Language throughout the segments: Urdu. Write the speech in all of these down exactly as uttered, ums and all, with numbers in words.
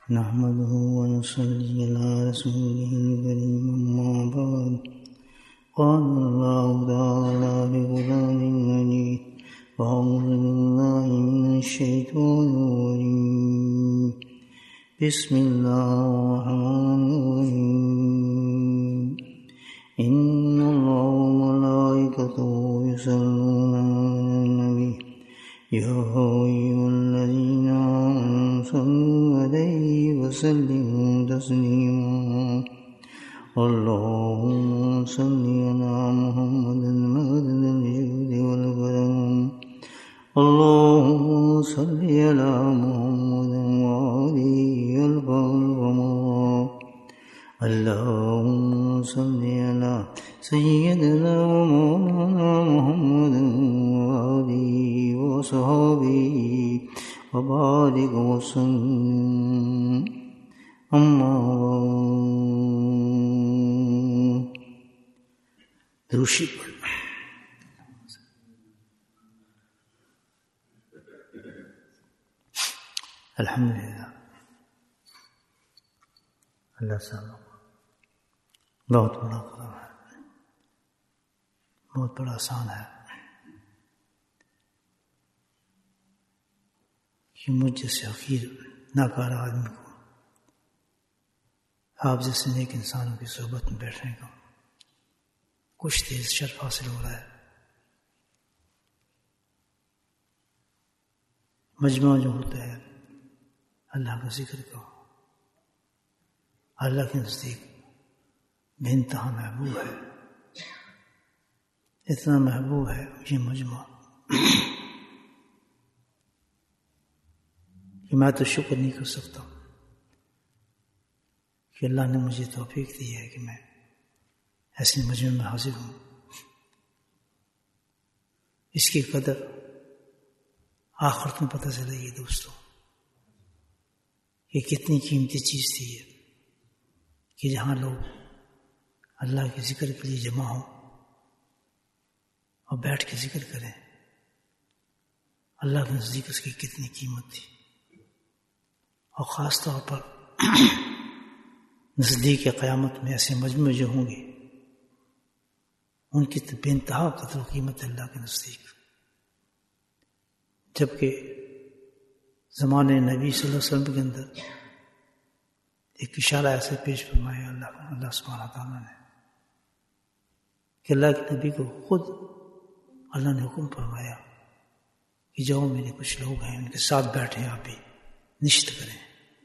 نحمده ونصلي على رسوله الكريم أما بعد قال الله تعالى في قرآن المجيد أعوذ بالله من الشيطان الرجيم بسم الله الرحمن الرحيم إن الله وملائكته يصلون على النبي يا أيها الذين آمنوا صلوا عليه وسلموا تسليما اللهم صل على محمد المهد الجود والكرم اللهم صل على محمد وآله القلب اللهم صل على سيدنا ومولانا محمد وآله وصحبه وبارك وسلم أما درشی پڑھنا الحمدللہ اللہ صاحب بہت بڑا کرم ہے، بہت بڑا احسان ہے کہ مجھ جیسے حقیر ناکارہ آدمی کو آپ جیسے نیک انسانوں کی صحبت میں بیٹھنے کا کچھ تیز شرف حاصل ہو رہا ہے۔ مجمع جو ہوتا ہے اللہ کا ذکر کا، اللہ کے نزدیک بے انتہا محبوب ہے، اتنا محبوب ہے یہ مجمع کہ میں تو شکر نہیں کر سکتا کہ اللہ نے مجھے توفیق دی ہے کہ میں ایسے مجمع میں حاضر ہوں۔ اس کی قدر آخرت میں پتہ چلے گی دوستوں، یہ کتنی قیمتی چیز تھی یہ کہ جہاں لوگ اللہ کے ذکر کے لیے جمع ہوں اور بیٹھ کے ذکر کریں، اللہ کے نزدیک اس کی کتنی قیمت تھی، اور خاص طور پر نزدیک قیامت میں ایسے مجمع جو ہوں گے ان کی تو بے انتہا قدر و قیمت اللہ کے نزدیک۔ جبکہ زمانے نبی صلی اللہ علیہ وسلم کے اندر ایک اشارہ ایسے پیش فرمایا اللہ اللہ سبحانہ تعالیٰ نے کہ اللہ کے نبی کو خود اللہ نے حکم فرمایا کہ جاؤ میرے کچھ لوگ ہیں ان کے ساتھ بیٹھے آپ بھی نشت کریں۔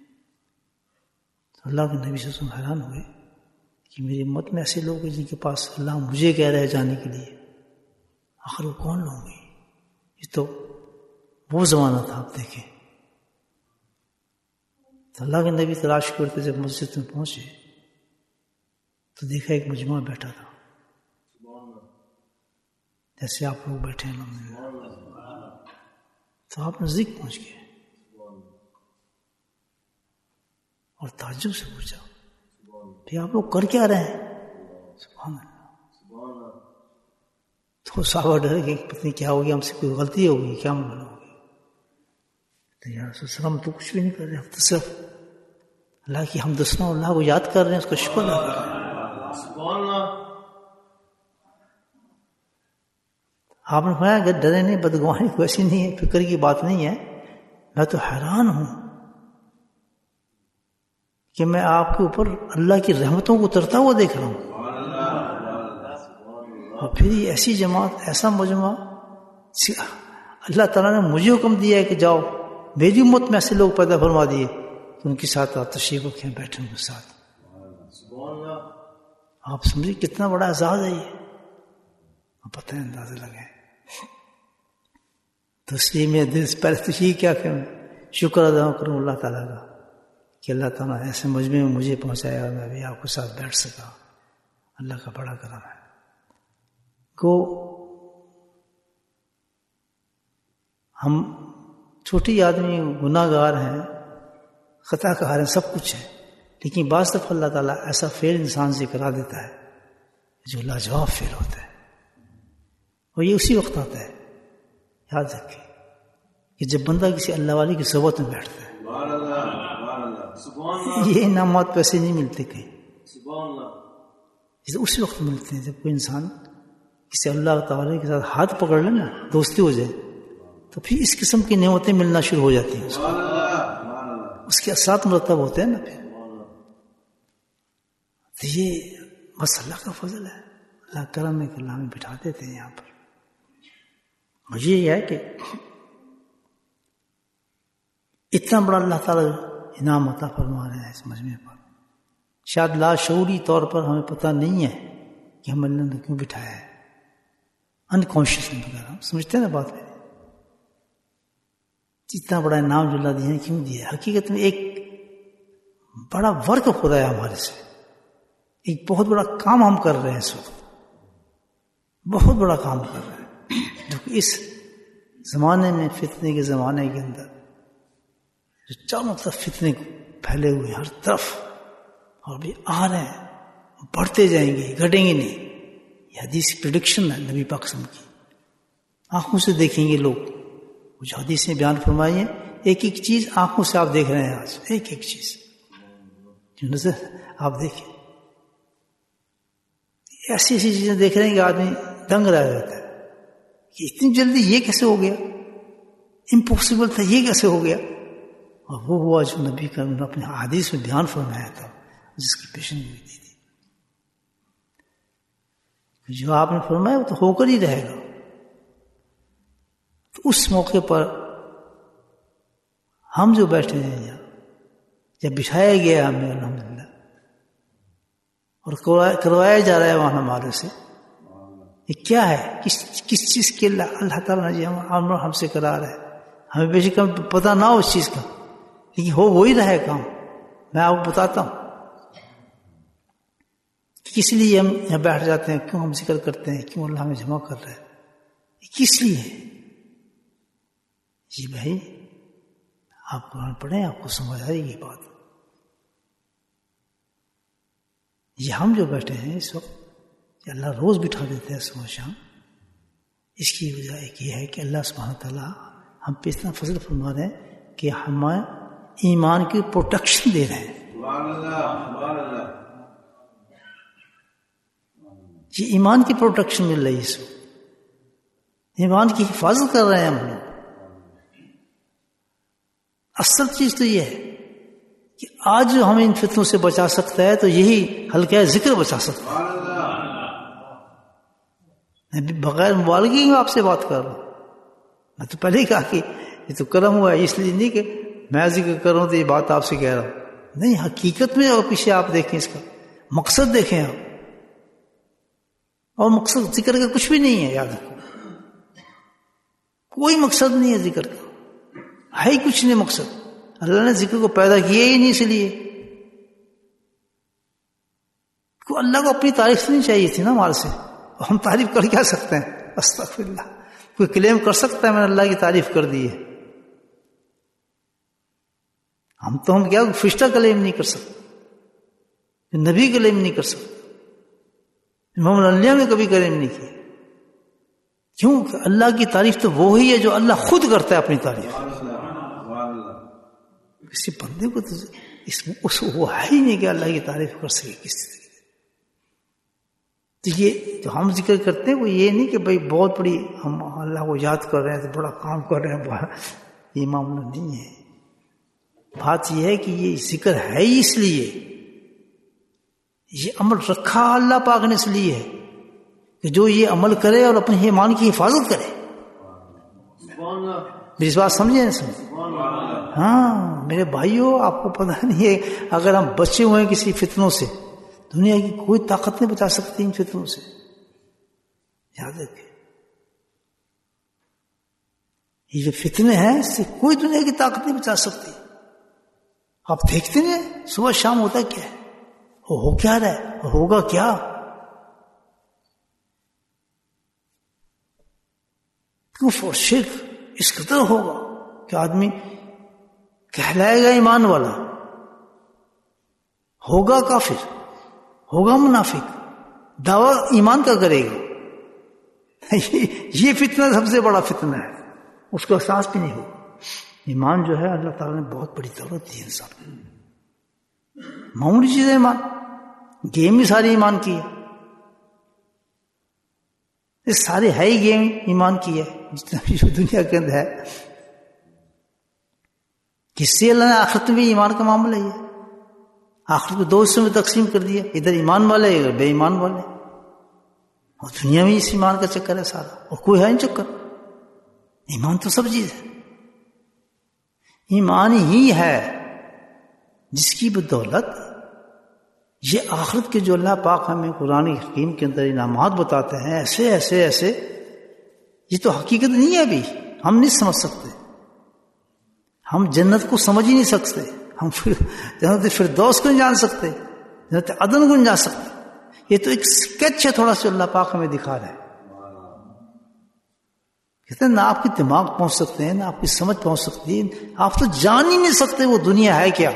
تو اللہ کے نبی صلی اللہ علیہ وسلم حیران ہوئے کہ میری امت میں ایسے لوگ ہیں جن کے پاس اللہ مجھے کہہ رہے جانے کے لیے، آخر وہ کون لوگ ہیں؟ یہ تو وہ زمانہ تھا، آپ دیکھیں۔ تو اللہ کے نبی تلاش کرتے جب مسجد میں پہنچے تو دیکھا ایک مجمع بیٹھا تھا جیسے آپ لوگ بیٹھے ہیں، تو آپ نزدیک پہنچ گئے اور تعجب سے پوچھا کہ آپ لوگ کر کیا رہے ہیں؟ سبحان اللہ۔ تو صحابہ ڈر گئے کہ پتہ نہیں کیا ہوگی، ہم سے کوئی غلطی ہوگی، کیا معاملہ ہوگی۔ تو یا رسول اللہ ہم تو کچھ بھی نہیں کر رہے، ہم تو صرف اللہ کی حمد و ثنا اللہ کو یاد کر رہے ہیں، اس کا شکر ادا کر رہے ہیں۔ آپ نے فرمایا اگر ڈرے نہیں، بدگمانی کوئی ایسی نہیں ہے، فکر کی بات نہیں ہے، میں تو حیران ہوں کہ میں آپ کے اوپر اللہ کی رحمتوں کو اترتا ہوا دیکھ رہا ہوں، اور پھر یہ ایسی جماعت، ایسا مجمع، اللہ تعالیٰ نے مجھے حکم دیا ہے کہ جاؤ میری امت میں ایسے لوگ پیدا فرما دیے تو ان کے ساتھ آپ تشریف رکھیں، بیٹھیں ان کے ساتھ۔ آپ سمجھیں کتنا بڑا اعزاز ہے یہ، پتہ ہے اندازے لگے۔ تو اس لیے میں دل سے پہلے تو یہ کیا کہ میں شکر ادا کروں اللہ تعالیٰ کا کہ اللہ تعالیٰ ایسے مجمع میں مجھے پہنچایا اور میں بھی آپ کے ساتھ بیٹھ سکا، اللہ کا بڑا کرم ہے۔ کو ہم چھوٹی آدمی گناہ گار ہیں، خطا کار ہیں، سب کچھ ہے، لیکن بعض دفعہ اللہ تعالیٰ ایسا فعل انسان سے کرا دیتا ہے جو لاجواب فعل ہوتا ہے، اور یہ اسی وقت آتا ہے۔ یاد رکھیں کہ جب بندہ کسی اللہ والی کی صحبت میں بیٹھتا ہے یہ انعامات پیسے نہیں ملتے کہیں، اس وقت ملتے ہیں جب کوئی انسان کسی اللہ تعالیٰ کے ساتھ ہاتھ پکڑ لے نا، دوستی ہو جائے، تو پھر اس قسم کی نعمتیں ملنا شروع ہو جاتی ہیں، اس, اس کے اثرات مرتب ہوتے ہیں نا پھر. تو یہ بس اللہ کا فضل ہے، اللہ کرم ہے کہ اللہ ہمیں بٹھا دیتے ہیں یہاں پر. مجھے یہ ہے کہ اتنا بڑا اللہ تعالیٰ انعام عطا فرما رہے ہیں اس مجمع پر، شاید لاشعوری طور پر ہمیں پتہ نہیں ہے کہ ہم اللہ نے کیوں بٹھایا ہے، انکانشیس وغیرہ ہم سمجھتے ہیں نا بات میں، اتنا بڑا انعام جو اللہ دیا کیوں دیا ہے. حقیقت میں ایک بڑا ورک ہو رہا ہے ہمارے سے، ایک بہت بڑا کام ہم کر رہے ہیں اس وقت، بہت بڑا کام کر رہے ہیں، جو کہ اس زمانے میں، فتنے کے زمانے کے اندر جو چاروں طرف فتنے پھیلے ہوئے ہر طرف، اور بھی آ رہے ہیں، بڑھتے جائیں گے، گھٹیں گے نہیں. یہ حدیث پریڈکشن ہے نبی پاک صلی اللہ علیہ وسلم کی، آنکھوں سے دیکھیں گے لوگ. کچھ حدیثیں بیان فرمائی ہیں، ایک ایک چیز آنکھوں سے آپ دیکھ رہے ہیں آج، ایک ایک چیز جو نظر آپ دیکھیں، ایسی ایسی چیزیں دیکھ رہے ہیں کہ آدمی دنگ رہ جاتا ہے کہ اتنی جلدی یہ کیسے ہو گیا، امپاسبل تھا یہ کیسے ہو گیا. اور وہ ہوا جو نبی کا اپنے حدیث میں بیان فرمایا تھا، جس کی پیشن گوئی دی تھی. جو آپ نے فرمایا وہ تو ہو کر ہی رہے گا. تو اس موقع پر ہم جو بیٹھے ہیں یہاں، جب بٹھایا گیا ہمیں الحمدللہ اور کروایا جا رہا ہے وہاں ہمارے سے، یہ کیا ہے، کس کس چیز کے اللہ اللہ تعالیٰ نے جی ہم ہم سے کرا رہا ہے. ہمیں بے شک پتہ نہ ہو اس چیز کا، لیکن ہو وہی رہا ہے کام. میں آپ کو بتاتا ہوں کس لیے ہم یہاں بیٹھ جاتے ہیں، کیوں ہم ذکر کرتے ہیں، کیوں اللہ ہمیں جمع کر رہا ہے، کس لیے. جی بھائی آپ قرآن پڑھیں، آپ کو سمجھ آئے گی بات. یہ ہم جو بیٹھے ہیں اس وقت، اللہ روز بٹھا دیتے ہیں صبح شام، اس کی وجہ ایک یہ ہے کہ اللہ سبحانہ تعالیٰ ہم پہ اتنا فضل فرما رہے ہیں کہ ہمیں ایمان کی پروٹیکشن دے رہے ہیں. جی ایمان کی پروٹیکشن مل رہی ہے اس وقت، ایمان کی حفاظت کر رہے ہیں ہم لوگ. اصل چیز تو یہ ہے کہ آج جو ہمیں ان فتنوں سے بچا سکتا ہے تو یہی حلقہ ذکر بچا سکتا ہے. میں بغیر مبالغے میں آپ سے بات کر رہا ہوں. میں تو پہلے ہی کہا کہ یہ تو کرم ہوا ہے، اس لیے نہیں کہ میں ذکر کروں تو یہ بات آپ سے کہہ رہا ہوں، نہیں، حقیقت میں اور پیچھے آپ دیکھیں، اس کا مقصد دیکھیں آپ، اور مقصد ذکر کا کچھ بھی نہیں ہے. یاد رکھو کوئی مقصد نہیں ہے ذکر کا، ہے ہی کچھ نہیں مقصد. اللہ نے ذکر کو پیدا کیا ہی نہیں اس لیے، کو اللہ کو اپنی تعریف نہیں چاہیے تھی نا ہمارے سے. ہم تعریف کر کیا سکتے ہیں؟ استغفر اللہ. کوئی کلیم کر سکتا ہے میں نے اللہ کی تعریف کر دی ہے؟ ہم تو ہم کیا فرشتہ کلیم نہیں کر سکتے، نبی کلیم نہیں کر سکتے، امام الانبیاء نے کبھی کلیم نہیں کیا. کیوں کہ اللہ کی تعریف تو وہی ہے جو اللہ خود کرتا ہے اپنی تعریف. کسی بندے کو تو اس میں اس وہ ہے ہی نہیں کہ اللہ کی تعریف کر سکے کسی طریقے. تو یہ جو ہم ذکر کرتے ہیں وہ یہ نہیں کہ بھئی بہت بڑی ہم اللہ کو یاد کر رہے ہیں تو بڑا کام کر رہے ہیں، یہ معاملہ نہیں ہے. بات یہ ہے کہ یہ ذکر ہے ہی اس لیے، یہ عمل رکھا اللہ پاک نے اس لیے ہے کہ جو یہ عمل کرے اور اپنے ایمان کی حفاظت کرے. میری بات سمجھے نا؟ سمجھے؟ ہاں میرے بھائیوں، آپ کو پتہ نہیں ہے اگر ہم بچے ہوئے ہیں کسی فتنوں سے، دنیا کی کوئی طاقت نہیں بچا سکتی ان فتنوں سے. یاد رکھیں یہ جو فتنے ہیں اس سے کوئی دنیا کی طاقت نہیں بچا سکتی. آپ دیکھتے ہیں صبح شام ہوتا کیا ہے، ہو کیا رہا ہے، ہوگا کیا. کفر شرک اس قدر ہوگا کہ آدمی کہلائے گا ایمان والا، ہوگا کافر، ہوگا منافق، دعویٰ ایمان کا کرے گا. یہ فتنہ سب سے بڑا فتنہ ہے، اس کو احساس بھی نہیں ہوگا. ایمان جو ہے اللہ تعالیٰ نے بہت بڑی دولت دی انسان کو. معمولی چیز ہے ایمان. گیم بھی ساری ایمان کی ہے. یہ سارے ہے ہی گیم ایمان کی ہے جتنا بھی جو دنیا کے اندر ہے. کس سے اللہ نے آخرت میں بھی ایمان کا معاملہ ہے. آخرت کو دو حصوں میں تقسیم کر دیا, ادھر ایمان والے ادھر بے ایمان والے. اور دنیا میں اس ایمان کا چکر ہے سارا, اور کوئی ہے نہیں چکر. ایمان تو سب چیز ہے. ایمان ہی ہے جس کی بدولت یہ آخرت کے جو اللہ پاک ہمیں قرآن حکیم کے اندر انعامات بتاتے ہیں ایسے ایسے ایسے, یہ تو حقیقت نہیں ہے. ابھی ہم نہیں سمجھ سکتے. ہم جنت کو سمجھ ہی نہیں سکتے. ہم جنت فردوس کو نہیں جان سکتے, جنت عدن کو نہیں جان سکتے. یہ تو ایک اسکیچ ہے تھوڑا سا اللہ پاک ہمیں دکھا رہے ہیں. کہتے ہیں نہ آپ کی دماغ پہنچ سکتے ہیں, نہ آپ کی سمجھ پہنچ سکتی ہے. آپ تو جان ہی نہیں سکتے وہ دنیا ہے کیا.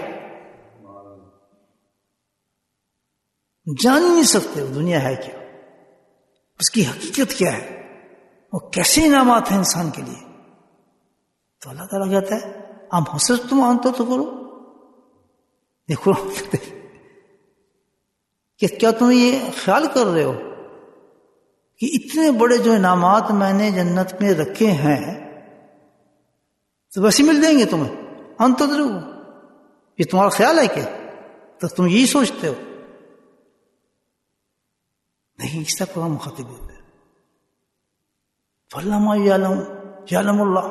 جان ہی نہیں سکتے وہ دنیا ہے کیا, اس کی حقیقت کیا ہے, وہ کیسے انعامات ہیں انسان کے لیے. تو اللہ تعالیٰ کہتا ہے ہم حسد تم آنتو تو کرو. دیکھو کہ کیا تم یہ خیال کر رہے ہو کہ اتنے بڑے جو انعامات میں نے جنت میں رکھے ہیں تو ویسے مل جائیں گے تمہیں. انتو درو, یہ تمہارا خیال ہے کیا؟ تو تم یہی سوچتے ہو. نہیں, اس طرح قرآن مخاطب ہوتے ہیں. فَلَمَا يَعْلَمُ يَعْلَمُ اللَّهُ.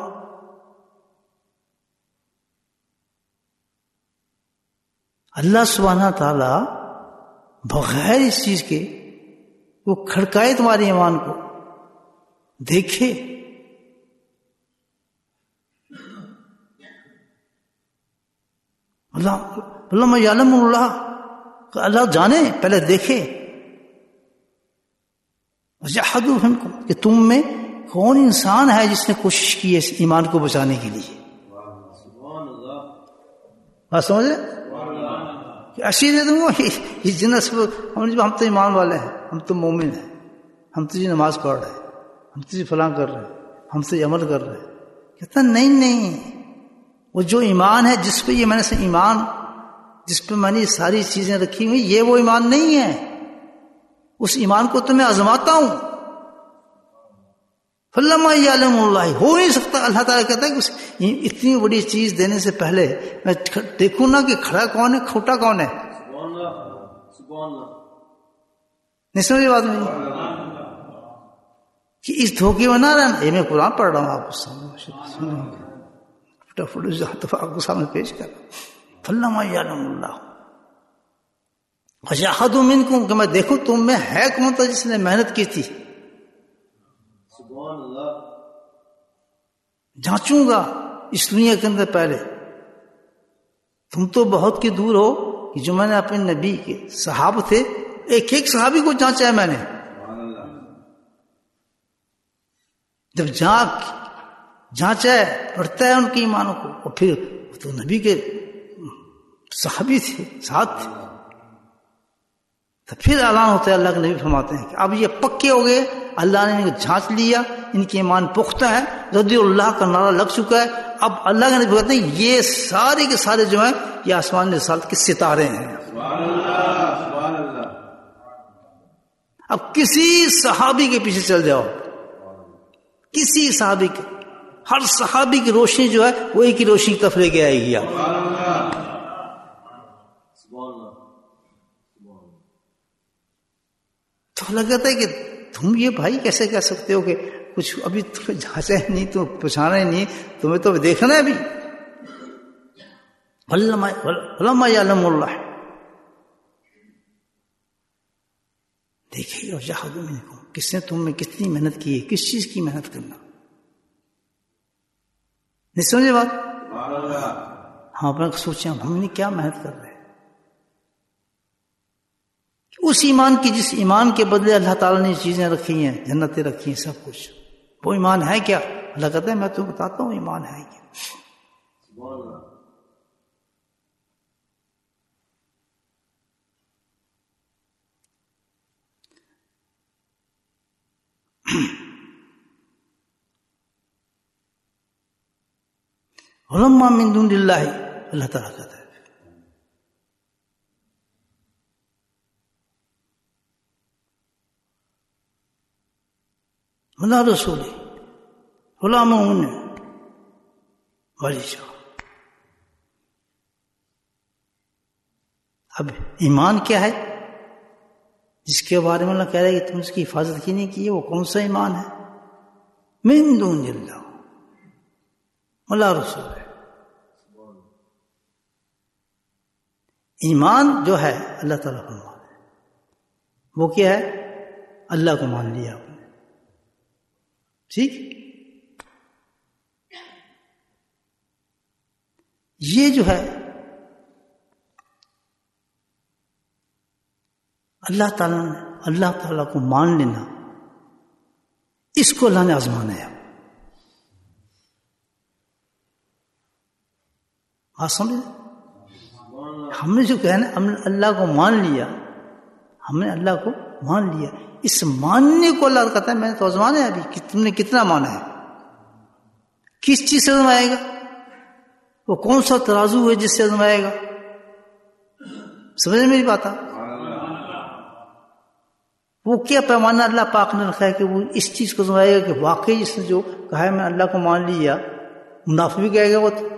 اللہ سبحانہ تعالی بغیر اس چیز کے وہ کھڑکائے تمہارے ایمان کو, دیکھے. اللہ فَلَمَا يَعْلَمُ اللَّهُ, اللہ جانے پہلے دیکھے. وَجَحَدُوا فِيكُمْ, کہ تم میں کون انسان ہے جس نے کوشش کی ہے اس ایمان کو بچانے کے لیے. بات سمجھ رہے ایسی دے دوں گا یہ جنس. ہم تو ایمان والے ہیں, ہم تو مومن ہیں, ہم تو یہ نماز پڑھ رہے ہیں, ہم تو یہ فلاں کر رہے ہیں, ہم تو یہ عمل کر رہے ہیں. کہتا نہیں نہیں, وہ جو ایمان ہے جس پہ یہ میں نے سے ایمان جس پہ میں نے یہ ساری چیزیں رکھی ہوئی, یہ وہ ایمان نہیں ہے. اس ایمان کو تو میں آزماتا ہوں. فَلَمَّا يَعْلَمُ اللَّهُ, ہو نہیں سکتا. اللہ تعالیٰ کہتا ہے کہ اتنی بڑی چیز دینے سے پہلے میں دیکھوں نا کہ کھڑا کون ہے کھوٹا کون ہے. نہیں سمجھے بات میں کہ اس دھوکے میں نہ رہنا. یہ میں قرآن پڑھ رہا ہوں آپ کو سامنے آپ کو سامنے پیش کر رہا ہوں. فَلَمَّا يَعْلَمُ اللَّهُ وَجَحَدُوا مِنْكُمْ, کہ میں دیکھوں تم میں ہے کون تھا جس نے محنت کی تھی. جانچوں گا اس دنیا کے اندر پہلے. تم تو بہت کی دور ہو کہ جو میں نے اپنے نبی کے صحابہ تھے ایک ایک صحابی کو جانچا ہے میں نے. جب جانچ جانچا ہے پڑھتا ہے ان کے ایمانوں کو, اور پھر تو نبی کے صحابی تھے ساتھ تھے, تو پھر اعلان ہوتا ہے. اللہ کے نبی فرماتے ہیں کہ اب یہ پکے ہو گئے, اللہ نے ان کو جھانچ لیا, ان کے ایمان پختہ ہے, رضی اللہ کا نعرہ لگ چکا ہے. اب اللہ کے نبی کہتے ہیں یہ سارے کے سارے جو ہیں یہ آسمان رسالت کے ستارے ہیں. اب کسی صحابی کے پیچھے چل جاؤ, کسی صحابی کے, ہر صحابی کی روشنی جو ہے وہ ایک ہی روشنی کی طرف لے کے آئے گی. آپ تو اللہ کہتا ہے کہ تم یہ بھائی کیسے کہہ سکتے ہو کہ کچھ ابھی تمہیں جھانچا ہے نہیں, تمہیں پہچانا ہی نہیں, تمہیں تو دیکھنا ہے ابھی. فَلَمَّا يَعْلَمُ اللَّهُ, دیکھے گا وَجَحَدُوا مِنْكُمْ, کس نے تم میں کتنی محنت کی ہے, کس چیز کی محنت کرنا. نہیں سمجھے بات؟ ہاں اپنا سوچیں ہم نے کیا محنت کر رہے ہیں. اس ایمان کی جس ایمان کے بدلے اللہ تعالیٰ نے چیزیں رکھی ہیں, جنتیں رکھی ہیں, سب کچھ, وہ ایمان ہے کیا؟ اللہ کہتا ہے میں تو بتاتا ہوں ایمان ہے کیا. وَلَمَّا مِن دُونِ اللَّهِ, اللہ تعالیٰ کہتا ہے اللہ رسول غلام ہوں بڑی جگہ. اب ایمان کیا ہے جس کے بارے میں اللہ کہہ رہا ہے کہ تم اس کی حفاظت کی نہیں کی ہے؟ وہ کون سا ایمان ہے؟ من دون اللہ، اللہ رسول ہے. ایمان جو ہے اللہ تعالیٰ کو مان ہے، وہ کیا ہے؟ اللہ کو مان لیا آپ نے. ٹھیک، یہ جو ہے اللہ تعالیٰ نے اللہ تعالیٰ کو مان لینا، اس کو اللہ نے آزمانا ہے. بات سمجھے؟ ہم نے جو کہنا ہم نے اللہ کو مان لیا، ہم نے اللہ کو مان لیا، اس ماننے کو اللہ کہتا ہے میں نے تو آزمانا ہے ابھی کہ تم نے کتنا مانا ہے. کس چیز سے آزمائے گا؟ وہ کون سا ترازو ہے جس سے آزمائے گا؟ سمجھ میری بات ہے؟ وہ کیا پیمانہ اللہ پاک نے رکھا ہے کہ وہ اس چیز کو آزمائے گا کہ واقعی جس نے جو کہا ہے میں اللہ کو مان لیا، منافق بھی کہے گا، وہ تو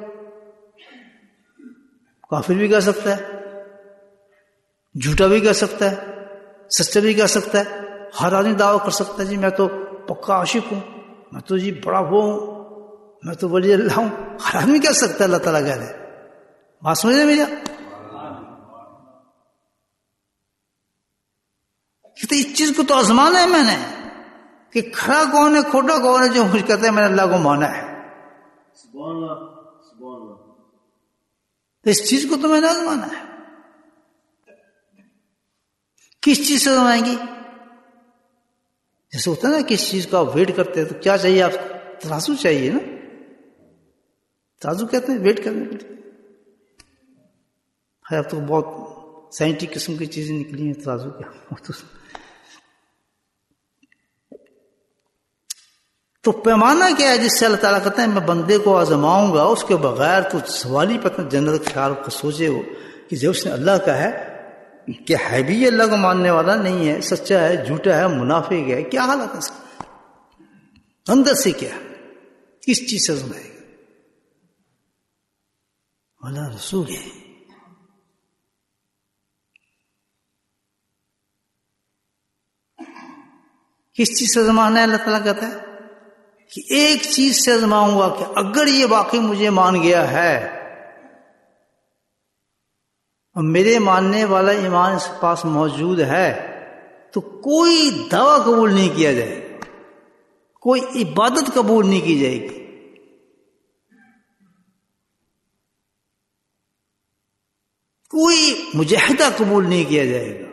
کافر بھی کہہ سکتا ہے، جھوٹا بھی کہہ سکتا ہے، سچا بھی کہہ سکتا ہے. ہر آدمی دعویٰ کر سکتا ہے جی میں تو پکا عاشق ہوں، میں تو جی بڑا وہ ہوں، میں تو ولی اللہ ہوں. ہر آدمی کہہ سکتا ہے، اللہ تعالیٰ کہہ رہے. بات سمجھ رہے میرا؟ کہ اس چیز کو تو آزمانا ہے میں نے کہ کھڑا کون ہے کھوٹا کون ہے جو مجھ کہتے ہیں میں نے اللہ کو مانا ہے. سبحان اللہ سبحان اللہ. تو اس چیز کو تو میں نے آزمانا ہے. کس چیز سے آزمائیں گی؟ جیسے ہوتا ہے نا کس چیز کو آپ ویٹ کرتے ہیں تو کیا چاہیے آپ کو؟ ترازو چاہیے نا. ترازو کہتے ہیں ویٹ کرنے کے لیے. ہے اب تو بہت سائنٹفک قسم کی چیزیں نکلی ہیں ترازو کیا. تو پیمانہ کیا ہے جس سے اللہ تعالیٰ کہتے ہیں میں بندے کو آزماؤں گا، اس کے بغیر تو سوال ہی پتہ جنت خیال کو سوچے ہو کہ جب اس نے اللہ کا ہے کہ ہے بھی یہ اللہ کو ماننے والا نہیں ہے، سچا ہے جھوٹا ہے منافق ہے، کیا حالت ہے اس کا؟ اندر سے کیا کس چیز سے آزمائے گا؟ اللہ رسول ہے. کس چیز سے آزمانا ہے؟ اللہ تعالیٰ کہتا ہے کہ ایک چیز سے آزماؤں گا کہ اگر یہ واقعی مجھے مان گیا ہے اور میرے ماننے والا ایمان اس کے پاس موجود ہے تو کوئی دعویٰ قبول نہیں کیا جائے گا، کوئی عبادت قبول نہیں کی جائے گی، کوئی مجاہدہ قبول نہیں کیا جائے گا،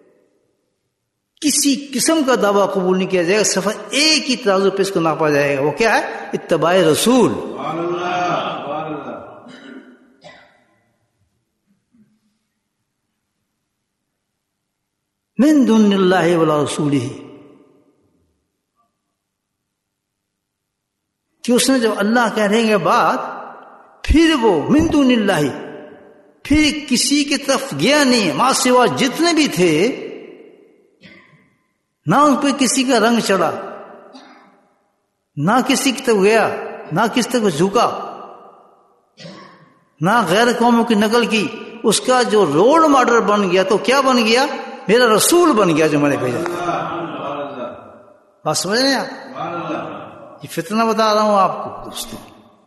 کسی قسم کا دعویٰ قبول نہیں کیا جائے گا. صرف ایک ہی ترازو پہ اس کو ناپا جائے گا، وہ کیا ہے؟ اتباع رسول. من دون اللہ ولا رسولہ، کہ اس نے جب اللہ کہنے کے بعد پھر وہ من دون اللہ پھر کسی کی طرف گیا نہیں، ما سوا جتنے بھی تھے نہ ان پہ کسی کا رنگ چڑھا، نہ کسی کی طرف گیا، نہ کسی طرف جھکا، نہ غیر قوموں کی نقل کی. اس کا جو رول ماڈل بن گیا تو کیا بن گیا؟ میرا رسول بن گیا جو میں نے بھیجا. بات سمجھ رہے ہیں آپ؟ یہ فتنہ بتا رہا ہوں آپ کو دوستوں.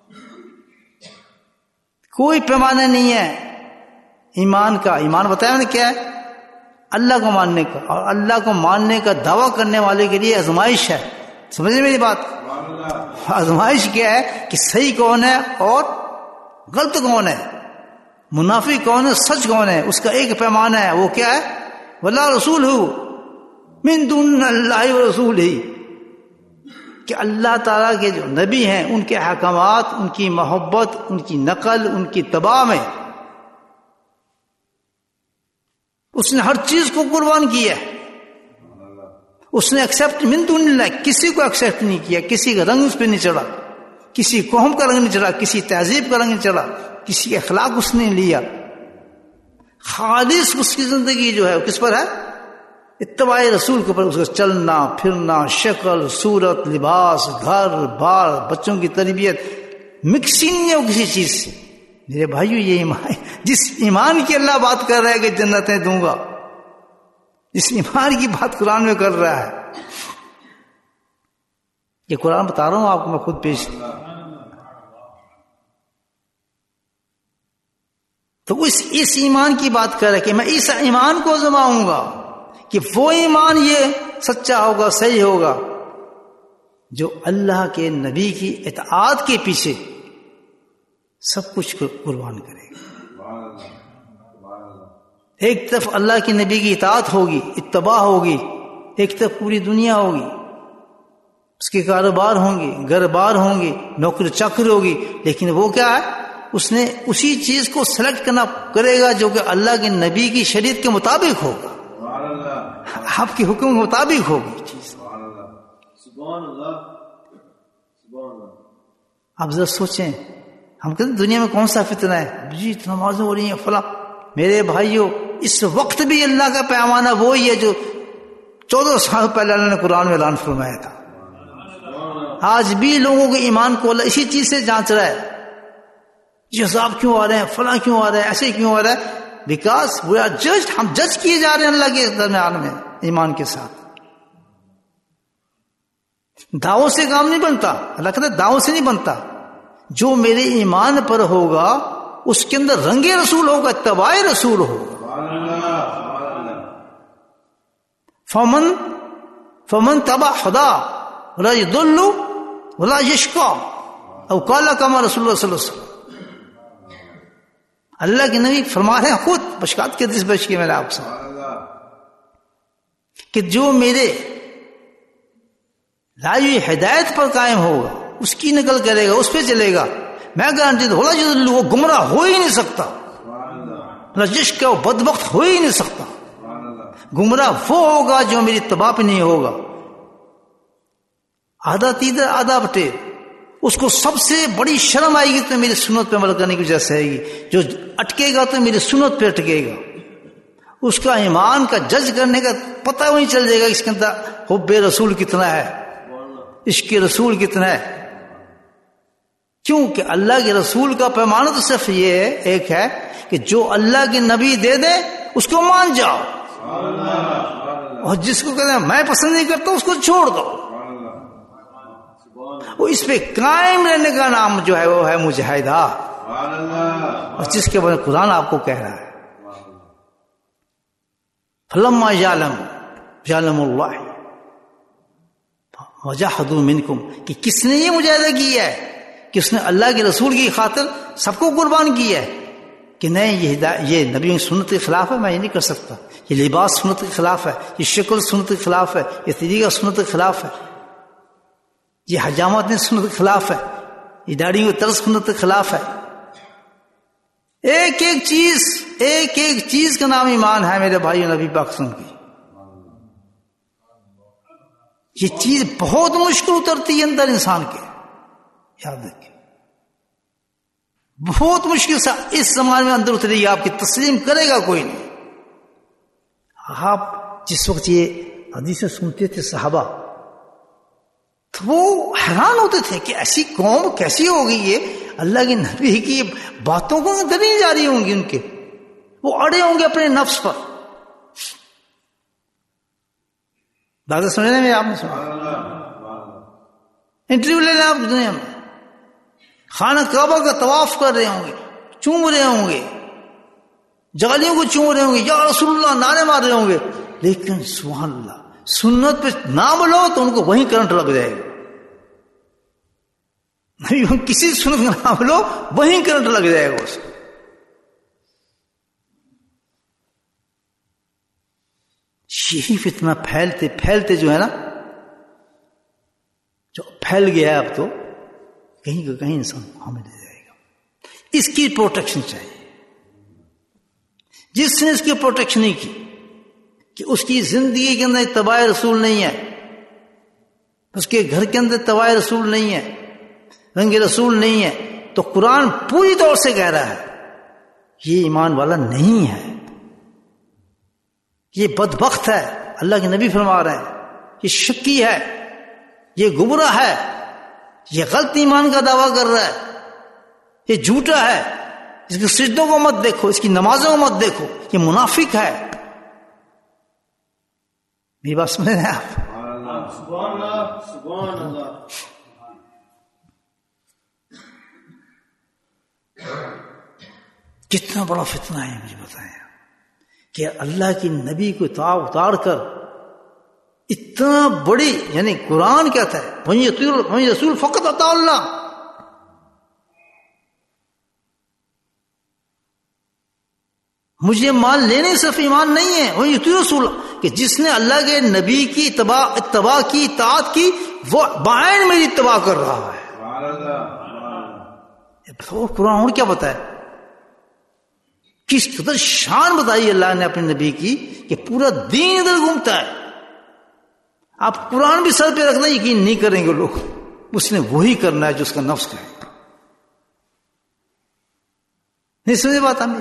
کوئی پیمانہ نہیں ہے ایمان کا. ایمان بتایا میں نے کیا ہے؟ اللہ کو ماننے کا، اور اللہ کو ماننے کا دعویٰ کرنے والے کے لیے آزمائش ہے. سمجھے میری بات؟ آزمائش کیا ہے کہ صحیح کون ہے اور غلط کون ہے، منافق کون ہے، سچ کون ہے. اس کا ایک پیمانہ ہے، وہ کیا ہے؟ واللہ رسول ہو من دون اللہ و رسول ہی، کہ اللہ تعالیٰ کے جو نبی ہیں ان کے احکامات، ان کی محبت، ان کی نقل، ان کی اتباع میں اس نے ہر چیز کو قربان کیا ہے. اس نے ایکسپٹ من دون اللہ، کسی کو ایکسپٹ نہیں کیا، کسی کا رنگ اس پہ نہیں چڑھا، کسی قوم کا رنگ نہیں چڑھا، کسی تہذیب کا رنگ نہیں چڑھا، کسی اخلاق اس نے لیا. خالص اس کی زندگی جو ہے وہ کس پر ہے؟ اتباع رسول کے اوپر اس کا چلنا پھرنا، شکل صورت، لباس، گھر بار، بچوں کی تربیت، مکسنگ نہیں ہو کسی چیز سے. میرے بھائیو یہ ایمان، جس ایمان کی اللہ بات کر رہا ہے کہ جنتیں دوں گا، جس ایمان کی بات قرآن میں کر رہا ہے، یہ قرآن بتا رہا ہوں آپ کو، میں خود پیش. تو اس اس ایمان کی بات کر رہا ہے کہ میں اس ایمان کو آزماؤں گا کہ وہ ایمان یہ سچا ہوگا، صحیح ہوگا جو اللہ کے نبی کی اطاعت کے پیچھے سب کچھ قربان کرے گا. ایک طرف اللہ کے نبی کی اطاعت ہوگی، اتباع ہوگی، ایک طرف پوری دنیا ہوگی، اس کے کاروبار ہوں گے، گھر بار ہوں گے، نوکر چاکر ہوگی، لیکن وہ کیا ہے، اس نے اسی چیز کو سلیکٹ کرنا کرے گا جو کہ اللہ کے نبی کی شریعت کے مطابق ہوگا، آپ کے حکم کے مطابق ہوگی چیز. آپ ذرا سوچیں، ہم کہتے ہیں دنیا میں کون سا فتنہ ہے، جی نمازیں ہو رہی ہیں فلاں. میرے بھائیوں، اس وقت بھی اللہ کا پیمانہ وہی ہے جو چودہ سال پہلے اللہ نے قرآن میں اعلان فرمایا تھا. آج بھی لوگوں کے ایمان کو اللہ اسی چیز سے جانچ رہا ہے. یہ عذاب کیوں آ رہے ہیں، فلاں کیوں آ رہا ہے، ایسے کیوں آ رہا ہے؟ بیکاز وی آر ججڈ، ہم جج کیے جا رہے ہیں اللہ کے درمیان میں ایمان کے ساتھ. دعوت سے کام نہیں بنتا، اللہ کہتا ہے دعوت سے نہیں بنتا. جو میرے ایمان پر ہوگا اس کے اندر رنگ رسول ہوگا، اتباع رسول ہوگا. فمن فمن تبع خدا ولا يضل ولا يشقى او قال كما رسول اللہ صلی اللہ علیہ وسلم. اللہ کے نبی فرما رہے ہیں خود بشکات کے دس بچ کے میرے آپ سے کہ جو میرے لائی ہدایت پر قائم ہوگا، اس کی نقل کرے گا، اس پہ چلے گا، میں گارنٹی دوں وہ گمراہ ہو ہی نہیں سکتا، رجش کا وہ بدبخت ہو ہی نہیں سکتا. گمراہ وہ ہوگا جو میری اتباع پہ نہیں ہوگا. آدھا تیدر آدھا بٹے، اس کو سب سے بڑی شرم آئے گی تو میری سنت پہ عمل کرنے کی وجہ سے آئے گی. جو اٹکے گا تو میری سنت پہ اٹکے گا. اس کا ایمان کا جج کرنے کا پتہ وہیں چل جائے گا اس کے اندر حب رسول کتنا ہے، عشق رسول کتنا ہے. کیونکہ اللہ کے رسول کا پیمانہ تو صرف یہ ہے، ایک ہے کہ جو اللہ کے نبی دے دے اس کو مان جاؤ، اور جس کو کہتے ہیں میں پسند نہیں کرتا اس کو چھوڑ دو. وہ اس پہ قائم رہنے کا نام جو ہے وہ ہے مجاہدہ، اور جس کے بارے قرآن آپ کو کہہ رہا ہے فلما یعلم یعلم اللہ وجاہدوا منکم، کہ کس نے یہ مجاہدہ کیا ہے کہ اس نے اللہ کے رسول کی خاطر سب کو قربان کیا ہے کہ نہیں یہ یہ نبی کی سنت کے خلاف ہے، میں یہ نہیں کر سکتا، یہ لباس سنت کے خلاف ہے، یہ شکل سنت کے خلاف ہے، یہ طریقہ سنت کے خلاف ہے، یہ حجامت نے سنت کے خلاف ہے، یہ داڑھی کو طرز سنت کے خلاف ہے. ایک ایک چیز ایک ایک چیز کا نام ایمان ہے میرے بھائی نبی پاک صلی اللہ علیہ وسلم کی. یہ چیز بہت مشکل اترتی ہے اندر انسان کے، یاد رکھیں بہت مشکل سے اس زمانے میں اندر اترے گی، آپ کی تسلیم کرے گا کوئی نہیں. آپ جس وقت یہ حدیثیں سنتے تھے صحابہ تو وہ حیران ہوتے تھے کہ ایسی قوم کیسی ہوگی، یہ اللہ کے نبی کی باتوں کو اندر نہیں جا رہی ہوں گی، ان کے وہ اڑے ہوں گے اپنے نفس پر. باتیں سننے میں آپ نے سنا، انٹرویو لے لیں آپ دنیا میں، خانہ کعبہ کا طواف کر رہے ہوں گے، چوم رہے ہوں گے، جالیوں کو چوم رہے ہوں گے، یا رسول اللہ نعرے مار رہے ہوں گے، لیکن سبحان اللہ سنت پہ نام لو تو ان کو وہیں کرنٹ لگ جائے گا. کسی سنت کا نام لو وہیں کرنٹ لگ جائے گا اس کو. یہی فتنہ پھیلتے پھیلتے جو ہے نا، جو پھیل گیا ہے اب تو کہیں کا کہیں انسان حامل ہو جائے گا. اس کی پروٹیکشن چاہیے. جس نے اس کی پروٹیکشن نہیں کی کہ اس کی زندگی کے اندر اتباع رسول نہیں ہے، اس کے گھر کے اندر اتباع رسول نہیں ہے، رنگ رسول نہیں ہے، تو قرآن پوری طور سے کہہ رہا ہے یہ ایمان والا نہیں ہے، یہ بدبخت ہے، اللہ کے نبی فرما رہے ہیں یہ شکی ہے، یہ گمراہ ہے، یہ غلط ایمان کا دعویٰ کر رہا ہے، یہ جھوٹا ہے، اس کے سجدوں کو مت دیکھو، اس کی نمازوں کو مت دیکھو، یہ منافق ہے۔ میری بات سمجھ رہے ہیں آپ؟ سبحان اللہ سبحان اللہ۔ کتنا بڑا فتنہ ہے مجھے بتائیں کہ اللہ کی نبی کو اتار اتار کر اتنا بڑی، یعنی قرآن کہتا ہے وَمَن رسول فقط اطاع اللہ، مجھے مان لینے صرف ایمان نہیں ہے، وہی اطیعوا رسول، کہ جس نے اللہ کے نبی کی اتباع اتباع کی اطاعت کی وہ بعین میری اتباع کر رہا ہے۔ قرآن اور کیا بتائے، کس قدر شان بتائی اللہ نے اپنے نبی کی کہ پورا دین ادھر گھومتا ہے۔ آپ قرآن بھی سر پہ رکھنا یقین نہیں کریں گے لوگ، اس نے وہی کرنا ہے جو اس کا نفس کہے۔ نہیں سمجھے بات ہمیں؟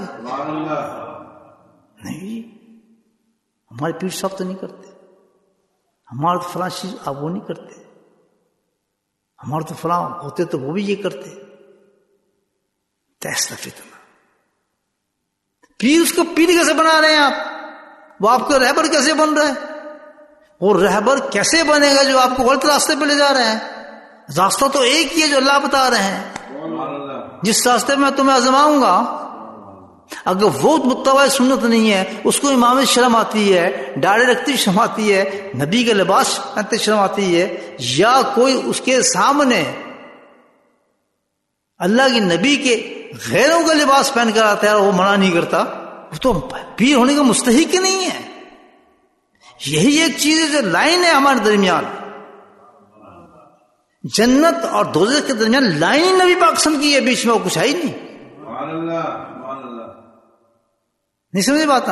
نہیں، ہمارے پیر صاحب تو نہیں کرتے، ہمارا تو فلاں چیز آپ وہ نہیں کرتے، ہمارا تو فلاں ہوتے تو وہ بھی یہ کرتے۔ ایسا فتنہ، پیر اس کو پیر کیسے بنا رہے ہیں آپ؟ وہ آپ کا رہبر کیسے بن رہا ہے؟ وہ رہبر کیسے بنے گا جو آپ کو غلط راستے پہ لے جا رہے ہیں؟ راستہ تو ایک ہی ہے جو اللہ بتا رہے ہیں، جس راستے میں تمہیں آزماؤں گا اگر وہ متبع سنت نہیں ہے، اس کو امام شرم آتی ہے، داڑھی رکھتی شرم آتی ہے، نبی کا لباس پہنتے شرم آتی ہے، یا کوئی اس کے سامنے اللہ کے نبی کے غیروں کا لباس پہن کر آتا ہے اور وہ منع نہیں کرتا، وہ تو پیر ہونے کا مستحق ہی نہیں ہے۔ یہی ایک چیز ہے جو لائن ہے ہمارے درمیان، جنت اور دوزخ کے درمیان لائن نبی پاک صلی کی ہے، بیچ میں وہ کچھ ہے ہی نہیں۔ نہیں سمجھے بات؟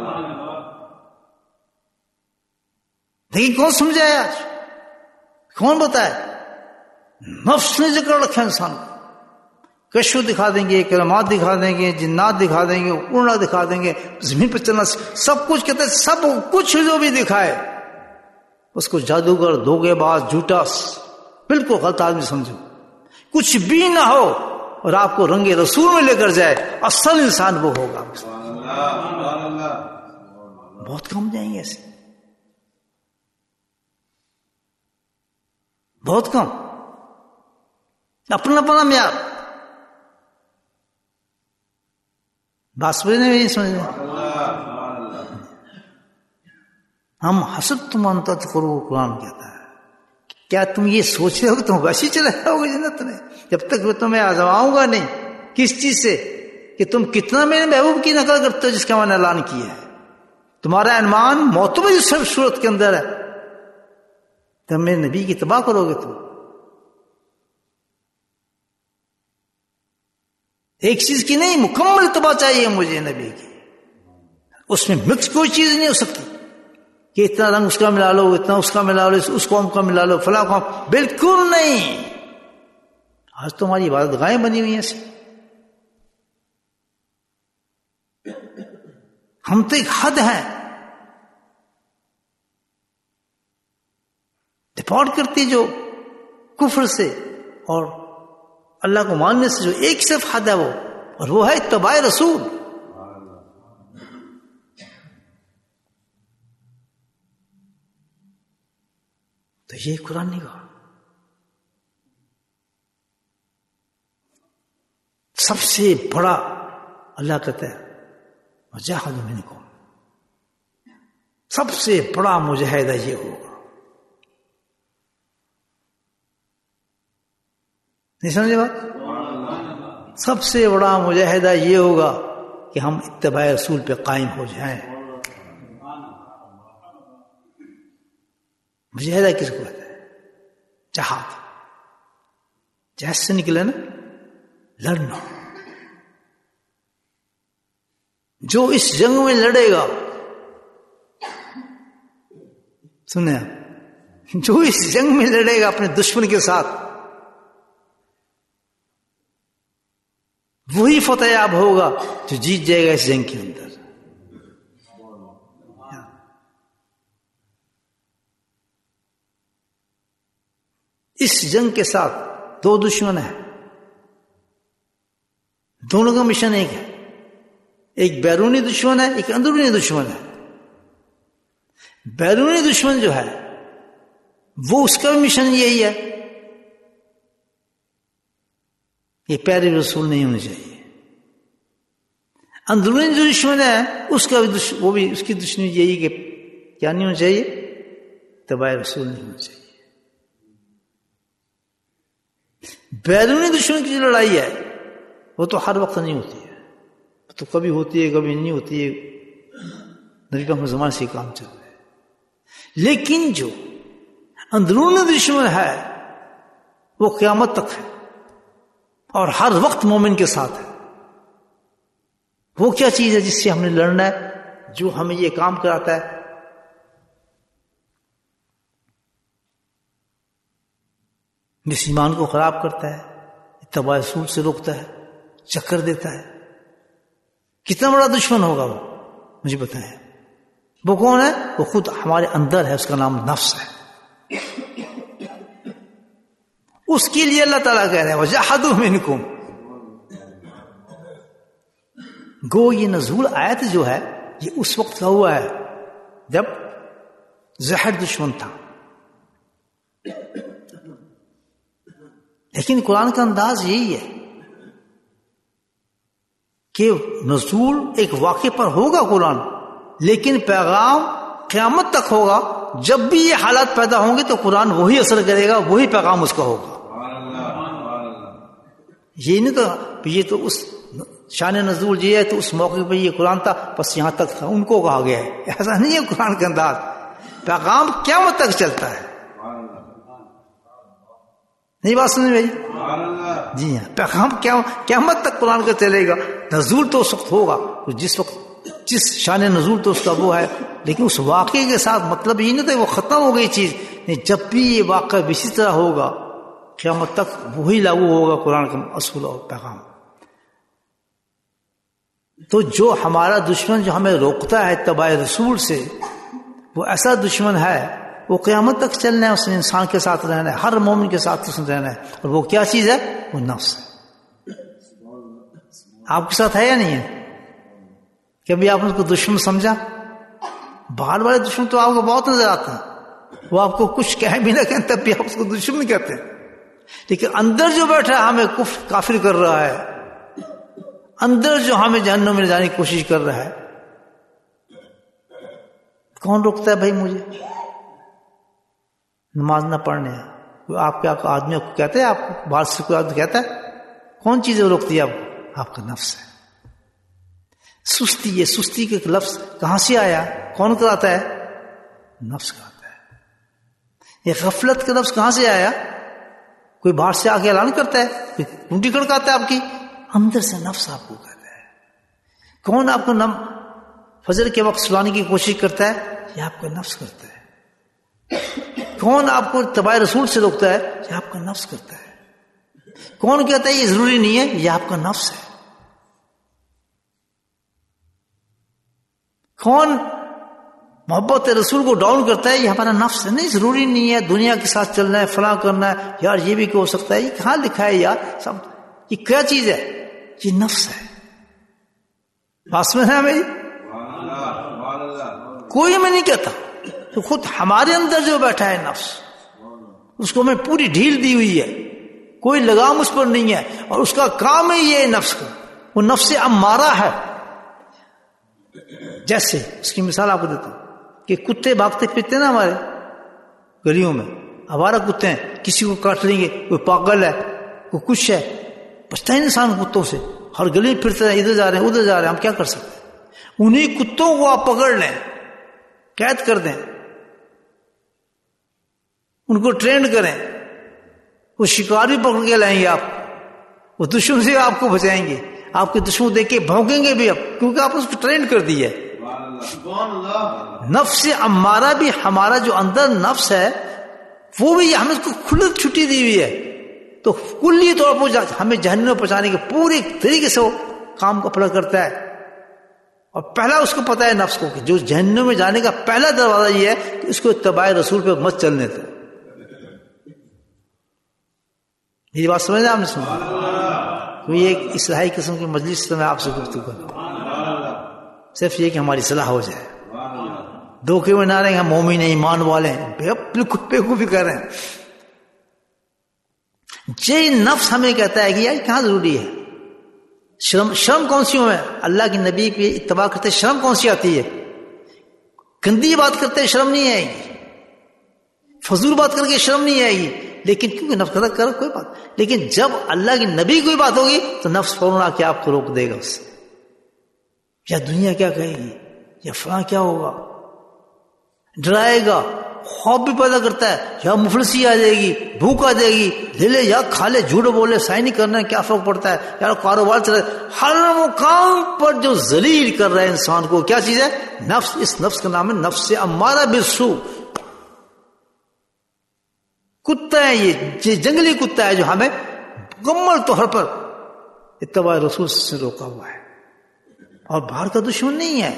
لیکن کون سمجھائے آج؟ کون بتائے؟ نفس نے ذکر رکھا انسان کو، کشف دکھا دیں گے، کلمات دکھا دیں گے، جنات دکھا دیں گے، اڑنا دکھا دیں گے، زمین پہ چلنا، سب کچھ کہتے ہیں، سب کچھ جو بھی دکھائے اس کو جادوگر، دھوکے باز، جھوٹا، بالکل غلط آدمی سمجھو، کچھ بھی نہ ہو اور آپ کو رنگ رسول میں لے کر جائے، اصل انسان وہ ہوگا۔ بہت کم جائیں گے ایسے، بہت کم، اپنا اپنا معیار۔ بات سمجھنے میں نہیں سمجھنے، ہم حسب تم انتا تقرو، قرآن کہتا ہے کیا تم یہ سوچ رہے ہو کہ تم ویسے چلے جاؤ گے جنت میں؟ جب تک میں تمہیں آزماؤں گا نہیں، کس چیز سے؟ کہ تم کتنا میرے محبوب کی نقل کرتے ہو جس کا میں نے اعلان کیا ہے، تمہارا ایمان معتبر سب صورت کے اندر ہے، تم میرے نبی کی اتباع کرو گے۔ تم ایک چیز کی نہیں، مکمل اتباع چاہیے مجھے نبی کی، اس میں مکس کوئی چیز نہیں ہو سکتی کہ اتنا رنگ اس کا ملا لو، اتنا اس کا ملا لو، اس قوم کا ملا لو، فلاں قوم، بالکل نہیں۔ آج تو ہماری عبادت گاہیں بنی ہوئی ہیں ایسی، ہم تو ایک حد ہیں، ڈپارٹ کرتی جو کفر سے اور اللہ کو ماننے سے، جو ایک صرف حد ہے وہ، اور وہ ہے اتباع رسول۔ تو یہ قرآن نہیں کہا، سب سے بڑا اللہ کہتا ہے مجاہد منکم، سب سے بڑا مجاہدہ یہ ہوگا۔ نہیں سمجھے بات؟ سب سے بڑا مجاہدہ یہ ہوگا کہ ہم اتباع رسول پہ قائم ہو جائیں۔ مجاہدہ کس کو کہتا ہے؟ جہاد، جہاد سے نکلے نا، لڑنا۔ جو اس جنگ میں لڑے گا، سنیں، جو اس جنگ میں لڑے گا اپنے دشمن کے ساتھ، وہی فتح یاب ہوگا جو جیت جائے گا اس جنگ کے اندر۔ اس جنگ کے ساتھ دو دشمن ہیں، دونوں کا مشن ایک ہے، ایک بیرونی دشمن ہے، ایک اندرونی دشمن ہے۔ بیرونی دشمن جو ہے وہ اس کا بھی مشن یہی ہے، یہ پیارے رسول نہیں ہونے چاہیے۔ اندرونی جو دشمن ہے اس کا بھی دش... وہ بھی اس کی دشمنی یہی کہ کیا نہیں ہونا چاہیے، اتباع رسول نہیں ہونا چاہیے۔ بیرونی دشمن کی جو لڑائی ہے وہ تو ہر وقت نہیں ہوتی ہے، تو کبھی ہوتی ہے کبھی نہیں ہوتی ہے، نبی پاک کے زمانے سے کام چل رہا ہے۔ لیکن جو اندرونی دشمن ہے وہ قیامت تک ہے اور ہر وقت مومن کے ساتھ ہے۔ وہ کیا چیز ہے جس سے ہم نے لڑنا ہے، جو ہمیں یہ کام کراتا ہے؟ جس ایمان کو خراب کرتا ہے، اتباع رسول سے روکتا ہے، چکر دیتا ہے۔ کتنا بڑا دشمن ہوگا وہ، مجھے بتائیں۔ وہ کون ہے؟ وہ خود ہمارے اندر ہے، اس کا نام نفس ہے۔ اس کے لیے اللہ تعالیٰ کہہ رہے ہیں وَجَحَدُوا مِنْكُمْ۔ گو یہ نزول آیت جو ہے یہ اس وقت کا ہوا ہے جب زہر دشمن تھا، لیکن قرآن کا انداز یہی ہے کہ نزول ایک واقعے پر ہوگا قرآن، لیکن پیغام قیامت تک ہوگا۔ جب بھی یہ حالات پیدا ہوں گے تو قرآن وہی اثر کرے گا، وہی پیغام اس کا ہوگا۔ یہ نہیں تو یہ تو اس شان نزول یہ ہے تو اس موقع پہ یہ قرآن تھا، بس یہاں تک تھا، ان کو کہا گیا ہے، ایسا نہیں ہے قرآن کا انداز۔ پیغام قیامت تک چلتا ہے۔ نہیں بات سنیں بھائی؟ جی ہاں، پیغام قیامت تک قرآن کا چلے گا۔ نزول تو اس وقت ہوگا جس وقت جس شان نزول تو اس کا وہ ہے، لیکن اس واقعے کے ساتھ مطلب یہ نہیں تھا وہ ختم ہو گئی چیز نہیں۔ جب بھی یہ واقعہ اسی طرح ہوگا قیامت تک وہی لاگو ہوگا قرآن کا اصول اور پیغام۔ تو جو ہمارا دشمن جو ہمیں روکتا ہے اتباع رسول سے، وہ ایسا دشمن ہے، وہ قیامت تک چلنا ہے، اس نے انسان کے ساتھ رہنا ہے، ہر مومن کے ساتھ اس نے رہنا ہے۔ اور وہ کیا چیز ہے؟ وہ نفس ہے۔ آپ کے ساتھ ہے یا نہیں ہے؟ کبھی آپ نے اس کو دشمن سمجھا؟ باہر والے دشمن تو آپ کو بہت نظر آتے ہیں، وہ آپ کو کچھ کہہ بھی نہ کہیں تب بھی آپ اس کو دشمن کہتے ہیں، لیکن اندر جو بیٹھا ہے ہمیں کفر کافر کر رہا ہے، اندر جو ہمیں جہنم میں جانے کی کوشش کر رہا ہے، کون روکتا ہے بھائی مجھے نماز نہ پڑھنے؟ کوئی آپ کے آدمی کو کہتا ہے؟ آپ کو باہر سے کوئی آدمی کہتا ہے؟ کون چیز روکتی ہے آپ کو؟ آپ کا نفس ہے۔ سستی، یہ سستی کے لفظ کہاں سے آیا؟ کون کراتا ہے؟ نفس کراتا ہے۔ یہ غفلت کا لفظ کہاں سے آیا؟ کوئی باہر سے آ کے اعلان کرتا ہے، کوئی کنٹی کھڑکاتا ہے آپ کی؟ اندر سے نفس آپ کو کہتا ہے۔ کون آپ کو نم فجر کے وقت سلانے کی کوشش کرتا ہے؟ یہ آپ کا نفس کرتا ہے۔ کون آپ کو اتباع رسول سے روکتا ہے؟ یہ آپ کا نفس کرتا ہے۔ کون کہتا ہے یہ ضروری نہیں ہے؟ یہ آپ کا نفس ہے۔ کون محبت رسول کو ڈاؤن کرتا ہے؟ یہ ہمارا نفس ہے۔ نہیں، ضروری نہیں ہے دنیا کے ساتھ چلنا ہے، فلاں کرنا ہے، یار یہ بھی ہو سکتا ہے۔ یہ کہاں لکھا ہے یار؟ سب یہ کیا چیز ہے؟ یہ نفس ہے۔ بات میں ہے میری؟ کوئی میں نہیں کہتا، تو خود ہمارے اندر جو بیٹھا ہے نفس، اس کو میں پوری ڈھیل دی ہوئی ہے، کوئی لگام اس پر نہیں ہے، اور اس کا کام ہے یہ نفس کا، وہ نفس امارہ ہے۔ جیسے اس کی مثال آپ کو دیتا ہوں کہ کتے بھاگتے پھرتے نا ہمارے گلیوں میں، آوارہ کتے ہیں، کسی کو کاٹ لیں گے، کوئی پاگل ہے، کوئی کچھ ہے، بچتا ہے انسان کتوں سے، ہر گلی پھرتے ہیں، ادھر جا رہے ہیں ادھر جا رہے ہیں، ہم کیا کر سکتے ہیں؟ انہی کتوں کو آپ پکڑ لیں، قید کر دیں، ان کو ٹرینڈ کریں، وہ شکاری پکڑ کے لائیں گے، آپ وہ دشمن سے آپ کو بچائیں گے، آپ کے دشمن دیکھ کے بھونکیں گے بھی اب، کیونکہ آپ نے اس کو ٹرینڈ کر دی ہے۔ نفس امارہ بھی ہمارا جو اندر نفس ہے وہ بھی ہمیں اس کو کھلت چھٹی دی ہوئی ہے، تو کلی طور پر ہمیں جہنم میں پہنچانے کے پورے طریقے سے وہ کام کو اپنا کرتا ہے۔ اور پہلا اس کو پتا ہے نفس کو کہ جو جہنم میں جانے کا پہلا دروازہ یہ ہے کہ اس کو اتباع رسول پہ مت چلنے دو، میری بات سمجھ رہے آپ نے؟ سنا کوئی ایک اصلاحی قسم کی مجلس سے میں آپ سے گفتگو کروں، صرف یہ کہ ہماری صلاح ہو جائے، دھوکے میں نہ رہیں ہم مومن ہیں ایمان والے ہیں، بالکل بیوقوفی کر رہے ہیں۔ یہ نفس ہمیں کہتا ہے کہ یار کہاں ضروری ہے، شرم شرم کون سی ہے؟ اللہ کے نبی پہ اتباع کرتے شرم کون سی آتی ہے؟ گندی بات کرتے شرم نہیں آئے گی، فضول بات کر کے شرم نہیں آئے گی، لیکن کیونکہ نفس کہتا کر کوئی بات، لیکن جب اللہ کی نبی کوئی بات ہوگی تو نفس فوراً آ کے آپ کو روک دے گا اس سے، یا دنیا کیا کہے گی، یا فلاں کیا ہوگا، ڈرائے گا، خوف بھی پیدا کرتا ہے، یا مفلسی آ جائے گی، بھوک آ جائے گی، لے لے یا کھا لے، جھوٹ بولے، سائن نہیں کرنا، کیا فرق پڑتا ہے، یار کاروبار چل رہا ہے۔ ہر مقام پر جو ذلیل کر رہا ہے انسان کو کیا چیز ہے؟ نفس۔ اس نفس کا نام ہے نفس امارہ بالسوء، کتا ہے یہ جنگلی کتا ہے جو ہمیں مکمل طور پر اتباع رسول سے روکا ہوا ہے، اور باہر کا دشمن نہیں ہے۔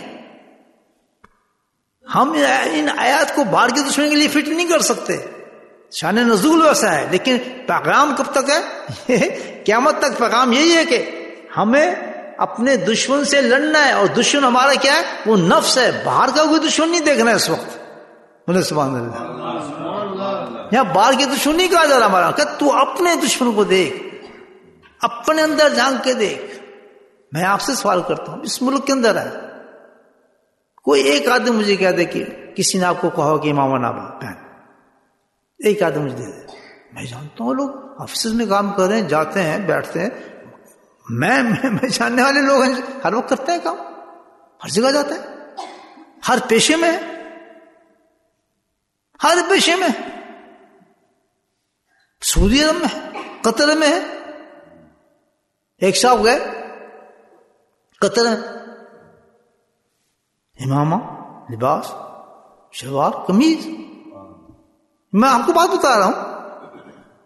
ہم ان آیات کو باہر کے دشمن کے لیے فٹ نہیں کر سکتے، شان نزول ویسا ہے، لیکن پیغام کب تک ہے؟ قیامت تک پیغام یہی ہے کہ ہمیں اپنے دشمن سے لڑنا ہے، اور دشمن ہمارا کیا ہے؟ وہ نفس ہے، باہر کا کوئی دشمن نہیں دیکھنا ہے اس وقت۔ بولے سبحان اللہ۔ یہاں باہر کے دشمن نہیں کہا جا رہا ہمارا، کہ تو اپنے دشمن کو دیکھ، اپنے اندر جھانک کے دیکھ۔ میں آپ سے سوال کرتا ہوں، اس ملک کے اندر ہے کوئی ایک آدمی مجھے کہہ دے کہ کسی نے آپ کو کہا کہ امام نابا پہن، ایک آدمی مجھے دے دے۔ میں جانتا ہوں لوگ آفیسز میں کام کر رہے ہیں، جاتے ہیں بیٹھتے ہیں، میں میں, میں جاننے والے لوگ ہیں، ہر وقت کرتے ہیں کام، ہر جگہ جاتے ہیں، ہر پیشے میں، ہر پیشے میں، سعودی عرب میں، قطر میں ہے۔ ایک صاحب گئے قطر میں، امامہ، لباس، شلوار، قمیض، میں آپ کو بات بتا رہا ہوں،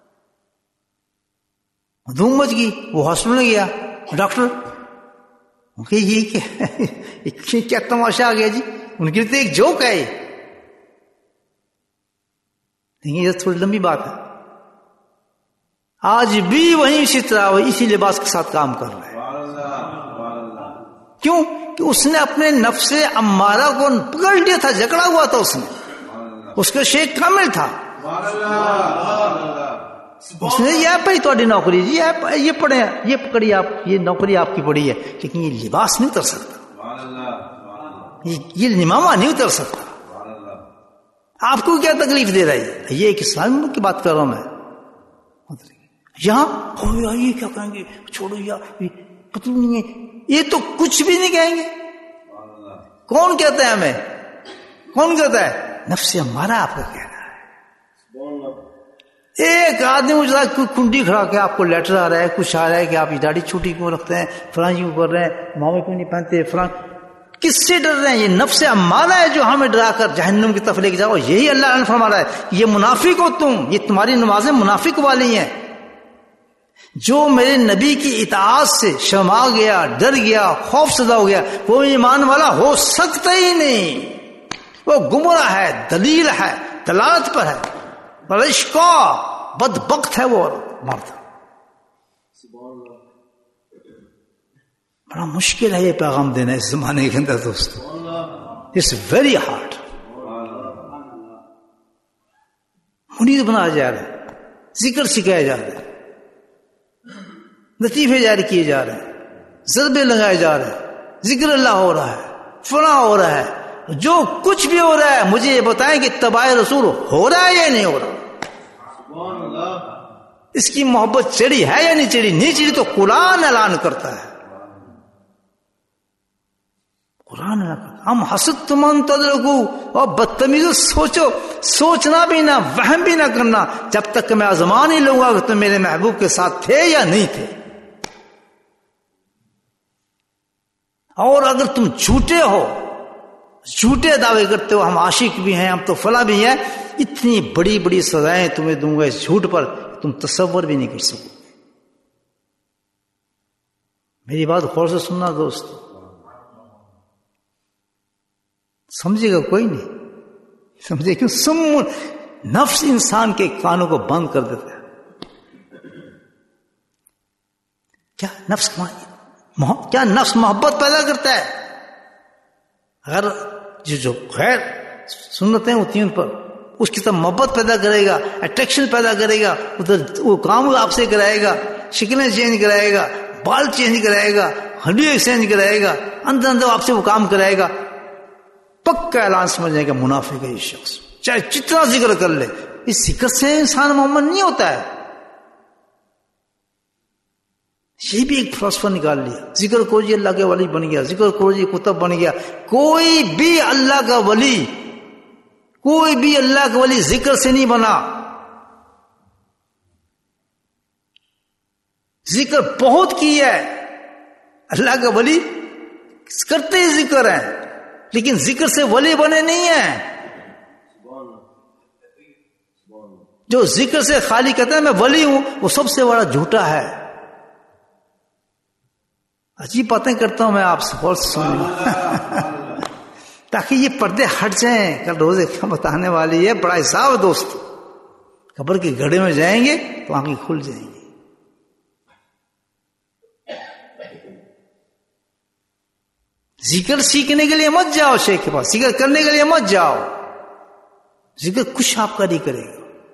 دھوم مچ گئی۔ وہ ہاسپٹل میں گیا، ڈاکٹر کہ یہ کیا تماشا آ گیا جی، ان کے لیے تو ایک جوک ہے یہ، لیکن یہ تھوڑی لمبی بات ہے۔ آج بھی وہیں اسی طرح وہ اسی لباس کے ساتھ کام کر رہے ہیں۔ کیوں؟ کہ اس نے اپنے نفس امارہ کو پکڑ لیا تھا، جکڑا ہوا تھا اس نے، اس کا شیخ کامل تھا، اس نے یہ پڑھی تھوڑی نوکری جی، یہ پڑھے، یہ پکڑی آپ، یہ نوکری آپ کی پڑی ہے، لیکن یہ لباس نہیں اتر سکتا، یہ نمامہ نہیں اتر سکتا۔ آپ کو کیا تکلیف دے رہا ہے؟ یہ ایک اسلامی ملک کی بات کر رہا ہوں میں۔ یہاں یہ کیا کہیں گے، چھوڑو یار، پتہ نہیں ہے، یہ تو کچھ بھی نہیں کہیں گے۔ کون کہتا ہے ہمیں؟ کون کہتا ہے؟ نفس ہمارا آپ کا کہنا ہے۔ ایک آدمی مجھے کوئی کنڈی کھڑا کے آپ کو لیٹر آ رہا ہے، کچھ آ رہا ہے کہ آپ یہ داڑھی چھوٹی کیوں رکھتے ہیں، فلاں کیوں کر رہے ہیں، مامے کیوں نہیں پہنتے، فلاں، کس سے ڈر رہے ہیں؟ یہ نفس ہمارا ہے جو ہمیں ڈرا کر جہنم کی طرف لے کے جاؤ۔ یہی اللہ نے فرما رہا ہے، یہ منافق ہو تم، یہ تمہاری نمازیں منافق والی ہیں۔ جو میرے نبی کی اطاعت سے شرما گیا، ڈر گیا، خوف زدہ ہو گیا، وہ ایمان والا ہو سکتا ہی نہیں، وہ گمراہ ہے، دلیل ہے، دلالت پر ہے، بلشقا، بدبخت ہے وہ مرد۔ بڑا مشکل ہے یہ پیغام دینا اس زمانے کے اندر دوستو، اٹس ویری ہارڈ۔ مرید بنایا جا رہا ہے، ذکر سکھایا جا رہا ہے، لطیفے جاری کیے جا رہے ہیں، ضربے لگائے جا رہے ہیں، ذکر اللہ ہو رہا ہے، فلاں ہو رہا ہے، جو کچھ بھی ہو رہا ہے مجھے یہ بتائیں کہ اتباع رسول ہو رہا ہے یا نہیں ہو رہا؟ اس کی محبت چڑھی ہے یا نہیں چڑھی؟ نہیں چڑھی تو قرآن اعلان کرتا ہے، قرآن اعلان کرتا ہے، ہم حسدتم ان تدرکوا، اور بدتمیز سوچو، سوچنا بھی نہ، وہم بھی نہ کرنا، جب تک کہ میں آزما نہیں لوں گا کہ تم میرے محبوب کے ساتھ تھے یا نہیں تھے۔ اور اگر تم جھوٹے ہو، جھوٹے دعوے کرتے ہو، ہم عاشق بھی ہیں، ہم تو فلاں بھی ہیں، اتنی بڑی بڑی سزائیں تمہیں دوں گا اس جھوٹ پر، تم تصور بھی نہیں کر سکو۔ میری بات غور سے سننا دوست، سمجھے گا کوئی نہیں سمجھے، کیوں؟ سم نفس انسان کے کانوں کو بند کر دیتا ہے، کیا نفس کیا نفس محبت پیدا کرتا ہے؟ اگر جو غیر سنتیں ہوتی ہیں ان پر اس کی طرف محبت پیدا کرے گا، اٹریکشن پیدا کرے گا، ادھر وہ کام آپ سے کرائے گا، شکلیں چینج کرائے گا، بال چینج کرائے گا، ہڈیاں چینج کرائے گا، اندر اندر آپ سے وہ کام کرائے گا، پکا اعلان سمجھ جائے گا منافق ہے یہ شخص، چاہے جتنا ذکر کر لے۔ اس ذکر سے انسان مومن نہیں ہوتا ہے۔ یہ بھی ایک فلسفہ نکال لیا، ذکر کرو جی اللہ کے ولی بن گیا، ذکر کرو جی کتب بن گیا۔ کوئی بھی اللہ کا ولی، کوئی بھی اللہ کا ولی ذکر سے نہیں بنا۔ ذکر بہت کیا ہے، اللہ کا ولی کرتے ہی ذکر ہیں، لیکن ذکر سے ولی بنے نہیں ہیں۔ جو ذکر سے خالی کہتا ہے میں ولی ہوں، وہ سب سے بڑا جھوٹا ہے۔ عجیب باتیں کرتا ہوں میں آپ سے، بہت سن تاکہ یہ پردے ہٹ جائیں۔ کل روزے کیا بتانے والی ہے، بڑا حساب ہے دوست۔ قبر کے گڑھے میں جائیں گے تو آنکھیں کھل جائیں گی۔ ذکر سیکھنے کے لیے مت جاؤ شیخ کے پاس، ذکر کرنے کے لیے مت جاؤ، ذکر کچھ آپ کا نہیں کرے گا۔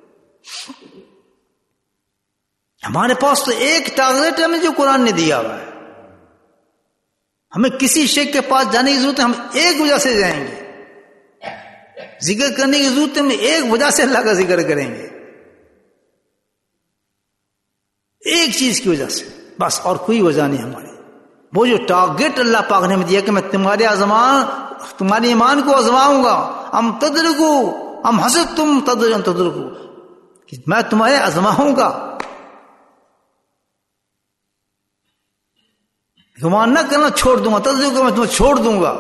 ہمارے پاس تو ایک ٹارگیٹ ہمیں جو قرآن نے دیا ہوا ہے، ہمیں کسی شیخ کے پاس جانے کی ضرورت ہے، ہم ایک وجہ سے جائیں گے۔ ذکر کرنے کی ضرورت ہے، ہم ایک وجہ سے اللہ کا ذکر کریں گے، ایک چیز کی وجہ سے بس، اور کوئی وجہ نہیں ہماری۔ وہ جو ٹارگیٹ اللہ پاک نے دیا کہ میں تمہارے آزمان تمہارے ایمان کو آزماؤں گا، ہم تدرکو ہم حسد تم تدرک تدرکو، کہ میں تمہارے آزماؤں گا۔ گمان نہ کرنا چھوڑ دوں گا، تدرک میں تمہیں چھوڑ دوں گا۔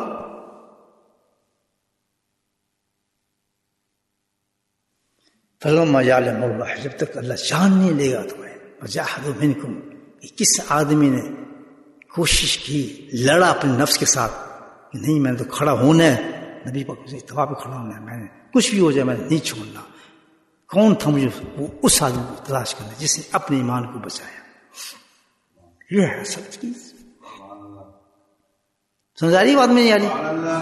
فلما یعلم اللہ، جب تک اللہ جان نہیں لے گا تمہیں، وجاہدوا منکم، کس آدمی نے کوشش کی، لڑا اپنے نفس کے ساتھ کہ نہیں میں نے تو کھڑا ہونا ہے، نبی پاک سے اتفاق پہ کھڑا ہونا ہے، میں نے کچھ بھی ہو جائے میں نے نہیں چھوڑنا۔ کون تھا مجھے؟ وہ اس آدمی کو تلاش کرنا جس نے اپنے ایمان کو بچایا۔ یہ ہے سب چیز۔ سمجھ آ رہی بات میں نہیں آ رہی؟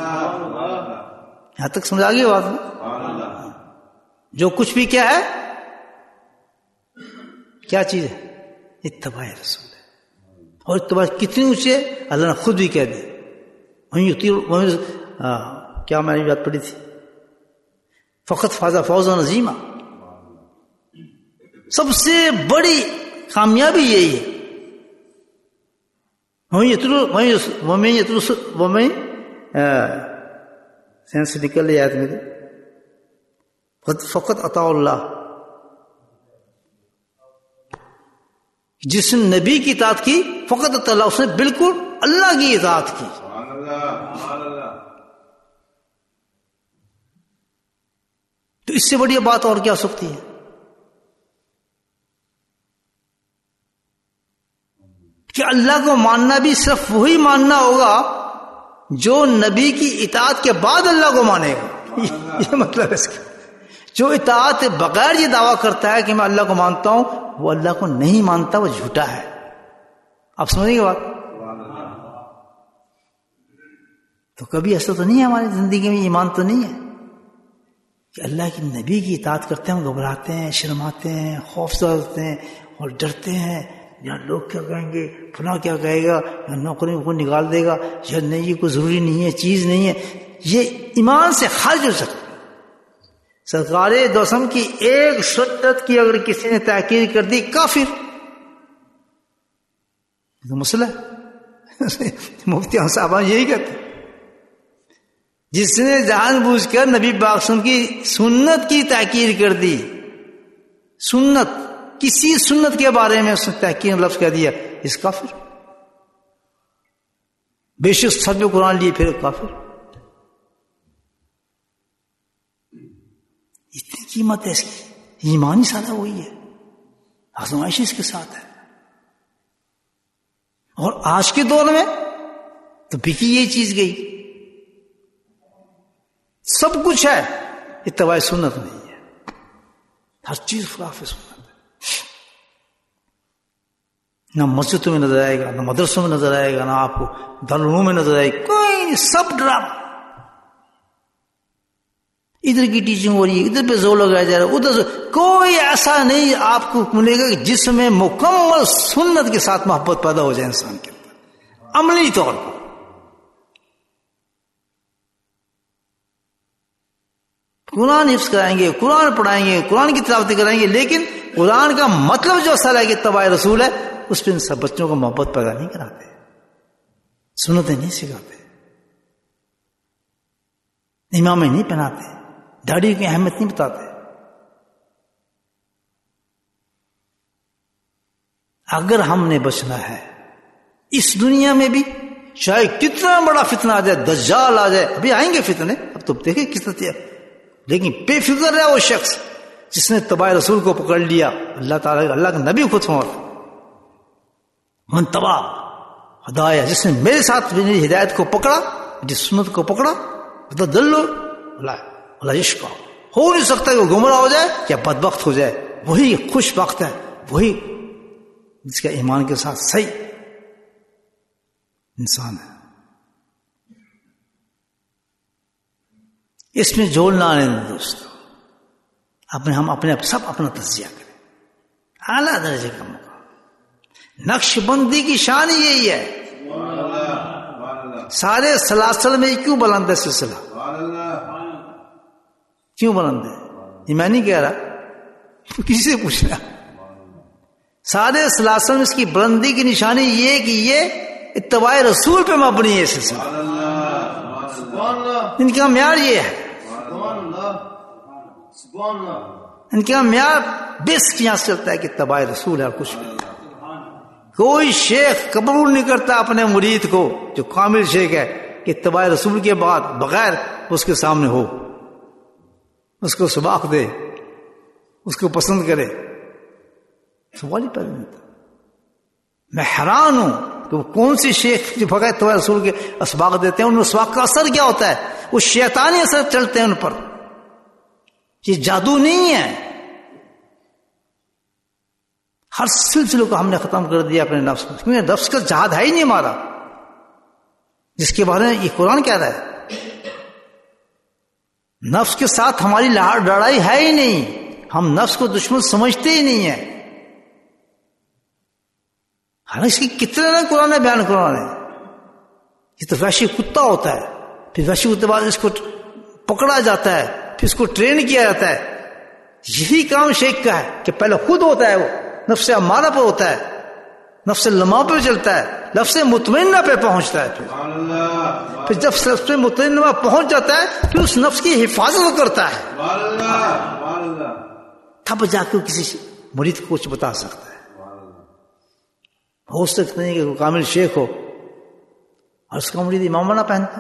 یہاں تک سمجھ آ گئی بات میں؟ جو کچھ بھی کیا ہے، کیا چیز ہے؟ اتباع رسول ہے۔ اور اتباع کتنی اونچی ہے اللہ نے خود بھی کہہ دی، وہیں کیا میں نے بات پڑھی تھی، فقط فاز فوزا عظیما، سب سے بڑی کامیابی یہی ہے۔ سینس نکل رہی آیت میرے، فقط عطا اللہ، جس نے نبی کی اطاعت کی فقط عطا اللہ، اس نے بالکل اللہ کی اطاعت کی۔ تو اس سے بڑی بات اور کیا ہو سکتی ہے؟ کہ اللہ کو ماننا بھی صرف وہی ماننا ہوگا جو نبی کی اطاعت کے بعد اللہ کو مانے گا۔ یہ مطلب ہے اس کا، جو اطاعت بغیر یہ دعویٰ کرتا ہے کہ میں اللہ کو مانتا ہوں، وہ اللہ کو نہیں مانتا، وہ جھوٹا ہے۔ آپ سمجھیں گے بات؟ تو کبھی ایسا تو نہیں ہے ہماری زندگی میں، ایمان تو نہیں ہے کہ اللہ کی نبی کی اطاعت کرتے ہیں ہم گھبراتے ہیں، شرماتے ہیں، خوف زدہ ہوتے ہیں اور ڈرتے ہیں، یا لوگ کیا کہیں گے، فلاں کیا کہے گا، یا نوکری کو نکال دے گا، یا نہیں یہ کوئی ضروری نہیں ہے، چیز نہیں ہے۔ یہ ایمان سے خارج ہو سکتا ہے۔ سرکار دوسم کی ایک سنت کی اگر کسی نے تحقیر کر دی، کافر، تو مسئلہ ہے۔ مفتی صاحبان یہی کہتے ہیں، جس نے جان بوجھ کر نبی پاک کی سنت کی تحقیر کر دی، سنت کسی سنت کے بارے میں اس نے تحقیر لفظ کہہ دیا، اس کافر۔ بے شک سب قرآن لیے پھر کافر۔ اتنی قیمت ہے اس کی، ایمانی سارا وہی ہے، آزمائش اس کے ساتھ ہے۔ اور آج کے دور میں تو بکی یہ چیز گئی، سب کچھ ہے، اتباع سنت نہیں ہے، ہر چیز خلاف سنت ہے۔ نہ مسجدوں میں نظر آئے گا، نہ مدرسوں میں نظر آئے گا، نہ آپ کو دارالعلوم میں نظر آئے گا، کوئی نہیں، سب ڈرامہ. ادھر کی ٹیچنگ ہو رہی ہے، ادھر پہ زور لگایا جا رہا ہے، ادھر سے کوئی ایسا نہیں آپ کو ملے گا کہ جس میں مکمل سنت کے ساتھ محبت پیدا ہو جائے انسان کے اندر عملی طور پر. قرآن حفظ کرائیں گے، قرآن پڑھائیں گے، قرآن کی تلاوت کرائیں گے، لیکن قرآن کا مطلب جو اصل ہے کہ اتباع رسول ہے، اس پہ ان سب بچوں کو محبت پیدا نہیں کراتے، سنتیں نہیں سکھاتے، امامیں نہیں پہناتے، داڑھی کی اہمیت نہیں بتاتے. اگر ہم نے بچنا ہے اس دنیا میں بھی، چاہے کتنا بڑا فتنہ آ جائے، دجال آ جائے، ابھی آئیں گے فتنے، اب تو دیکھیں کتنے، لیکن بے فکر ہے وہ شخص جس نے اتباع رسول کو پکڑ لیا. اللہ تعالیٰ اللہ کا نبی خود فرماتا من تبع ہدایہ، جس نے میرے ساتھ میری ہدایت کو پکڑا، جس سنت کو پکڑا، دلو اللہ یشقا، ہو نہیں سکتا کہ وہ گمراہ ہو جائے یا بدبخت ہو جائے، وہی خوش بخت ہے، وہی جس کا ایمان کے ساتھ صحیح انسان ہے. اس میں جھول نہ آنے دیں دوستو، اپنے ہم اپنے سب اپنا تجزیہ کریں، اعلیٰ درجے کا مقام. نقش بندی کی شان یہی ہے. سارے سلاسل میں کیوں بلند ہے سلسلہ؟ کیوں بلند ہے؟ یہ میں نہیں کہہ رہا، کسی سے پوچھنا. سارے سلاسل میں اس کی بلندی کی نشانی یہ کہ یہ اتباع رسول پہ مبنی ہے سلسلہ. ان کا معیار یہ ہے، ان کا معیار بیس یہاں سے چلتا ہے کہ اتباع رسول ہے اور کچھ بھی. کوئی شیخ قبول نہیں کرتا اپنے مرید کو جو کامل شیخ ہے کہ اتباع رسول کے بعد بغیر اس کے سامنے ہو، اس کو سباق دے، اس کو پسند کرے. سوال ہی پیدا نہیں ہوتا. میں حیران ہوں کہ وہ کون سی شیخ جو بغیر اتباع رسول کے اسباق دیتے ہیں، ان اسباق کا اثر کیا ہوتا ہے؟ وہ شیطانی اثر چلتے ہیں ان پر، یہ جادو نہیں ہے. ہر سلسلے کو ہم نے ختم کر دیا اپنے نفس کو، کیونکہ نفس کا جہاد ہے ہی نہیں ہمارا، جس کے بارے میں یہ قرآن کہہ رہا ہے. نفس کے ساتھ ہماری لڑائی ہے ہی نہیں، ہم نفس کو دشمن سمجھتے ہی نہیں ہیں. ہاں اس کی کتنے نے قرآن نے بیان قرآن ہے. یہ تو وحشی کتا ہوتا ہے، پھر وحشی کتے بعد اس کو پکڑا جاتا ہے، پھر اس کو ٹرین کیا جاتا ہے. یہی کام شیخ کا ہے کہ پہلے خود ہوتا ہے، وہ نفس امارہ پہ ہوتا ہے، نفس لمحہ پہ چلتا ہے، نفس مطمئنہ پہ پہنچتا ہے. پھر پھر جب نفس مطمئنہ پہنچ جاتا ہے پھر اس نفس کی حفاظت کرتا ہے، تب جا کے کسی مرید کو کچھ بتا سکتا ہے. ہو سکتا نہیں کہ کوئی کامل شیخ ہو اور اس کا مرید امامہ نہ پہنتا،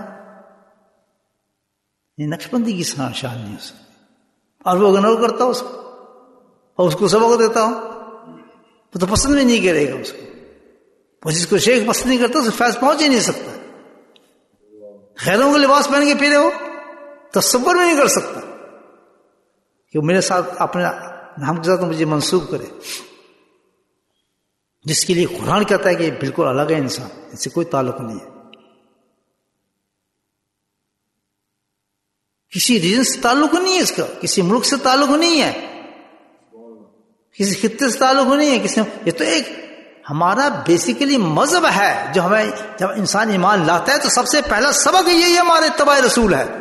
یہ نقش بندی کی شان نہیں ہو سکتی. اور وہ اگنور کرتا اس کو اور اس کو سبق دیتا ہوں، وہ تو پسند بھی نہیں کرے گا اس کو. وہ جس کو شیخ پسند نہیں کرتا اس کو فیض پہنچ ہی نہیں سکتا. غیروں کا لباس پہن کے پھرے ہو تصور بھی نہیں کر سکتا کہ وہ میرے ساتھ اپنے ہم کے ساتھ مجھے منسوب کرے، جس کے لیے قرآن کہتا ہے کہ بالکل الگ ہے انسان، اس سے کوئی تعلق نہیں ہے. کسی ریجن سے تعلق نہیں ہے اس کا، کسی ملک سے تعلق نہیں ہے، کسی خطے سے تعلق نہیں ہے، کسی یہ تو ایک ہمارا بیسیکلی مذہب ہے. جو ہمیں جب انسان ایمان لاتا ہے تو سب سے پہلا سبق یہی ہمارے اتباع رسول ہے.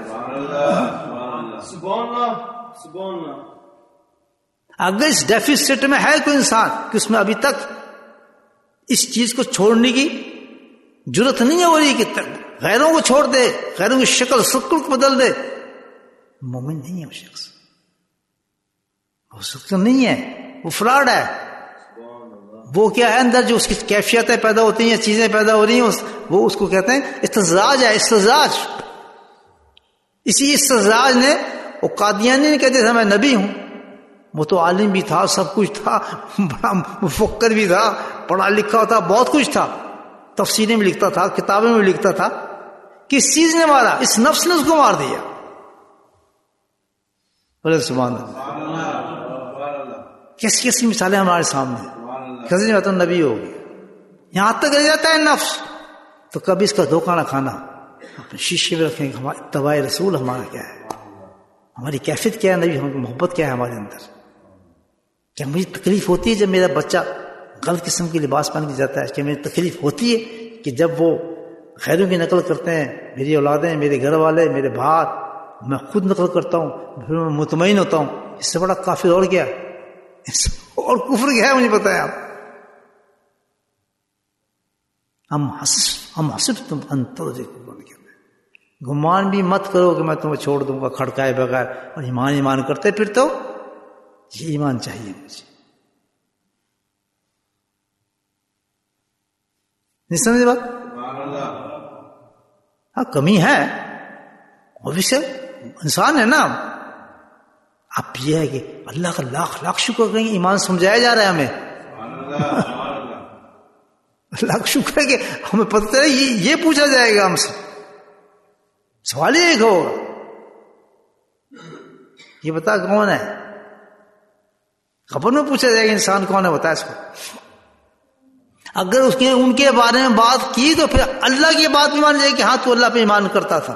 اگر اس ڈیفیسٹ میں ہے کوئی انسان کہ اس میں ابھی تک اس چیز کو چھوڑنے کی جرت نہیں ہو رہی کہ غیروں کو چھوڑ دے، غیروں کی شکل شکل کو بدل دے، مومن نہیں ہے وہ شخص، وہ شخص نہیں ہے، وہ فراڈ ہے. وہ کیا ہے اندر جو اس کی کیفیتیں پیدا ہوتی ہیں، چیزیں پیدا ہو رہی ہیں، وہ اس کو کہتے ہیں استزراج ہے. استزراج اسی استزراج نے وہ قادیانی نے کہتے تھے میں نبی ہوں. وہ تو عالم بھی تھا، سب کچھ تھا، بڑا مفکر بھی تھا، پڑھا لکھا تھا، بہت کچھ تھا، تفسیریں میں لکھتا تھا، کتابیں میں لکھتا تھا. کس چیز نے مارا؟ اس نفس نے اس کو مار دیا. بولے سبحان اللہ. کیسی کیسی مثالیں ہمارے سامنے. کسی میں تو نبی ہو گیا، یہاں تک رہ جاتا ہے نفس، تو کبھی اس کا دھوکہ نہ کھانا، اپنے شیشے میں رکھیں کہ اتباع رسول ہمارا کیا ہے، ہماری کیفیت کیا ہے، نبی ہم کی محبت کیا ہے ہمارے اندر. کیا مجھے تکلیف ہوتی ہے جب میرا بچہ غلط قسم کی لباس پہن کے جاتا ہے؟ کیا مجھے تکلیف ہوتی ہے کہ جب وہ غیروں کی نقل کرتے ہیں، میری اولادیں، میرے گھر والے، میرے بھائی، میں خود نقل کرتا ہوں، پھر میں مطمئن ہوتا ہوں؟ اس سے بڑا کافر اور کیا، اور کفر کیا ہے مجھے بتائیں آپ. ہم حسب ہم حسب تم انتر گمان بھی مت کرو کہ میں تمہیں چھوڑ دوں گا کھڑکائے بغیر، اور ایمان ایمان کرتے پھر تو یہ ایمان چاہیے مجھے. نہیں سمجھے بات؟ ہاں کمی ہے، اور بھی سے انسان ہے نا. اب یہ ہے کہ اللہ کا لاکھ لاکھ شکر کریں گے، ایمان سمجھایا جا رہا ہے ہمیں. لاکھ شکر ہے کہ ہمیں پتہ چلے یہ پوچھا جائے گا ہم سے. سوال ہی ایک ہوگا، یہ بتا کون ہے. خبر میں پوچھا جائے گا انسان کون ہے، بتا اس کو. اگر اس نے ان کے بارے میں بات کی تو پھر اللہ کی بات بھی مان جائے کہ ہاں تو اللہ پہ ایمان کرتا تھا.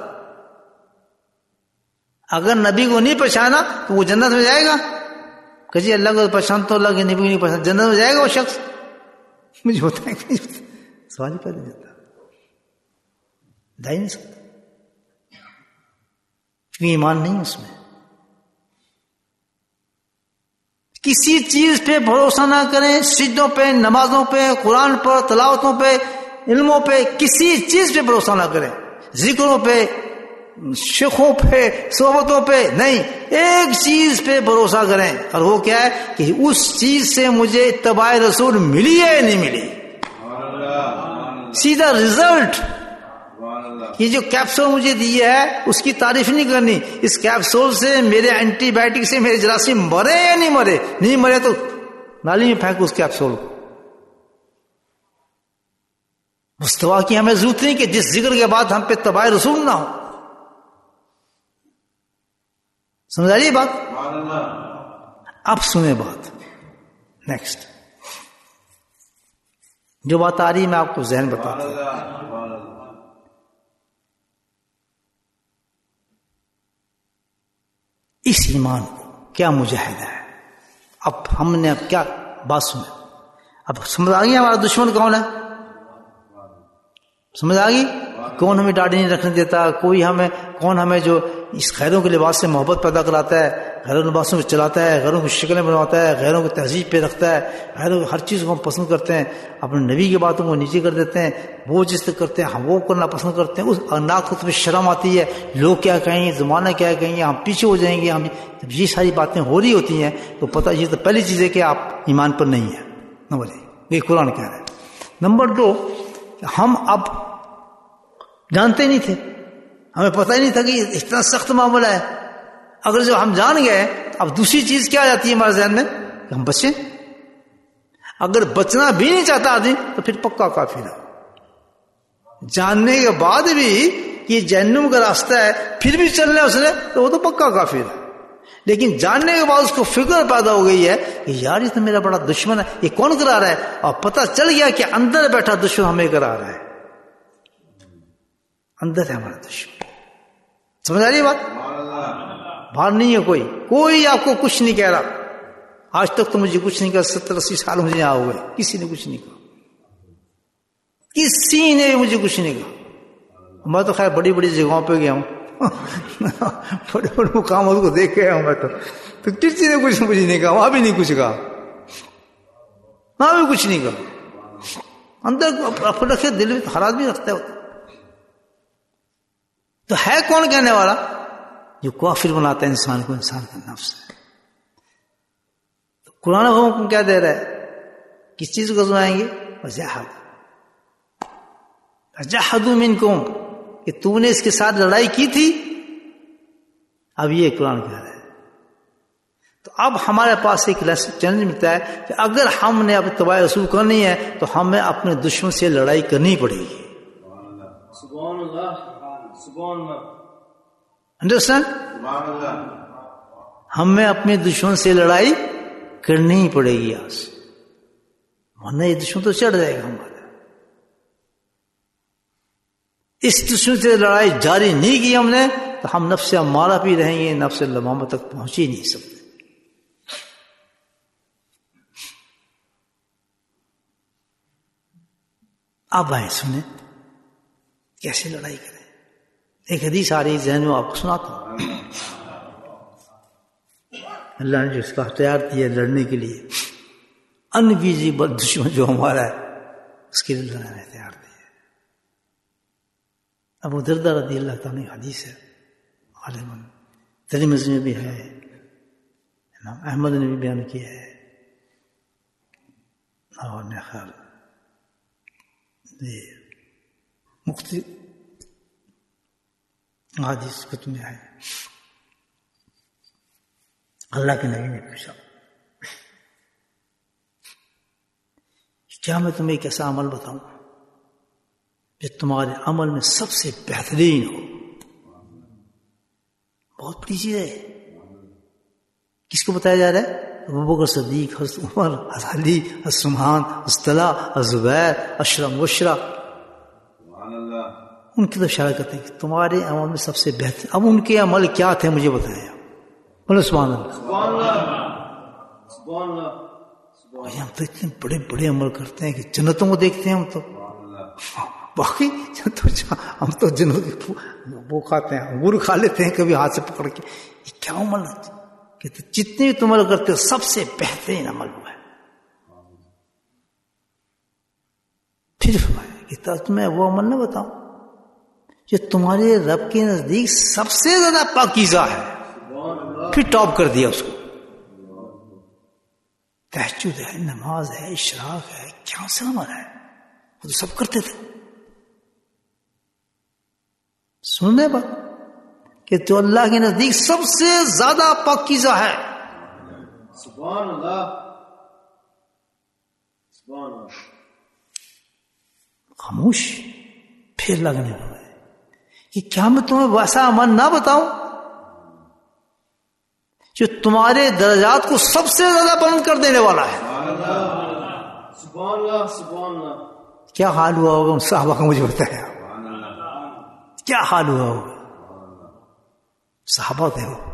اگر نبی کو نہیں پہچانا تو وہ جنت میں جائے گا کہ جی اللہ کو پہچان تو اللہ کے نبی کو نہیں پہچان، جنت میں جائے گا وہ شخص؟ مجھے ہوتا ہے کہ سوال ہی پیدا جاتا جا ہی نہیں سکتا، کیونکہ ایمان نہیں اس میں. کسی چیز پہ بھروسہ نہ کریں، سجدوں پہ، نمازوں پہ، قرآن پر، تلاوتوں پہ، علموں پہ، کسی چیز پہ بھروسہ نہ کریں، ذکروں پہ، شیخوں پہ، صحبتوں پہ نہیں. ایک چیز پہ بھروسہ کریں، اور وہ کیا ہے کہ اس چیز سے مجھے اتباع رسول ملی ہے یا نہیں ملی. سیدھا رزلٹ. یہ جو کیپسول مجھے دی ہے اس کی تعریف نہیں کرنی، اس کیپسول سے میرے اینٹی بائیوٹک سے میرے جراثیم مرے یا نہیں مرے، نہیں مرے تو نالی میں پھینکو اس کیپسول کو. مستوا کی ہمیں ضرورت نہیں کہ جس ذکر کے بعد ہم پہ اتباع رسول نہ ہو. سمجھا رہی بات؟ اب سنیں بات نیکسٹ جو بات آ رہی ہے میں آپ کو ذہن بتاتا ہوں. اس ایمان کو کیا مجاہدہ ہے. اب ہم نے اب کیا بات سنیں، اب سمجھ آ گئی ہمارا دشمن کون ہے، سمجھ آ گئی. کون ہمیں ڈاڑھی نہیں رکھنے دیتا، کوئی ہمیں کون ہمیں جو اس غیروں کے لباس سے محبت پیدا کراتا ہے، غیروں کے لباسوں پہ چلاتا ہے، غیروں کی شکلیں بنواتا ہے، غیروں کو تہذیب پہ رکھتا ہے، غیروں ہر چیز کو ہم پسند کرتے ہیں، اپنے نبی کی باتوں کو نیچے کر دیتے ہیں، وہ جس سے کرتے ہیں ہم وہ کرنا پسند کرتے ہیں. اس ناک کو شرم آتی ہے، لوگ کیا کہیں گے، زمانہ کیا کہیں گے، ہم پیچھے ہو جائیں گے. ہم جب یہ ساری باتیں ہو رہی ہوتی ہیں تو پتہ یہ تو پہلی چیز ہے کہ آپ ایمان پر نہیں ہیں. نمبر ایک یہ قرآن کہہ رہا ہے. نمبر دو ہم اب جانتے نہیں تھے، ہمیں پتہ ہی نہیں تھا کہ اتنا سخت معاملہ ہے. اگر جو ہم جان گئے تو اب دوسری چیز کیا آ جاتی ہے ہمارے ذہن میں کہ ہم بچیں. اگر بچنا بھی نہیں چاہتا آدمی تو پھر پکا کافر ہے. جاننے کے بعد بھی یہ جہنم کا راستہ ہے پھر بھی چل رہا ہے اس نے تو وہ تو پکا کافر ہے. لیکن جاننے کے بعد اس کو فکر پیدا ہو گئی ہے کہ یار یہ تو میرا بڑا دشمن ہے، یہ کون کرا رہا ہے، اور پتہ چل گیا کہ اندر بیٹھا دشمن ہمیں کرا رہا ہے، اندر ہے ہمارا دشمن. سمجھ آ رہی ہے بات؟ باہر نہیں ہے کوئی کوئی آپ کو کچھ نہیں کہہ رہا. آج تک تو مجھے کچھ نہیں کہا، ستر اسی سال مجھے یہاں ہوئے کسی نے کچھ نہیں کہا، کسی نے مجھے کچھ نہیں کہا. میں تو خیر بڑی بڑی جگہوں پہ گیا ہوں بڑے بڑے مقامات کو دیکھ گیا ہوں میں تو تو کسی نے کچھ مجھے نہیں کہا، وہاں بھی نہیں کچھ کہا، وہاں بھی کچھ نہیں کہا. اندر رکھے دل میں حالات بھی رکھتا ہے. تو ہے کون کہنے والا جو کافر بناتا ہے انسان کو، انسان کا نفس ہے. تو قرآن حکم کیا دے رہا ہے، کس چیز کو سنائیں گے، وجاہد وجاہدوا منکم، کہ تو نے اس کے ساتھ لڑائی کی تھی. اب یہ قرآن کہہ رہا ہے. تو اب ہمارے پاس ایک چیلنج ملتا ہے کہ اگر ہم نے اب اتباع رسول کرنی ہے تو ہمیں اپنے دشمن سے لڑائی کرنی پڑے گی. سبحان اللہ سبحان اللہ. انڈرسٹینڈ؟ ہمیں اپنے دشمن سے لڑائی کرنی ہی پڑے گی آج، ورنہ یہ دشمن تو چڑھ جائے گا ہمارا. اس دشمن سے لڑائی جاری نہیں کی ہم نے تو ہم نفس امارہ بھی رہیں گے، نفس لوامہ تک پہنچ ہی نہیں سکتے۔ اب آئیں سنیں کیسے لڑائی کریں۔ ایک حدیث آ رہی ذہن میں، آپ کو سناتا ہوں۔ اللہ نے جس کا اختیار دیا لڑنے کے لیے، انویزیبل دشمن جو ہمارا ہے اس کے لیے لڑنے کا اختیار دیا۔ ابو دردہ رضی اللہ تعالیٰ کی حدیث ہے، غالباً ترمذی میں بھی ہے، امام احمد نے بھی بیان کیا ہے، اور میرا خیال مختلف حدیث کتب میں آئے۔ اللہ کے نبی نے پوچھا کیا میں تمہیں ایک ایسا عمل بتاؤں جو تمہارے عمل میں سب سے بہترین ہو؟ بہت بڑی چیز ہے۔ کس کو بتایا جا رہا ہے؟ ابو بکر صدیق، حضرت عمر، حضرت علی، حضرت عثمان، حضرت طلحہ، حضرت زبیر، عشرہ مبشرہ، ان کی تو اشارہ کرتے ہیں کہ تمہارے عمل میں سب سے بہتر۔ اب ان کے عمل کیا تھے مجھے بتائیں۔ بولو سبحان اللہ۔ سبحان اللہ، سبحان اللہ۔ ہم تو اتنے بڑے بڑے عمل کرتے ہیں کہ جنتوں کو دیکھتے ہیں ہم تو، باقی ہم تو جنت وہ کھاتے ہیں، انگور کھا لیتے ہیں کبھی ہاتھ سے پکڑ کے۔ یہ کیا عمل ہے کہ جتنے بھی تم عمل کرتے ہو سب سے بہترین عمل ہوا ہے۔ پھر فرمایا کہ تمہیں وہ عمل نہ بتاؤں جو تمہارے رب کے نزدیک سب سے زیادہ پاکیزہ ہے۔ پھر ٹاپ کر دیا اس کو۔ تہجد ہے، نماز ہے، اشراق ہے، کیا سا عمل ہے، وہ تو سب کرتے تھے۔ سننے بات کہ تو اللہ کے نزدیک سب سے زیادہ پاکیزہ ہے۔ سبحان اللہ، سبحان اللہ۔ خاموش۔ پھر لگنے لگا کہ کیا میں تمہیں ویسا عمل نہ بتاؤں جو تمہارے درجات کو سب سے زیادہ بلند کر دینے والا ہے؟ سبحان اللہ، سبحان اللہ۔ کیا حال ہوا ہوگا ان صحابہ کا، مجھے بتایا کیا حال ہوا ہوگا؟ صحابہ تھے وہ،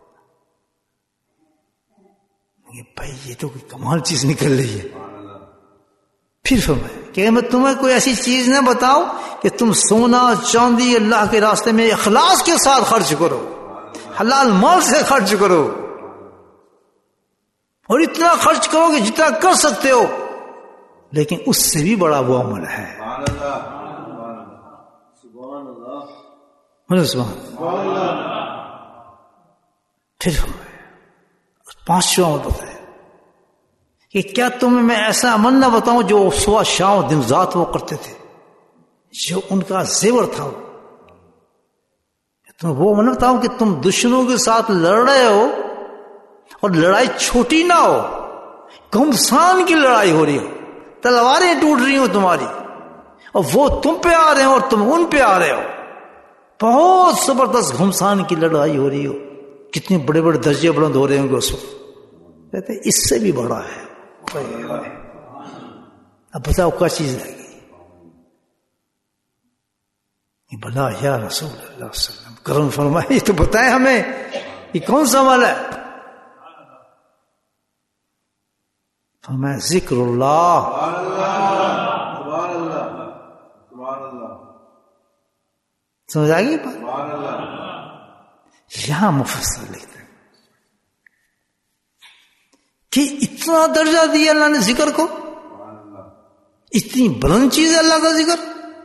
بھائی یہ تو کوئی کمال چیز نکل رہی ہے۔ پھر فرمایا کہ میں تمہیں کوئی ایسی چیز نہ بتاؤں کہ تم سونا چاندی اللہ کے راستے میں اخلاص کے ساتھ خرچ کرو، حلال مال سے خرچ کرو، اور اتنا خرچ کرو کہ جتنا کر سکتے ہو، لیکن اس سے بھی بڑا وہ عمل ہے۔ پھر پانچواں عمل بتایا کہ کیا تمہیں میں ایسا عمل نہ بتاؤں جو صبح شام دن رات وہ کرتے تھے، جو ان کا زیور تھا۔ تم وہ عمل بتاؤں کہ تم دشمنوں کے ساتھ لڑ رہے ہو اور لڑائی چھوٹی نہ ہو، گھمسان کی لڑائی ہو رہی ہو، تلواریں ٹوٹ رہی ہوں تمہاری، اور وہ تم پہ آ رہے ہو اور تم ان پہ آ رہے ہو، بہت زبردست گھمسان کی لڑائی ہو رہی ہو، کتنے بڑے بڑے درجے بلند ہو رہے ہوں گے اس وقت۔ کہتے ہیں اس سے بھی بڑا ہے۔ اب بتاؤ کیا چیز رہے گی؟ بلا یا رسول اللہ صلی اللہ علیہ وسلم کرم فرمائے تو بتائیں ہمیں یہ کون سا عمل ہے؟ فرمایا ذکر اللہ۔ سمجھ آ گئی بات؟ یہاں مفسر لکھتے ہیں کہ اتنا درجہ دیا اللہ نے ذکر کو، اتنی بلند چیز ہے اللہ کا ذکر،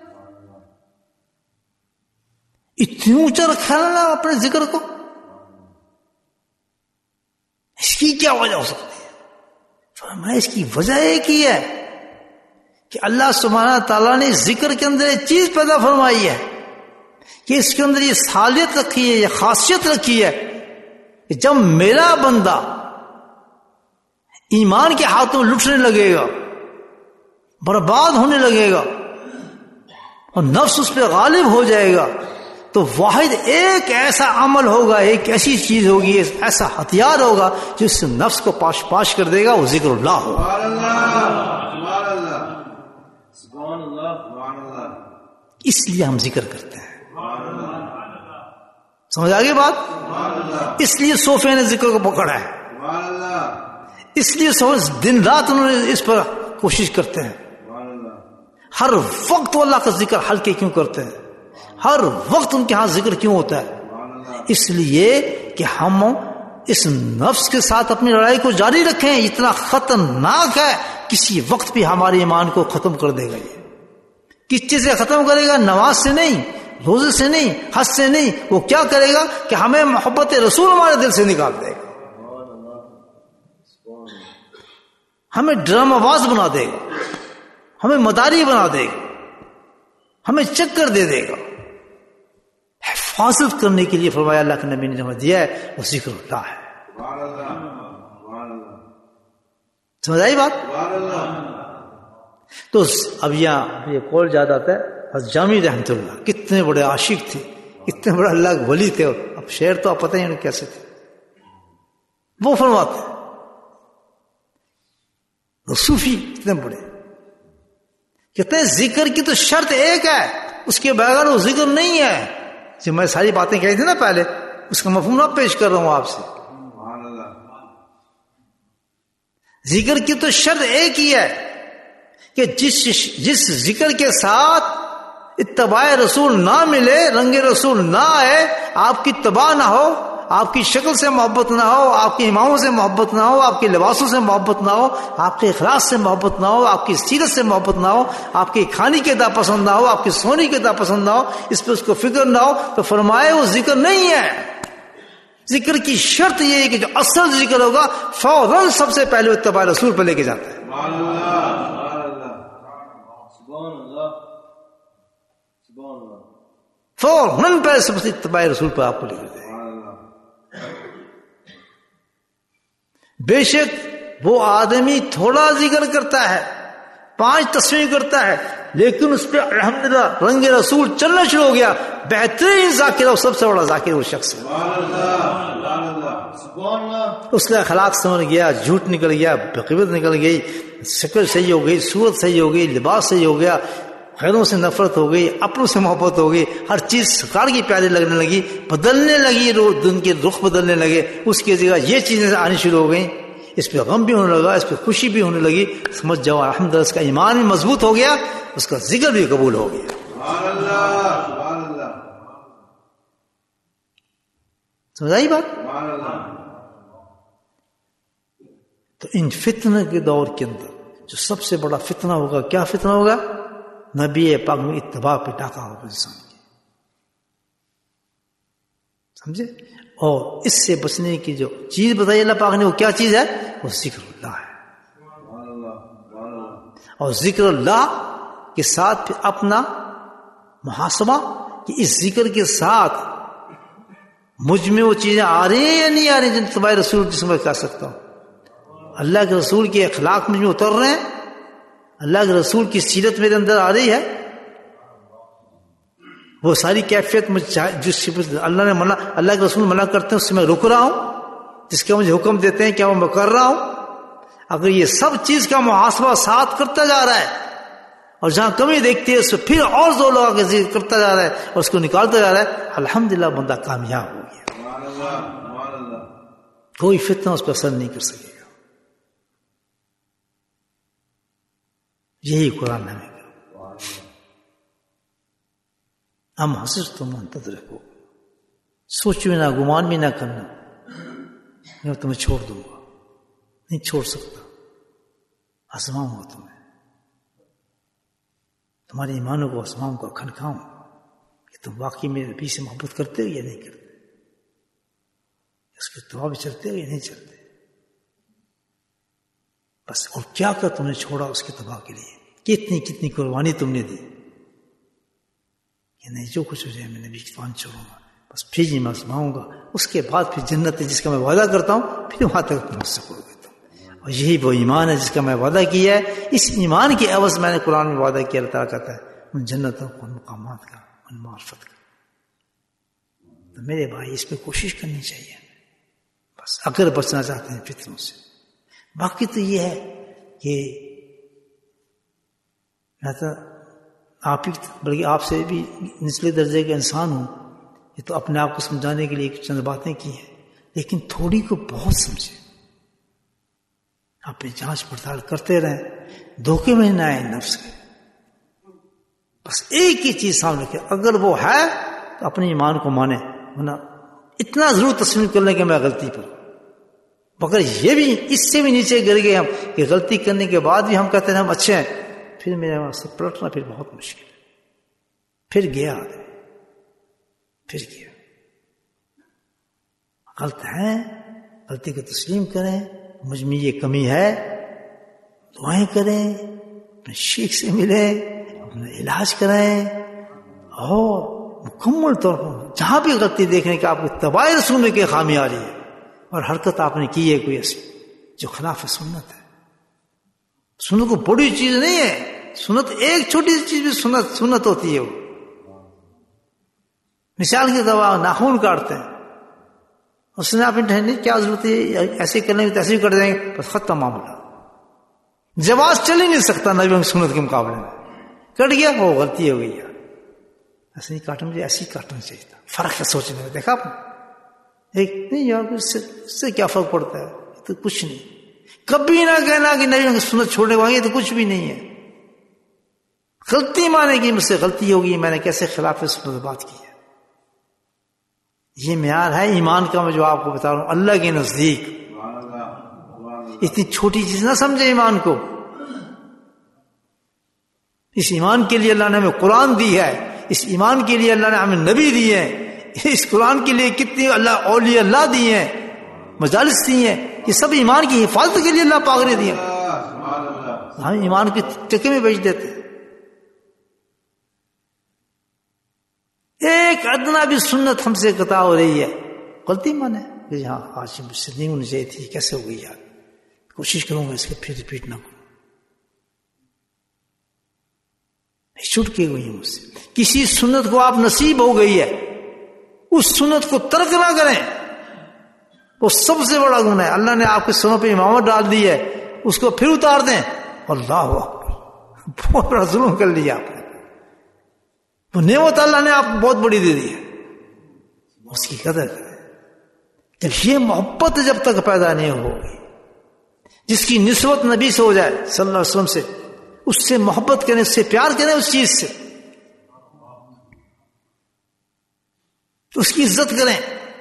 اتنی اونچا رکھا ہے اللہ اپنے ذکر کو۔ اس کی کیا وجہ ہو سکتی ہے؟ فرمایا اس کی وجہ ایک ہی ہے کہ اللہ سبحانہ تعالیٰ نے ذکر کے اندر ایک چیز پیدا فرمائی ہے کہ اس کے اندر یہ صالحیت رکھی ہے، یہ خاصیت رکھی ہے کہ جب میرا بندہ ایمان کے ہاتھوں لٹنے لگے گا، برباد ہونے لگے گا اور نفس اس پہ غالب ہو جائے گا، تو واحد ایک ایسا عمل ہوگا، ایک ایسی چیز ہوگی، ایسا ہتھیار ہوگا جو اس نفس کو پاش پاش کر دے گا، وہ ذکر اللہ ہوگا۔ اس لیے ہم ذکر کرتے ہیں. سمجھ آگے بات؟ اس لیے صوفیہ نے ذکر کو پکڑا ہے, اس لیے دن رات انہوں نے اس پر کوشش کرتے ہیں. ہر وقت وہ اللہ کا ذکر ہلکے کیوں کرتے ہیں, ہر وقت ان کے ہاں ذکر کیوں ہوتا ہے؟ اس لیے کہ ہم اس نفس کے ساتھ اپنی لڑائی کو جاری رکھیں. اتنا خطرناک ہے, کسی وقت بھی ہمارے ایمان کو ختم کر دے گا. یہ کس چیز سے ختم کرے گا؟ نماز سے نہیں, روزے سے نہیں, حج سے نہیں. وہ کیا کرے گا کہ ہمیں محبت رسول ہمارے دل سے نکال دے گا, ہمیں ڈرامہ باز بنا دے گا, ہمیں مداری بنا دے گا, ہمیں چکر دے دے گا. حفاظت کرنے کے لیے فرمایا اللہ کے نبی نے جو دیا ہے وہ ذکر اللہ ہے. سمجھ آئی بات؟ تو اب یہاں یہ قول یاد آتا ہے حضرت جامی رحمۃ اللہ, کتنے بڑے عاشق تھے, کتنے بڑے اللہ کے ولی تھے. اب شعر تو آپ پتہ ہی نہیں کیسے تھے. وہ فرماتے ہیں صوفی اتنے بڑے کہتے ہیں ذکر کی تو شرط ایک ہے, اس کے بغیر وہ ذکر نہیں ہے. جو میں ساری باتیں کہی تھی نا پہلے, اس کا مفہوم نہ پیش کر رہا ہوں آپ سے. ذکر کی تو شرط ایک ہی ہے کہ جس جس ذکر کے ساتھ اتباع رسول نہ ملے, رنگ رسول نہ آئے, آپ کی اتباع نہ ہو, آپ کی شکل سے محبت نہ ہو, آپ کے اماموں سے محبت نہ ہو, آپ کے لباسوں سے محبت نہ ہو, آپ کے اخلاص سے محبت نہ ہو, آپ کی سیرت سے محبت نہ ہو, آپ کی کھانے کی ادا پسند نہ ہو, آپ کی سونے کی ادا پسند نہ ہو, اس پہ اس کو فکر نہ ہو, تو فرمائے وہ ذکر نہیں ہے. ذکر کی شرط یہ ہے کہ جو اصل ذکر ہوگا فوراً سب سے پہلے اتباع رسول پہ لے کے جاتا ہے. فوراً پہلے سب سے اتباع رسول پہ آپ کو لے کے جائے. بے شک وہ آدمی تھوڑا ذکر کرتا ہے, پانچ تسبیح کرتا ہے, لیکن اس پہ الحمدللہ رنگ رسول چلنا شروع ہو گیا. بہترین ذاکر اور سب سے بڑا ذاکر وہ شخص ہے. اس کا اخلاق سمجھ گیا, جھوٹ نکل گیا, بغیرت نکل گئی, شکل صحیح ہو گئی, صورت صحیح ہو گئی, لباس صحیح ہو گیا, غیروں سے نفرت ہو گئی, اپنوں سے محبت ہو گئی, ہر چیز سرکار کی پیاری لگنے لگی, بدلنے لگی, دن کے رخ بدلنے لگے. اس کی جگہ یہ چیزیں آنی شروع ہو گئیں. اس پہ غم بھی ہونے لگا, اس پہ خوشی بھی ہونے لگی. سمجھ جاؤ الحمدللہ اس کا ایمان بھی مضبوط ہو گیا, اس کا ذکر بھی قبول ہو گیا. سمجھ آئی بات؟ تو ان فتنہ کے دور کے اندر جو سب سے بڑا فتنہ ہوگا, کیا فتنہ ہوگا؟ نبی پاک میں اتباع پہ ڈاکہ ہوگا انسان کی. سمجھے؟ اور اس سے بچنے کی جو چیز بتائی اللہ پاک نے, وہ کیا چیز ہے؟ وہ ذکر اللہ ہے. اور ذکر اللہ کے ساتھ پھر اپنا محاسبہ کہ اس ذکر کے ساتھ مجھ میں وہ چیزیں آ رہی ہیں یا نہیں آ رہی ہیں جن اتباع رسول جس میں کہہ سکتا ہوں. اللہ کے رسول کے اخلاق مجھ میں اتر رہے ہیں, اللہ کے رسول کی سیرت میرے اندر آ رہی ہے, وہ ساری کیفیت مجھ جس اللہ نے منع, اللہ کے رسول منع کرتے ہیں اس سے میں رک رہا ہوں, جس کا مجھے حکم دیتے ہیں کیا وہ میں کر رہا ہوں. اگر یہ سب چیز کا محاسبہ ساتھ کرتا جا رہا ہے اور جہاں کمی دیکھتی ہے اس سے پھر اور زور لگا کے ذکر کرتا جا رہا ہے اور اس کو نکالتا جا رہا ہے, الحمدللہ بندہ کامیاب ہو گیا. کوئی فتنہ اس پر اثر نہیں کر سکے گا. یہی قرآن ہمیں ہم حسر تم منتظر کو سوچ بھی نہ, گمان بھی نہ کرنا میں تمہیں چھوڑ دوں گا, نہیں چھوڑ سکتا. آزماؤں گا تمہیں, تمہارے ایمانوں کو آزماؤں گا, کھنکھاؤں کہ تم واقعی میرے نبی سے محبت کرتے ہو یا نہیں کرتے, اس کے دعا بھی چلتے ہو یا نہیں چلتے. بس اور کیا کر تم نے چھوڑا اس کے تباہ کے لیے, کتنی کتنی قربانی تم نے دی کہ نہیں جو کچھ ہو جائے میں نبی کی فان چھوڑوں گا, بس پھر ہی میں آزماؤں گا, اس کے بعد پھر جنت ہے جس کا میں وعدہ کرتا ہوں, پھر وہاں تک پہنچ سکو گے تم. اور یہی وہ ایمان ہے جس کا میں وعدہ کیا ہے. اس ایمان کے عوض میں نے قرآن میں وعدہ کیا, اللہ تعالیٰ کہتا ہے ان جنتوں کو, ان مقامات کا, ان معرفت کا. تو میرے بھائی اس پہ کوشش کرنی چاہیے بس, اگر بچنا چاہتے ہیں فتنوں سے. باقی تو یہ ہے کہ آپ ہی بلکہ آپ سے بھی نچلے درجے کا انسان ہوں، یہ تو اپنے آپ کو سمجھانے کے لیے چند باتیں کی ہیں، لیکن تھوڑی کو بہت سمجھے، آپ پہ جانچ پڑتال کرتے رہیں، دھوکے میں نہ آئے نفس کے. بس ایک ہی چیز سامنے رکھے، اگر وہ ہے تو اپنے ایمان کو مانے، ورنہ اتنا ضرور تسلیم کر لیں کہ میں غلطی پر، مگر یہ بھی اس سے بھی نیچے گر گئے ہم کہ غلطی کرنے کے بعد بھی ہم کہتے ہیں ہم اچھے ہیں، پھر میرے واسطے پلٹنا پھر بہت مشکل ہے. پھر گیا آدمی، پھر گیا. غلط ہے، غلطی کو تسلیم کریں، مجھ میں یہ کمی ہے، دعائیں کریں، اپنے شیخ سے ملیں، اپنا علاج کریں، اور مکمل طور پر جہاں بھی غلطی دیکھنے کہ آپ کو اتباع رسول میں کی خامی آ رہی ہے اور حرکت آپ نے کی ہے کوئی ایسی جو خلاف سنت ہے. سنت کو بڑی چیز نہیں ہے، سنت ایک چھوٹی سی چیز بھی سنت سنت ہوتی ہے. وہ مثال کے طور ناخون کاٹتے ہیں، اس نے آپ نے کیا ضرورت ہے ایسے کرنے میں، ایسے بھی کر دیں گے، بس ختم معاملہ. جواز چل ہی نہیں سکتا نبی کی سنت کے مقابلے میں. کٹ گیا وہ غلطی ہو گئی، ایسے نہیں کاٹنا مجھے، ایسے ہی کاٹنا چاہیے تھا. فرق ہے سوچنے میں، دیکھا آپ نے ایک نہیں یار اس سے, اس سے کیا فرق پڑتا ہے، تو کچھ نہیں. کبھی نہ کہنا کہ نبی کی سنت چھوڑنے کو آئیں گے تو کچھ بھی نہیں ہے. غلطی مانے گی مجھ سے غلطی ہوگی، میں نے کیسے خلاف سنت بات کی ہے. یہ معیار ہے ایمان کا، میں جو آپ کو بتا رہا ہوں اللہ کے نزدیک. اتنی چھوٹی چیز نہ سمجھے ایمان کو. اس ایمان کے لیے اللہ نے ہمیں قرآن دی ہے، اس ایمان کے لیے اللہ نے ہمیں نبی دیے ہیں، اس قرآن کے لیے کتنی اللہ اولیاء اللہ دیے ہیں، مجالس دی ہیں. یہ سب ایمان کی حفاظت کے لیے اللہ پاک نے دیے. ہم ایمان کے ٹکے میں بیچ دیتے ہیں. ایک ادنا بھی سنت ہم سے قطع ہو رہی ہے، غلطی مانے کہ ہاں آج مجھ سے نہیں ہونی چاہیے تھی، کیسے ہو گئی یار، کوشش کروں گا اس کے پھر ریپیٹ نہ کروں. چھوٹ کے ہوئی مجھ سے. کسی سنت کو آپ نصیب ہو گئی ہے، اس سنت کو ترک نہ کریں، وہ سب سے بڑا گناہ ہے. اللہ نے آپ کے سنوں پہ امامت ڈال دی ہے، اس کو پھر اتار دیں، اللہ اکبر، بہت بڑا ظلم کر لیا آپ نے. وہ نعمت اللہ نے آپ کو بہت بڑی دے دی ہے، اس کی قدر کریں. جب یہ محبت جب تک پیدا نہیں ہوگی، جس کی نسبت نبی سے ہو جائے صلی اللہ علیہ وسلم سے، اس سے محبت کریں، اس سے پیار کریں، اس چیز سے اس کی عزت کریں.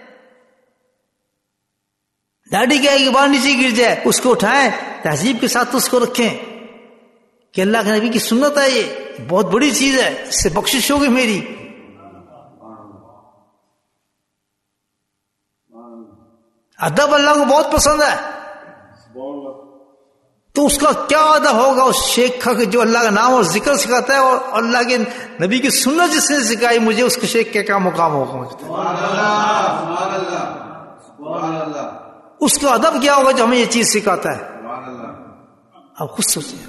ڈاڈی کیا کہ باہر نیچے گر جائے اس کو اٹھائیں، تہذیب کے ساتھ اس کو رکھیں کہ اللہ کے نبی کی سنت ہے، یہ بہت بڑی چیز ہے، اس سے بخشش ہوگی میری. ادب اللہ کو بہت پسند ہے، تو اس کا کیا ادب ہوگا اس شیخ کا کہ جو اللہ کا نام اور ذکر سکھاتا ہے، اور اللہ کے نبی کی سنت جس نے سکھائی مجھے، اس کے شیخ کا کیا مقام ہوگا مجھے. اس کا ادب کیا ہوگا جو ہمیں یہ چیز سکھاتا ہے. آپ خود سوچیں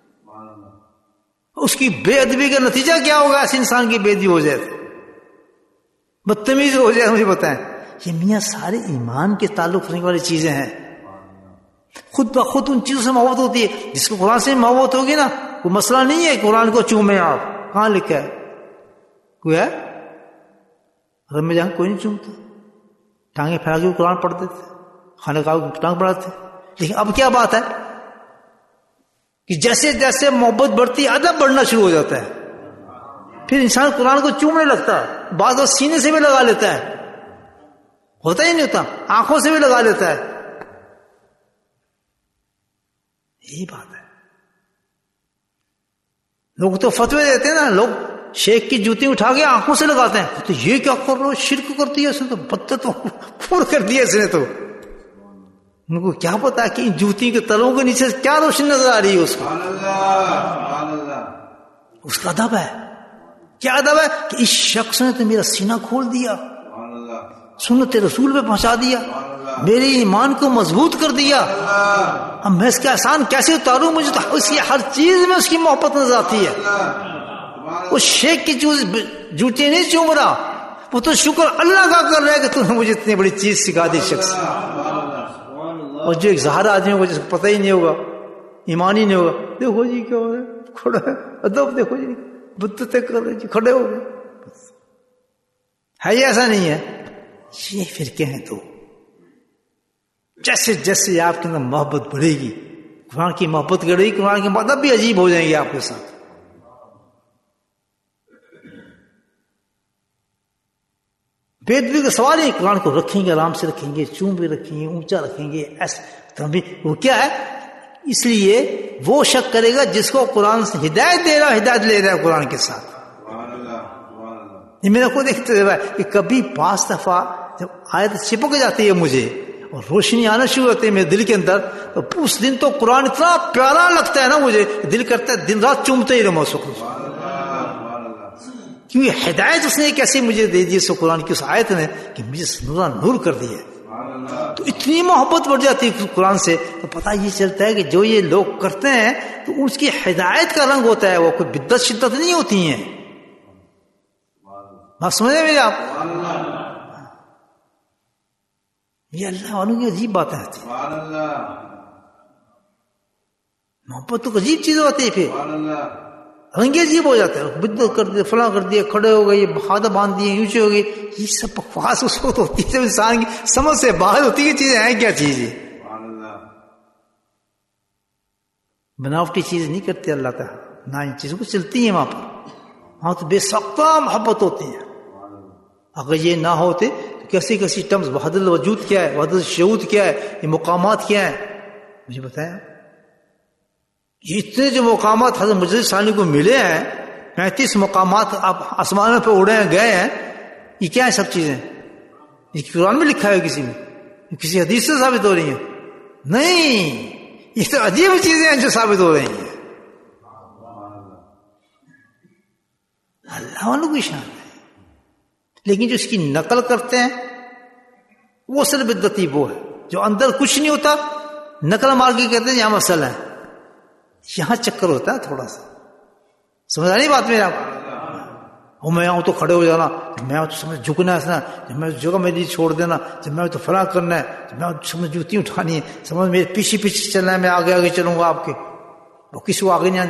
اس کی بے ادبی کا نتیجہ کیا ہوگا. ایسے انسان کی بے ادبی ہو جائے، بدتمیزی ہو جائے، مجھے بتائیں. یہ میاں سارے ایمان کے تعلق رکھنے والی چیزیں ہیں. خود بخود ان چیزوں سے محبت ہوتی ہے. جس کو قرآن سے محبت ہوگی نا، کوئی مسئلہ نہیں ہے قرآن کو چومیں آپ. کہاں لکھا ہے؟ کوئی ہے اگر میں جہاں کوئی نہیں چومتا، ٹانگیں پھیلا کے قرآن پڑھتے تھے، خانہ کعبہ کی ٹانگ پڑھاتے. لیکن اب کیا بات ہے کہ جیسے جیسے محبت بڑھتی ہے ادب بڑھنا شروع ہو جاتا ہے. پھر انسان قرآن کو چومنے لگتا ہے، بعض وقت سینے سے بھی لگا لیتا ہے، ہوتا ہی نہیں ہوتا، آنکھوں سے بھی لگا لیتا ہے. یہی بات ہے. لوگ تو فتوے دیتے ہیں نا، لوگ شیخ کی جوتی اٹھا کے آنکھوں سے لگاتے ہیں، تو یہ کیا کر رہے ہو، شرک کرتی ہے اس نے، تو بدت تو پور کر دیا اس نے. تو ان کو کیا پتا کہ ان جوتی کے تلوں کے نیچے کیا روشنی نظر آ رہی ہے اس کو. اس کا ادب ہے. کیا ادب ہے کہ اس شخص نے تو میرا سینہ کھول دیا، سنت رسول پہ پہنچا دیا، میرے ایمان کو مضبوط کر دیا. اب میں اس کا احسان کیسے اتاروں؟ مجھے تو اس کی ہر چیز میں اس کی محبت نظر آتی ہے. اس شیخ کی جوتی نہیں چوم رہا، وہ تو شکر اللہ کا کر رہا ہے کہ تم نے مجھے اتنی بڑی چیز سکھا دی شخص. اور جو ایک ظاہر آدمی ہوگا جس کو پتہ ہی نہیں ہوگا، ایمان ہی نہیں ہوگا، دیکھو جی کیا ہو رہا ہے، کھڑا ہے ادب، دیکھو جی بدتیں کر رہے جی کھڑے ہو گئے. ہے یہ ایسا نہیں ہے. یہ فرقے ہیں. تو جیسے جیسے آپ کے اندر محبت بڑھے گی, قرآن کی محبت بڑھے گی, قرآن کی مدد بھی عجیب ہو جائیں گے آپ کے ساتھ. بےدبی کا سوال ہی, قرآن کو رکھیں گے, آرام سے رکھیں گے, چون بھی رکھیں گے, اونچا رکھیں گے, ایسا بھی. وہ کیا ہے, اس لیے وہ شک کرے گا جس کو قرآن سے ہدایت دے رہا, ہدایت لے رہا ہے قرآن کے ساتھ. یہ میرا خود دیکھتے ہے کہ کبھی پانچ دفعہ جب آیت چپک جاتی ہے مجھے اور روشنی آنا شروع ہوتی ہے میرے دل کے اندر, تو اس دن تو قرآن اتنا پیارا لگتا ہے نا مجھے, دل کرتا ہے دن رات چومتے ہی رہو سکوں. کیونکہ ہدایت اس نے ایک ایسی مجھے دے دی سو قرآن کی اس آیت نے کہ مجھے نورا نور کر دیا. تو اتنی محبت بڑھ جاتی ہے قرآن سے, تو پتہ یہ چلتا ہے کہ جو یہ لوگ کرتے ہیں تو اس کی ہدایت کا رنگ ہوتا ہے, وہ کوئی بدت شدت نہیں ہوتی ہیں. بات سمجھ رہے میرے آپ؟ یہ اللہ والوں کی عجیب باتیں ہوتی ہیں. محبت تو عجیب چیز ہوتی ہے, پھر رنگ عجیب ہو جاتا ہے. بدت کر دیا, فلاں کر دیا, کھڑے ہو گئے, ہاتھ باندھ دیے, اونچے ہو گئی. یہ سب بکواس اس وقت ہوتی ہے جب انسان کی سمجھ سے باہر ہوتی ہے چیزیں ہیں کیا چیز ہے. بناوٹی چیز نہیں کرتے اللہ تعالیٰ, نہ ان چیزوں کو چلتی ہیں وہاں پر. وہاں تو بے سختہ محبت ہوتی ہے. اگر یہ نہ ہوتے تو کیسی کیسی ٹرمز, وحدت الوجود کیا ہے, وحدت الشہود کیا ہے, یہ مقامات کیا ہیں, مجھے بتایا. یہ اتنے جو مقامات حضرت مجدد ثانی کو ملے ہیں, پینتیس مقامات آپ آسمانوں پہ اڑے ہیں, گئے ہیں, یہ کیا ہیں سب چیزیں؟ یہ قرآن میں لکھا ہے کسی میں, کسی حدیث سے ثابت ہو رہی ہیں؟ نہیں, یہ تو عجیب چیزیں ہیں جو ثابت ہو رہی ہیں. اللہ والوں کی شان ہے. لیکن جو اس کی نقل کرتے ہیں وہ اصل بدعتی وہ ہے جو اندر کچھ نہیں ہوتا, نقل مار کے کہتے ہیں یہاں مسئلہ ہے. یہاں چکر ہوتا ہے تھوڑا سا, سمجھا نہیں بات میرا؟ اور میں آؤں تو کھڑے ہو جانا, میں آؤں تو سمجھ جھکنا ہے, جب میں جگہ میری چھوڑ دینا, جب میں تو فلاں کرنا ہے, جب میں سمجھ جوتی اٹھانی ہے, سمجھ میرے پیچھے پیچھے چلنا ہے, میں آگے آگے چلوں گا آپ کے, وہ کسی کو آگے نہیں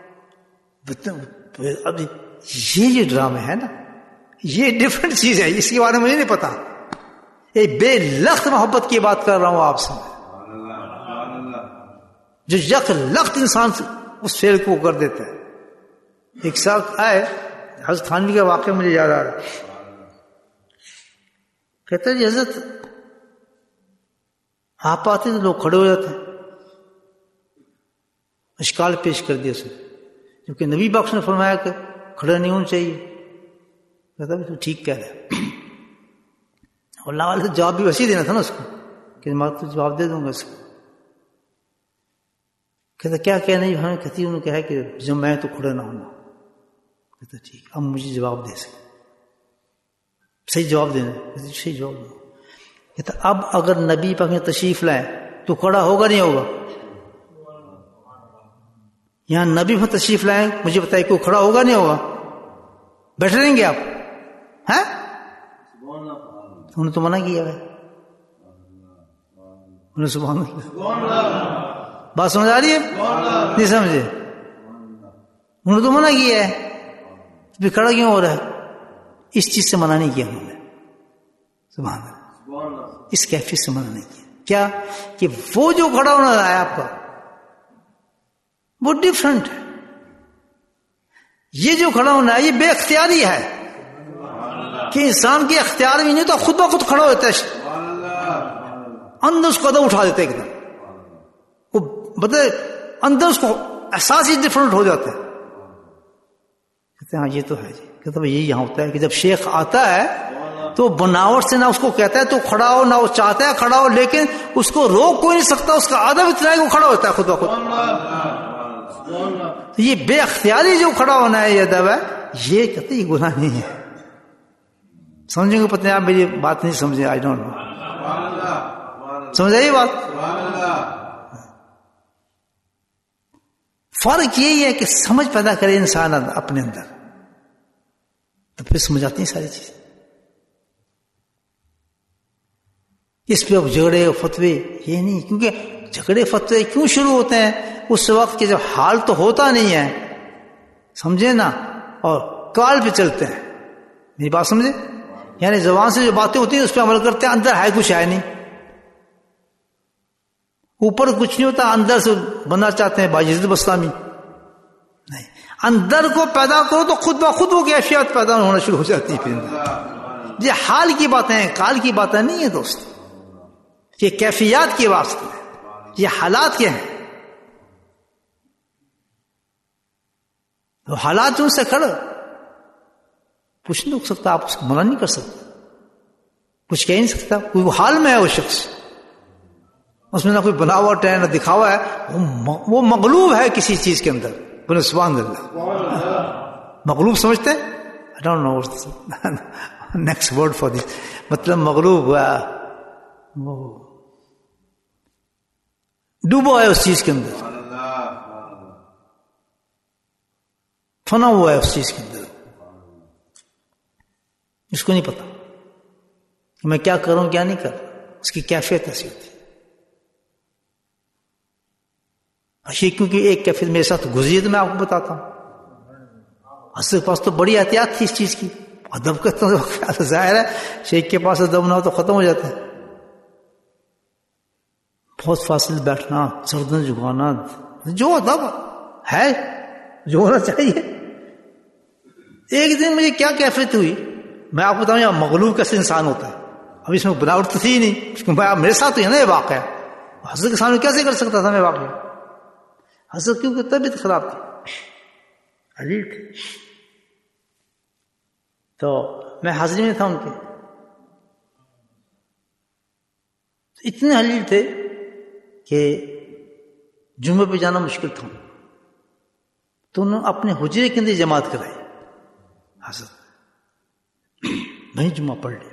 آنے. اب یہ جو ڈرامے ہے نا, یہ ڈفرنٹ چیز ہے, اس کے بارے میں مجھے نہیں پتا. یہ بے لخت محبت کی بات کر رہا ہوں آپ سے, جو یک لخت انسان اس فعل کو کر دیتا ہے. ایک ساتھ آئے, حضرت تھانوی کا واقعہ مجھے یاد آ رہا ہے. کہتا ہے جی حضرت آپ آتے تو لوگ کھڑے ہو جاتے ہیں, اشکال پیش کر دیا اسے, کیونکہ نبی پاک نے فرمایا کہ کھڑے نہیں ہونا چاہیے. کہتا ہے تو ٹھیک کہہ رہے, اور اللہ والے سے جواب بھی ویسے ہی دینا تھا نا اس کو, کہ میں تو جواب دے دوں گا اس کو. کہتا کیا کہنا ہے ہمیں, کہتی انہوں نے کہا کہ جب میں تو کھڑے نہ ہونا. کہتا ٹھیک, اب مجھے جواب دے سکے, صحیح جواب دینا. کہتے صحیح جواب دینا. کہتا اب اگر نبی پاک میں تشریف لائیں تو کھڑا ہوگا نہیں ہوگا؟ یہاں نبی میں تشریف لائیں, مجھے بتائیے کوئی کھڑا ہوگا نہیں ہوگا؟ بیٹھے رہیں گے آپ؟ ہیں انہوں نے تو منع کیا ہے, انہوں نے سبحان اللہ. بات سمجھ آ رہی ہے؟ نہیں سمجھے؟ انہوں نے تو منع کیا ہے, پھر کھڑا کیوں ہو رہا ہے؟ اس چیز سے منع نہیں کیا انہوں نے, سبحان اللہ, اس کیفیت سے منع نہیں کیا. کیا کہ وہ جو کھڑا ہونا ہے آپ کا وہ ڈفرنٹ ہے, یہ جو کھڑا ہونا ہے یہ بے اختیاری ہے, کہ انسان کے اختیار میں نہیں تو خود بخود کھڑا ہوتا ہے, اندر اس کو قدم اٹھا دیتا ہے ایک دم, وہ بتائے اندر اس کو احساس ہی ڈفرنٹ ہو جاتا ہے. کہتے ہیں ہاں یہ تو ہے جی. کہتے ہیں یہی یہاں ہوتا ہے کہ جب شیخ آتا ہے تو بناوٹ سے نہ اس کو کہتا ہے تو کھڑا ہو, نہ وہ چاہتا ہے کھڑا ہو, لیکن اس کو روک کوئی نہیں سکتا, اس کا ادب اتنا ہے کہ وہ کھڑا ہوتا ہے خود بخود. یہ بے اختیاری جو کھڑا ہونا ہے یہ ادب ہے, یہ کہتے ہیں یہ گناہ نہیں ہے. سمجھیں گے پتہ آپ میری بات نہیں سمجھے, آئی ڈونٹ نو, سمجھ آئی بات؟ فرق یہی ہے کہ سمجھ پیدا کرے انسان اپنے اندر, تو پھر سمجھ آتی ہیں ساری چیزیں. اس پہ اب جھگڑے اور فتوے یہ نہیں, کیونکہ جھگڑے فتوے کیوں شروع ہوتے ہیں؟ اس وقت کہ جب حال تو ہوتا نہیں ہے, سمجھے نا, اور کال پہ چلتے ہیں. میری بات سمجھے؟ یعنی زبان سے جو باتیں ہوتی ہیں اس پہ عمل کرتے ہیں, اندر ہے کچھ ہے نہیں, اوپر کچھ نہیں ہوتا, اندر سے بننا چاہتے ہیں باجد بسلامی. نہیں, اندر کو پیدا کرو تو خود بخود وہ کیفیت پیدا ہونا شروع ہو جاتی ہے. پھر یہ حال کی باتیں ہیں, کال کی باتیں نہیں ہیں دوست, یہ کیفیات کی واسطے ہیں, یہ حالات کے ہیں. وہ حالات ان سے کھڑے, کچھ نہیں رک سکتا, آپ اس کو منع نہیں کر سکتے, کچھ کہہ نہیں سکتا. کوئی وہ حال میں ہے وہ شخص, اس میں نہ کوئی بناوٹ ہے نہ دکھاوا ہے, وہ مغلوب ہے کسی چیز کے اندر. بولے سبحان اللہ. مغلوب سمجھتے ہیں؟ I don't know next word for this. مطلب مغلوب ہوا, وہ ڈوبا ہے اس چیز کے اندر, فنا ہوا ہے اس چیز کے اندر. اس کو نہیں پتا کہ میں کیا کروں کیا نہیں کروں, اس کی کیفیت ایسی ہوتی ہے. یہ کیونکہ ایک کیفیت میرے ساتھ گزری تو میں آپ کو بتاتا ہوں. اصل کے پاس تو بڑی احتیاط تھی اس چیز کی, ادب کا تو ظاہر ہے شیخ کے پاس ادب نہ ہو تو ختم ہو جاتا ہے. بہت فاصل بیٹھنا, سردن جھکانا, جو ادب ہے جو ہونا چاہیے. ایک دن مجھے کیا کیفیت ہوئی میں آپ کو بتاؤں, یہ مغلوب کیسے انسان ہوتا ہے. اب اس میں بناوٹ تو تھی نہیں, میرے ساتھ ہے نا یہ واقعہ. حضرت کے سامنے کیسے کر سکتا تھا میں واقعہ؟ حضرت کیونکہ طبیعت خراب تھی, حلیل تھی, تو میں حاضری میں تھا ان کے. اتنے حلیل تھے کہ جمعے پہ جانا مشکل تھا, تو انہوں نے اپنے حجرے کے اندر جماعت کرائی. حضرت وہیں جمعہ پڑھ لیا.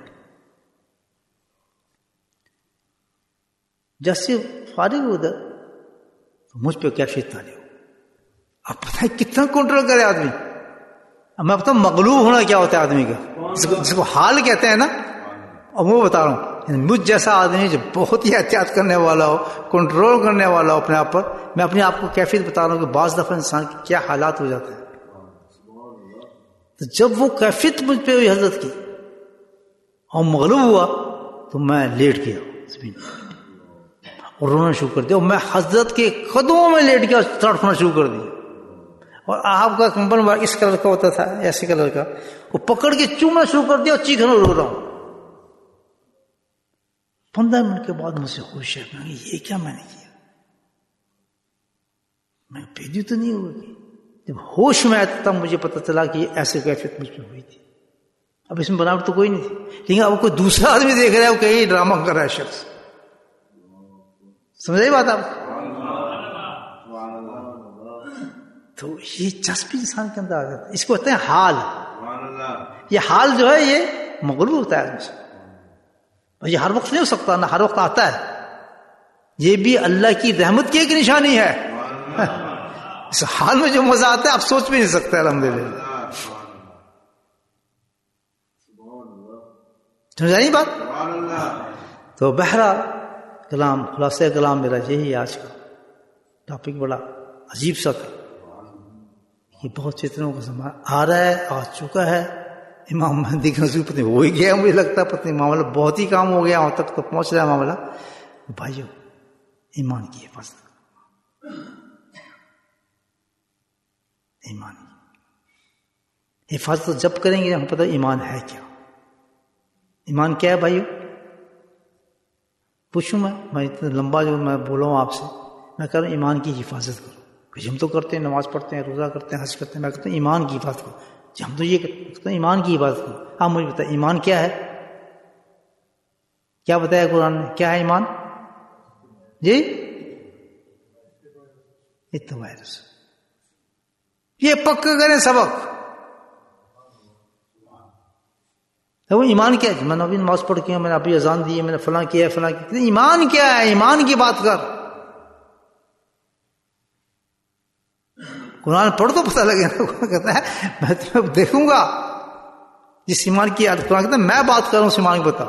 جیسے فارغ ہو ادھر مجھ پہ کیا شیطانی ہو. اب پتہ ہے کتنا کنٹرول کرے آدمی. اب میں بتاؤں مغلوب ہونا کیا ہوتا ہے آدمی کا, جس کو, جس کو حال کہتے ہیں نا, اور وہ بتا رہا ہوں. مجھ جیسا آدمی جو بہت ہی احتیاط کرنے والا ہو, کنٹرول کرنے والا ہو اپنے آپ پر, میں اپنے آپ کو کیفیت بتا رہا ہوں کہ بعض دفعہ انسان کے کیا حالات ہو جاتے ہیں. تو جب وہ کیفیت مجھ پہ ہوئی حضرت کی اور مغلوب ہوا تو میں لیٹ گیا زمین اور رونا شروع کر دیا, اور میں حضرت کے قدموں میں لیٹ گیا, تڑپنا شروع کر دیا. اور آپ کا کمبل اس کلر کا ہوتا تھا, ایسے کلر کا, وہ پکڑ کے چومنا شروع کر دیا اور چیخنا رو رہا ہوں. پندرہ منٹ کے بعد مجھ سے ہوش ہے, میں یہ کیا میں نے کیا, میں بھیجی تو نہیں ہوگی. جب ہوش میں آیا تب مجھے پتا چلا کہ یہ ایسے کیفیت مجھ پہ ہوئی تھی. اب اس میں بناوٹ تو کوئی نہیں تھی, لیکن اب کوئی دوسرا آدمی دیکھ رہا ہے وہ کہ یہ ڈرامہ کر رہا ہے شخص. سمجھائی بات آپ؟ تو یہ جذبی انسان کے اندر آ جاتا ہے, اس کو کہتے ہیں حال. یہ حال جو ہے یہ مغلوب ہوتا ہے آدمی سے. یہ ہر وقت نہیں ہو سکتا, نہ ہر وقت آتا ہے. یہ بھی اللہ کی رحمت کی ایک نشانی ہے. اس حال میں جو مزہ آتا ہے آپ سوچ بھی نہیں سکتے. الحمدللہ سمجھا نہیں بات؟ تو بہرحال کلام, خلاصہ کلام میرا یہی آج کا ٹاپک بڑا عجیب سا تھا. یہ بہت چیتنوں کا زمانہ آ رہا ہے, آ چکا ہے. امام مہدی کا نزول پتہ ہو ہی گیا, مجھے لگتا ہے پتہ نہیں معاملہ بہت ہی کام ہو گیا, وہاں تک تو پہنچ رہا ہے معاملہ. بھائیو ایمان کی حفاظت, ایمان کی حفاظت جب کریں گے ہم پتہ ایمان ہے کیا. ایمان کیا ہے بھائیو؟ پوچھوں میں میں اتنا لمبا جو میں بولا ہوں آپ سے, میں کہہ رہا ہوں ایمان کی حفاظت کرو. کہ ہم تو کرتے ہیں, نماز پڑھتے ہیں, روزہ کرتے ہیں, حج کرتے ہیں, میں کہتا ہوں ایمان کی حفاظت کرو. جی ہم تو یہ کہتے ہیں ایمان کی حفاظت کرو. آپ مجھے بتائیں ایمان کیا ہے؟ کیا بتایا قرآن نے, کیا ہے ایمان؟ جی اتباع رسول. یہ پکا کریں سبق. وہ ایمان کیا ہے؟ میں نے ابھی نماز پڑھ کے, میں نے ابھی اذان دی ہے, میں نے فلاں کیا ہے, فلاں کیا. ایمان کیا ہے؟ ایمان کی بات کر. قرآن پڑھ تو پتہ لگے نا. قرآن کہتا ہے میں تمہیں دیکھوں گا جس ایمان کی عادت. قرآن کہتا ہے میں بات کر رہا ہوں اس ایمان کی, بتا.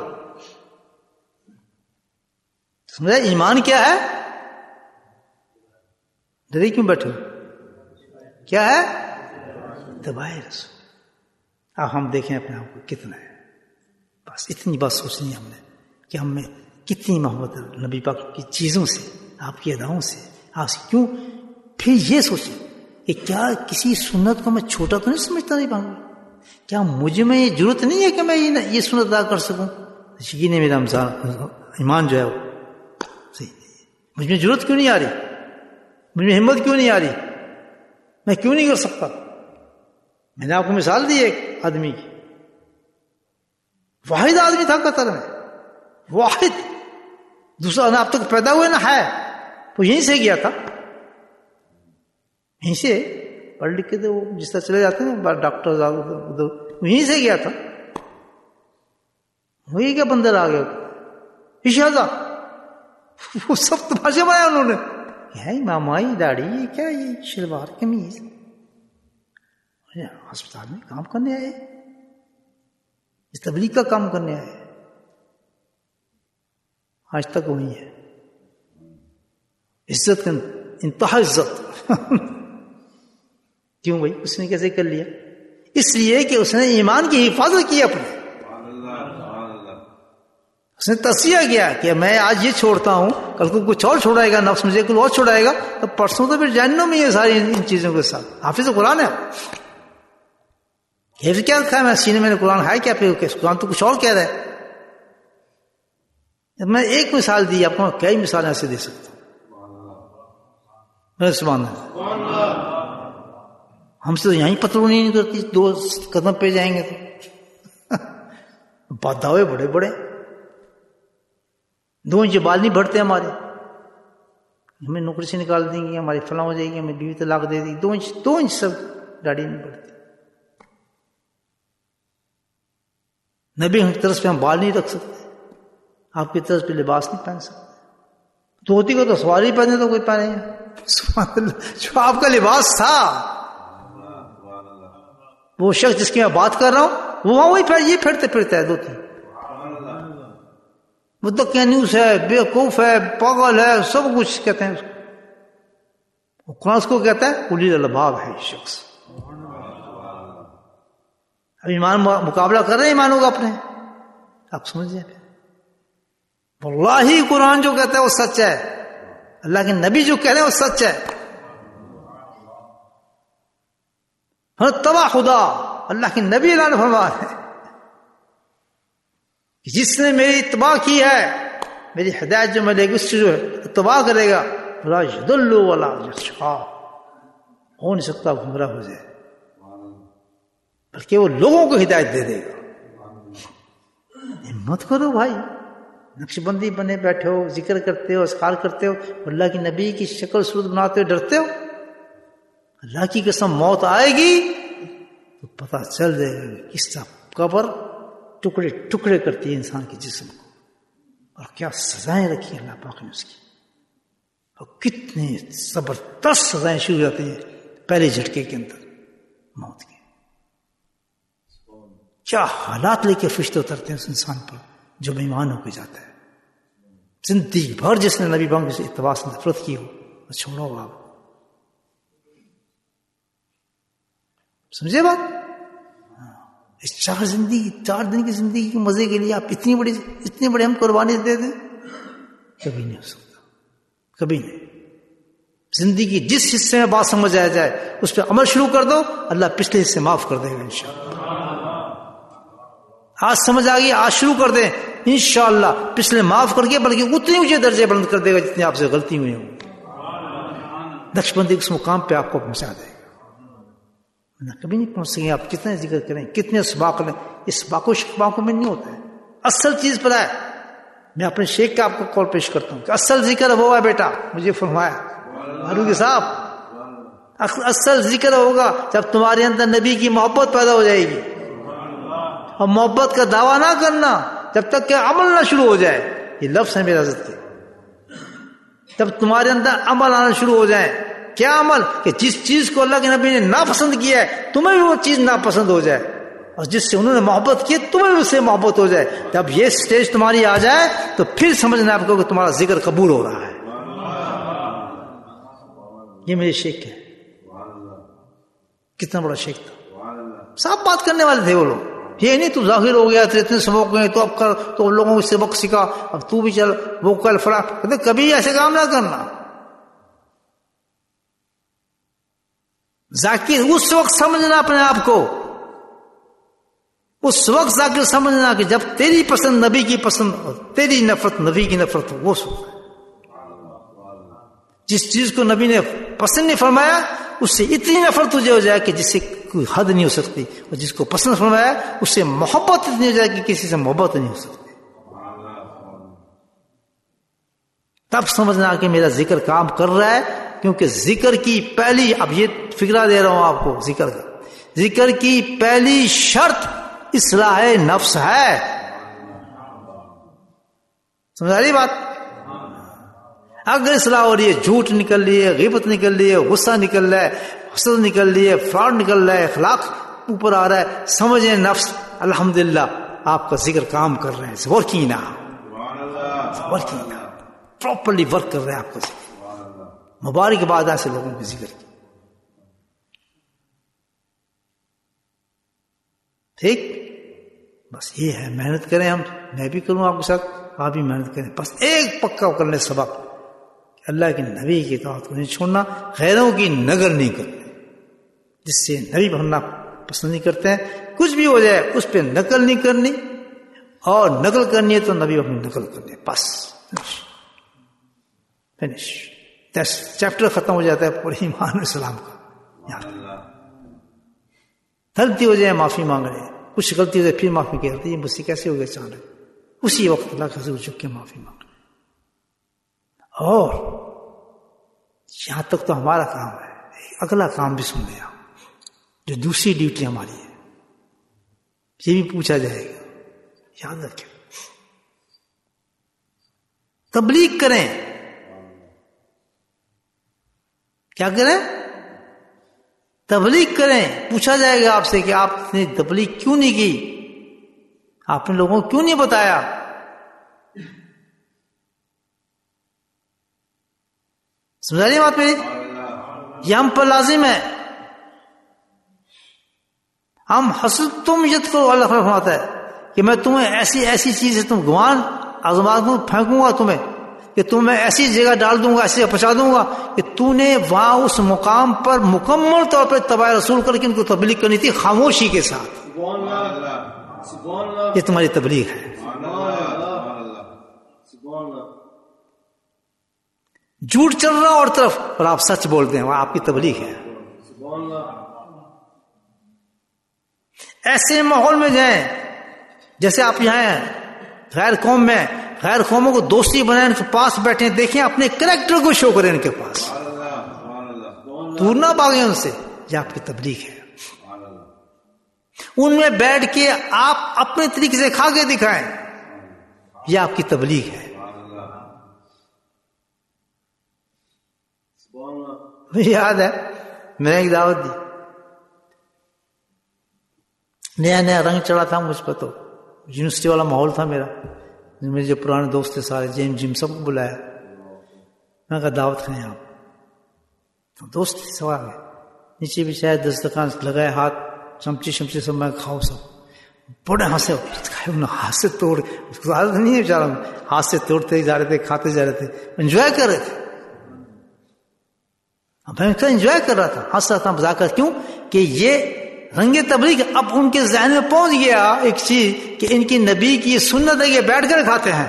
سمجھا ایمان کیا ہے؟ ڈری کیوں بیٹھے؟ کیا ہے؟ اتباع رسول. اب ہم دیکھیں اپنے آپ کو کتنا ہے. بس اتنی بات سوچنی ہے ہم نے کہ ہم میں کتنی محبت ہے نبی پاک کی چیزوں سے, آپ کی اداؤں سے, آپ سے. کیوں پھر یہ سوچیں کہ کیا کسی سنت کو میں چھوٹا تو نہیں سمجھتا نہیں پاؤں گا؟ کیا مجھے میں یہ ضرورت نہیں ہے کہ میں یہ سنت ادا کر سکوں؟ یقین ہے میرا ایمان جو ہے وہ صحیح نہیں ہے. مجھ میں ضرورت کیوں نہیں آ رہی؟ مجھ میں ہمت کیوں نہیں آ رہی؟ میں کیوں نہیں کر سکتا؟ میں نے آپ کو مثال دی ایک آدمی کی, واحد آدمی تھا قطر میں, واحد, دوسرا نہ اب تک پیدا ہوئے نہ ہے, وہ یہیں سے گیا تھا, یہیں سے پڑھ لکھ کے وہ جس طرح چلے جاتے ہیں ڈاکٹر ادھر, یہیں سے گیا تھا. وہی کیا بندر آ گیا اشازہ, وہ سب تماشے بنایا انہوں نے, مامائی داڑھی, یہ کیا, یہ شلوار قمیض, ہسپتال میں کام کرنے آئے, اس تبلیغ کا کام کرنے آئے. آج تک وہی ہے, عزت کا انتہا عزت. کیوں بھائی اس نے کیسے کر لیا؟ اس لیے کہ اس نے ایمان کی حفاظت کی اپنے, اس نے تصفیہ کیا کہ میں آج یہ چھوڑتا ہوں, کل کو کچھ اور چھوڑائے گا, نفس مجھے کچھ اور چھوڑائے گا, تو پرسوں تو پھر جہنم میں یہ ساری ان چیزوں کے ساتھ. حافظ قرآن ہے, حفظ کیا رکھا ہے میں سینے میں نے قرآن ہے کیا؟ پھر قرآن تو کچھ اور کہہ رہا ہے. میں ایک مثال دی, آپ کو کئی مثالیں ایسے دے سکتا ہوں. سبحان اللہ. ہم سے تو یہیں پتلونی نہیں کرتی, دو قدم پہ جائیں گے تو بات دعوے بڑے بڑے, دو انچ بال نہیں بڑھتے ہمارے, ہمیں نوکری سے نکال دیں گے, ہماری فلاں ہو جائے گی, ہمیں بیوی طلاق دے دی, دو انچ دو انچ سب گاڑی نہیں بڑھتی. نبی کی طرف پہ ہم بال نہیں رکھ سکتے, آپ کی طرف پہ لباس نہیں پہن سکتے. دھوتی کو تو سواری پہنے تو کوئی پہنے, جو آپ کا لباس تھا, وہ شخص جس کی میں بات کر رہا ہوں وہ وہاں وہی پھر یہ پھرتے پھرتا ہے دھوتی. وہ تو کینیوس ہے, بیوقوف ہے, پاگل ہے, سب کچھ کہتے ہیں اس کو. قرآن اس کو کہتا ہے اولی الالباب ہے یہ شخص. اب ایمان مقابلہ کر رہے ہیں ایمانوں کا اپنے, آپ سمجھ جائیں. واللہ قرآن جو کہتا ہے وہ سچ ہے, اللہ کے نبی جو کہہ رہے ہیں وہ سچ ہے. ہر تبا خدا, اللہ کے نبی اعلان فرما ہے جس نے میری اتباع کی ہے, میری ہدایت جو ملے گی اس سے جو ہے اتباع کرے گا, لا یضل ولا یشقی, ہو نہیں سکتا گمراہ ہو جائے, بلکہ وہ لوگوں کو ہدایت دے دے گا. ہمت کرو بھائی, نقش بندی بنے بیٹھے ہو, ذکر کرتے ہو, اذکار کرتے ہو, اللہ کی نبی کی شکل صورت بناتے ہو, ڈرتے ہو. اللہ کی قسم موت آئے گی تو پتہ چل جائے گا کس طرح قبر ٹکڑے ٹکڑے کرتی ہے انسان کے جسم کو, اور کیا سزائیں رکھی اللہ پاک نے اس کی, اور کتنے زبردست سزائیں شروع ہو جاتی ہیں پہلے جھٹکے کے اندر موت کے. کیا حالات لے کے فرشتے اترتے ہیں اس انسان پر جو بے ایمان ہو کے جاتا ہے. زندگی بھر جس نے نبی پاک سے اتباع سے نفرت کی ہو, چھوڑو آپ. سمجھے بات؟ اس چار زندگی چار دن کی زندگی کے مزے کے لیے آپ اتنی بڑی اتنی بڑی ہم قربانی دے دیں, کبھی نہیں ہو سکتا, کبھی نہیں. زندگی جس حصے میں بات سمجھ آیا جائے اس پہ عمل شروع کر دو, اللہ پچھلے حصے معاف کر دے گا انشاءاللہ. آج سمجھ آ گئی, آج شروع کر دیں انشاءاللہ, پچھلے معاف کر کے بلکہ اتنے اونچے درجے بلند کر دے گا جتنی آپ سے غلطی ہوئی ہوں. نقش بندی اس مقام پہ آپ کو پہنچا دے گا, کبھی نہیں پہنچ سکیں. آپ کتنے ذکر کریں, کتنے اسباق لیں, اسباق و شکباقوں میں نہیں ہوتا ہے. اصل چیز پر ہے, میں اپنے شیخ کا آپ کو کال پیش کرتا ہوں کہ اصل ذکر وہ ہے بیٹا, مجھے فرمایا معلوم صاحب, اصل ذکر ہوگا جب تمہارے اندر نبی کی محبت پیدا ہو جائے گی. اور محبت کا دعویٰ نہ کرنا جب تک کہ عمل نہ شروع ہو جائے. یہ لفظ ہے میرا عزت کے. جب تمہارے اندر عمل آنا شروع ہو جائے, کیا عمل؟ کہ جس چیز کو اللہ کے نبی نے ناپسند کیا ہے تمہیں بھی وہ چیز ناپسند ہو جائے, اور جس سے انہوں نے محبت کی تمہیں بھی اس سے محبت ہو جائے. جب یہ سٹیج تمہاری آ جائے تو پھر سمجھنا آپ کو کہ تمہارا ذکر قبول ہو رہا ہے. یہ میرے شیخ ہے, کتنا بڑا شیخ تھا. صاف بات کرنے والے تھے وہ لوگ. یہ نہیں تو ظاہر ہو گیا تھے اتنے سبق گئے تو اب کر, تو لوگوں کو سبق سکھا, اب تو بھی چل وہ کل فلاں. کہتے کبھی ایسے کام نہ کرنا. ذاکر اس وقت سمجھنا اپنے آپ کو, اس وقت ذاکر سمجھنا کہ جب تیری پسند نبی کی پسند اور تیری نفرت نبی کی نفرت ہو, وہ سوچ. جس چیز کو نبی نے پسند نہیں فرمایا اس سے اتنی نفرت تجھے ہو جائے کہ جس سے کوئی حد نہیں ہو سکتی, اور جس کو پسند فرمایا اس سے محبت اتنی ہو جائے کہ کسی سے محبت نہیں ہو سکتی. تب سمجھنا کہ میرا ذکر کام کر رہا ہے, کیونکہ ذکر کی پہلی, اب یہ فکرہ دے رہا ہوں آپ کو ذکر کا, ذکر کی پہلی شرط اصلاح نفس ہے. سمجھا رہی بات؟ اگر اصلاح ہو رہی ہے, جھوٹ نکل رہی ہے, غیبت نکل رہی ہے, غصہ نکل رہا ہے, حسد نکل رہی ہے, فراڈ نکل رہا ہے, اخلاق اوپر آ رہا ہے, سمجھیں نفس الحمدللہ آپ کا ذکر کام کر رہے ہیں, ورکنگ نا ورکنگ نا پراپرلی ورک کر رہے ہیں آپ کا ذکر. مبارک بات ایسے لوگوں کے ذکر کی. ٹھیک, بس یہ ہے, محنت کریں. ہم میں بھی کروں آپ کے ساتھ, آپ بھی محنت کریں. بس ایک پکا کر لیں سبق, اللہ کے نبی کی اطاعت کو نہیں چھوڑنا, غیروں کی نقل نہیں کرنی. جس سے نبی بننا پسند نہیں کرتے ہیں, کچھ بھی ہو جائے اس پہ نقل نہیں کرنی, اور نقل کرنی ہے تو نبی اپنی نقل کرنی ہے. بس فنش, چیپٹر ختم ہو جاتا ہے پورے ایمان اسلام کا. غلطی ہو جائے معافی مانگ رہے ہیں, کچھ غلطی ہو جائے پھر معافی کہتے ہیں, یہ مجھ سے کیسے ہو گیا اچانک, اسی وقت اللہ کے حضور جھک کے معافی مانگ رہے. اور یہاں تک تو ہمارا کام ہے, اگلا کام بھی سن لیں آپ, جو دوسری ڈیوٹی ہماری ہے. یہ بھی پوچھا جائے گا, یاد رکھیں. تبلیغ کریں. کیا کریں؟ تبلیغ کریں. پوچھا جائے گا آپ سے کہ آپ نے تبلیغ کیوں نہیں کی, آپ نے لوگوں کو کیوں نہیں بتایا. سمجھا رہی بات میری؟ یہ ہم پر لازم ہے. ہم حسد تم یت کو اللہ فرماتا ہے کہ میں تمہیں ایسی ایسی چیز ہے, تم گمان آزما دوں, پھینکوں گا تمہیں, کہ تمہیں ایسی جگہ ڈال دوں گا, ایسی پہنچا دوں گا کہ تو نے وہاں اس مقام پر مکمل طور پر تبع رسول کر کے ان کو تبلیغ کرنی تھی خاموشی کے ساتھ. یہ تمہاری تبلیغ ہے. جھوٹ چل رہا اور طرف, اور آپ سچ بولتے ہیں, وہ آپ کی تبلیغ ہے. ایسے ماحول میں جائیں جیسے آپ یہاں ہیں, غیر قوم میں, غیر قوموں کو دوستی بنائیں, ان کے پاس بیٹھیں, دیکھیں اپنے کریکٹر کو شو کریں ان کے پاس, دور نہ بھاگیں ان سے. یہ آپ کی تبلیغ ہے. ان میں بیٹھ کے آپ اپنے طریقے سے کھا کے دکھائیں, یہ آپ کی تبلیغ ہے. مجھے یاد ہے میں نے ایک دعوت دی, نیا نیا رنگ چڑھا تھا مجھ پہ, تو یونیورسٹی والا ماحول تھا میرا, میرے جو پرانے دوست تھے سارے, جیم جم سب کو بلایا. میں کہا دعوت کھائیں آپ. تو دوست سوال ہے, نیچے بھی شاید دسترخوان لگائے, ہاتھ چمچی شمچی سب میں کھاؤ, سب بڑے ہنسے, ہاتھ سے توڑ, عادت نہیں ہے بیچارہ, ہاتھ سے توڑتے جا رہے تھے, کھاتے جا رہے تھے, انجوائے کر رہے تھے. میں انجوائے کر رہا تھا, ہنس رہا تھا, مذاق کر. کیوں کہ یہ رنگ تبلیغ اب ان کے ذہن میں پہنچ گیا ایک چیز کہ ان کی نبی کی سنت ہے کہ بیٹھ کر کھاتے ہیں.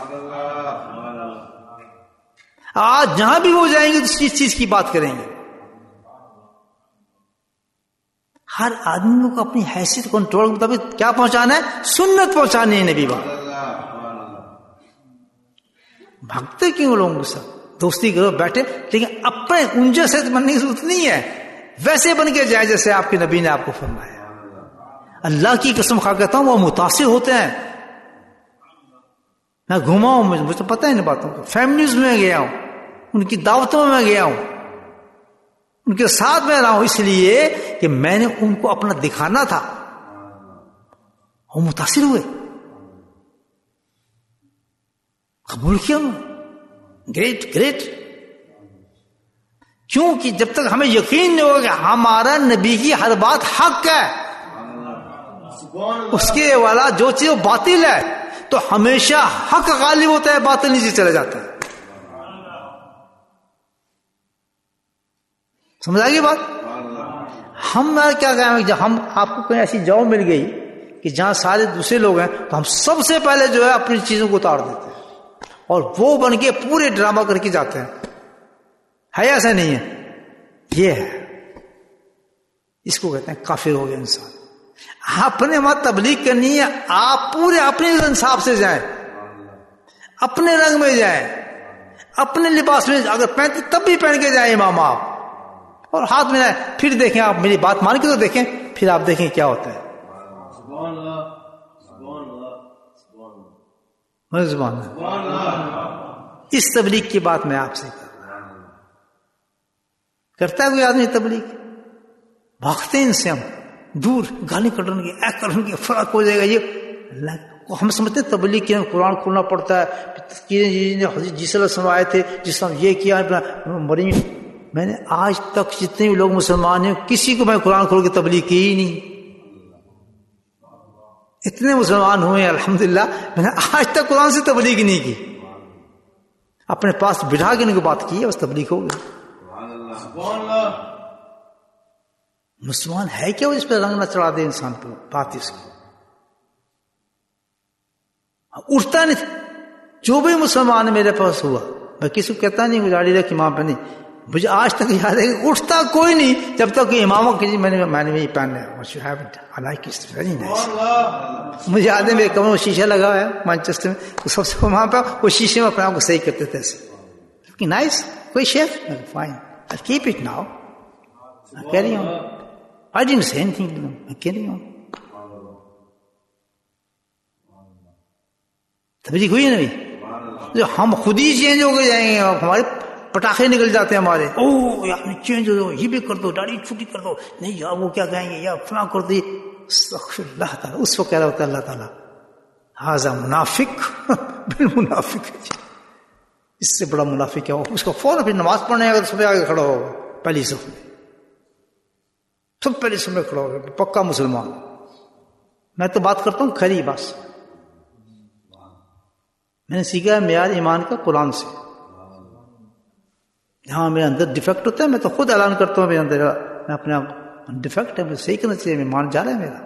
آج جہاں بھی وہ جائیں گے تو اس چیز کی بات کریں گے. ہر آدمی کو اپنی حیثیت کنٹرول کے مطابق کیا پہنچانا ہے, سنت پہنچانی ہے نبی بات. بھاگتے کیوں لوگوں کے ساتھ, دوستی کرو, بیٹھے, لیکن اپنے ان جیسے بننے کی ضرورت نہیں ہے, ویسے بن کے جائے جیسے آپ کے نبی نے آپ کو فرمایا. اللہ کی قسم کھا کہتا ہوں وہ متاثر ہوتے ہیں. میں گھوما ہوں, مجھے تو پتہ ہے ان باتوں کا, فیملیز میں گیا ہوں, ان کی دعوتوں میں گیا ہوں, ان کے ساتھ میں رہا ہوں, اس لیے کہ میں نے ان کو اپنا دکھانا تھا. وہ متاثر ہوئے, قبول کیا انہوں نے. Great great. کیوں کہ جب تک ہمیں یقین نہیں ہوگا کہ ہمارا نبی کی ہر بات حق ہے, اس کے والا جو چیز باطل ہے تو ہمیشہ حق غالب ہوتا ہے، باطل نیچے چلا جاتا ہے. سمجھ آئے گی بات؟ ہم کیا کہیں، جب ہم آپ کو کہیں ایسی جاؤ مل گئی کہ جہاں سارے دوسرے لوگ ہیں تو ہم سب سے پہلے جو ہے اپنی چیزوں کو اتار دیتے ہیں اور وہ بن کے پورے ڈرامہ کر کے جاتے ہیں. ہے ایسا نہیں ہے؟ یہ ہے، اس کو کہتے ہیں کافر ہو گیا انسان. آپ نے وہاں تبلیغ کرنی ہے، آپ پورے اپنے انصاف سے جائیں، اپنے رنگ میں جائیں، اپنے لباس میں، اگر پہنتے تب بھی پہن کے جائیں امام آپ، اور ہاتھ میں جائیں. پھر دیکھیں، آپ میری بات مان کے تو دیکھیں، پھر آپ دیکھیں کیا ہوتا ہے. سبحان اللہ سبحان اللہ سبحان اللہ سبحان اللہ. اس تبلیغ کی بات میں آپ سے کر رہا ہوں. کرتا ہے کوئی آدمی تبلیغ؟ بھاگتے ہیں ان سے ہم دور، گالی کٹن گے، اے کرن گے، فرق ہو جائے گا. یہ ہم سمجھتے ہیں تبلیغ کے قرآن کھولنا پڑتا ہے. حضرت جی صلی اللہ علیہ وسلم آئے تھے، جس طرح یہ کیا مری. میں نے آج تک جتنے بھی لوگ مسلمان ہیں کسی کو میں قرآن کھول کے تبلیغ کی ہی نہیں. اتنے مسلمان ہوئے ہیں الحمدللہ، میں نے آج تک قرآن سے تبلیغ نہیں کی. اپنے پاس بٹھا کے ان کو بات کی ہے، بس تبلیغ ہو گئی. مسلمان ہے کیا وہ اس پہ رنگ نہ چڑھا دے انسان پہ؟ بات اس کی اٹھتا نہیں. جو بھی مسلمان میرے پاس ہوا، میں کسی کو کہتا نہیں گاڑی رکھ امام پہ نہیں، مجھے آج تک یاد ہے کہ اٹھتا کوئی نہیں جب تک کہ اماموں کی میں نے میں نے یہ پہننا ہے. مجھے یاد ہے میرے کمرے میں شیشہ لگا ہے مانچسٹر میں، تو سب سے وہاں پہ وہ شیشے میں اپنے آپ کو صحیح کرتے تھے ایسے. نائس، کوئی شیخ fine, I'll keep it now. Carry on. I didn't say anything to them. I carry on. تبلیغ ہوئی نا بھائی؟ جو ہم خود ہی چینج ہو کے جائیں گے، ہمارے پٹاخے نکل جاتے ہیں ہمارے. او یار چینج ہو دو، یہ بھی کر دو، داڑھی چھوٹی کر دو، نہیں یار وہ کیا کہیں گے، یا فلاں کر دو. اللہ تعالیٰ اس وقت کہہ رہا ہوتا ہے، اللہ تعالیٰ ہاذا منافق بالمنافق، اس سے بڑا منافق ہے. اس کو فوراً پھر نماز پڑھنے اگر صبح آگے کھڑا ہوگا پہلی صف میں، سب پہلی صف میں کھڑا ہوگا، پکا مسلمان. میں تو بات کرتا ہوں کھری بس. میں نے سیکھا ہے معیار ایمان کا قرآن سے. جہاں میرے اندر ڈیفیکٹ ہوتا ہے میں تو خود اعلان کرتا ہوں میرے اندر میں اپنے آپ ڈیفیکٹ ہے، مجھے صحیح کرنا چاہیے، میں مان جا رہا ہے میرا.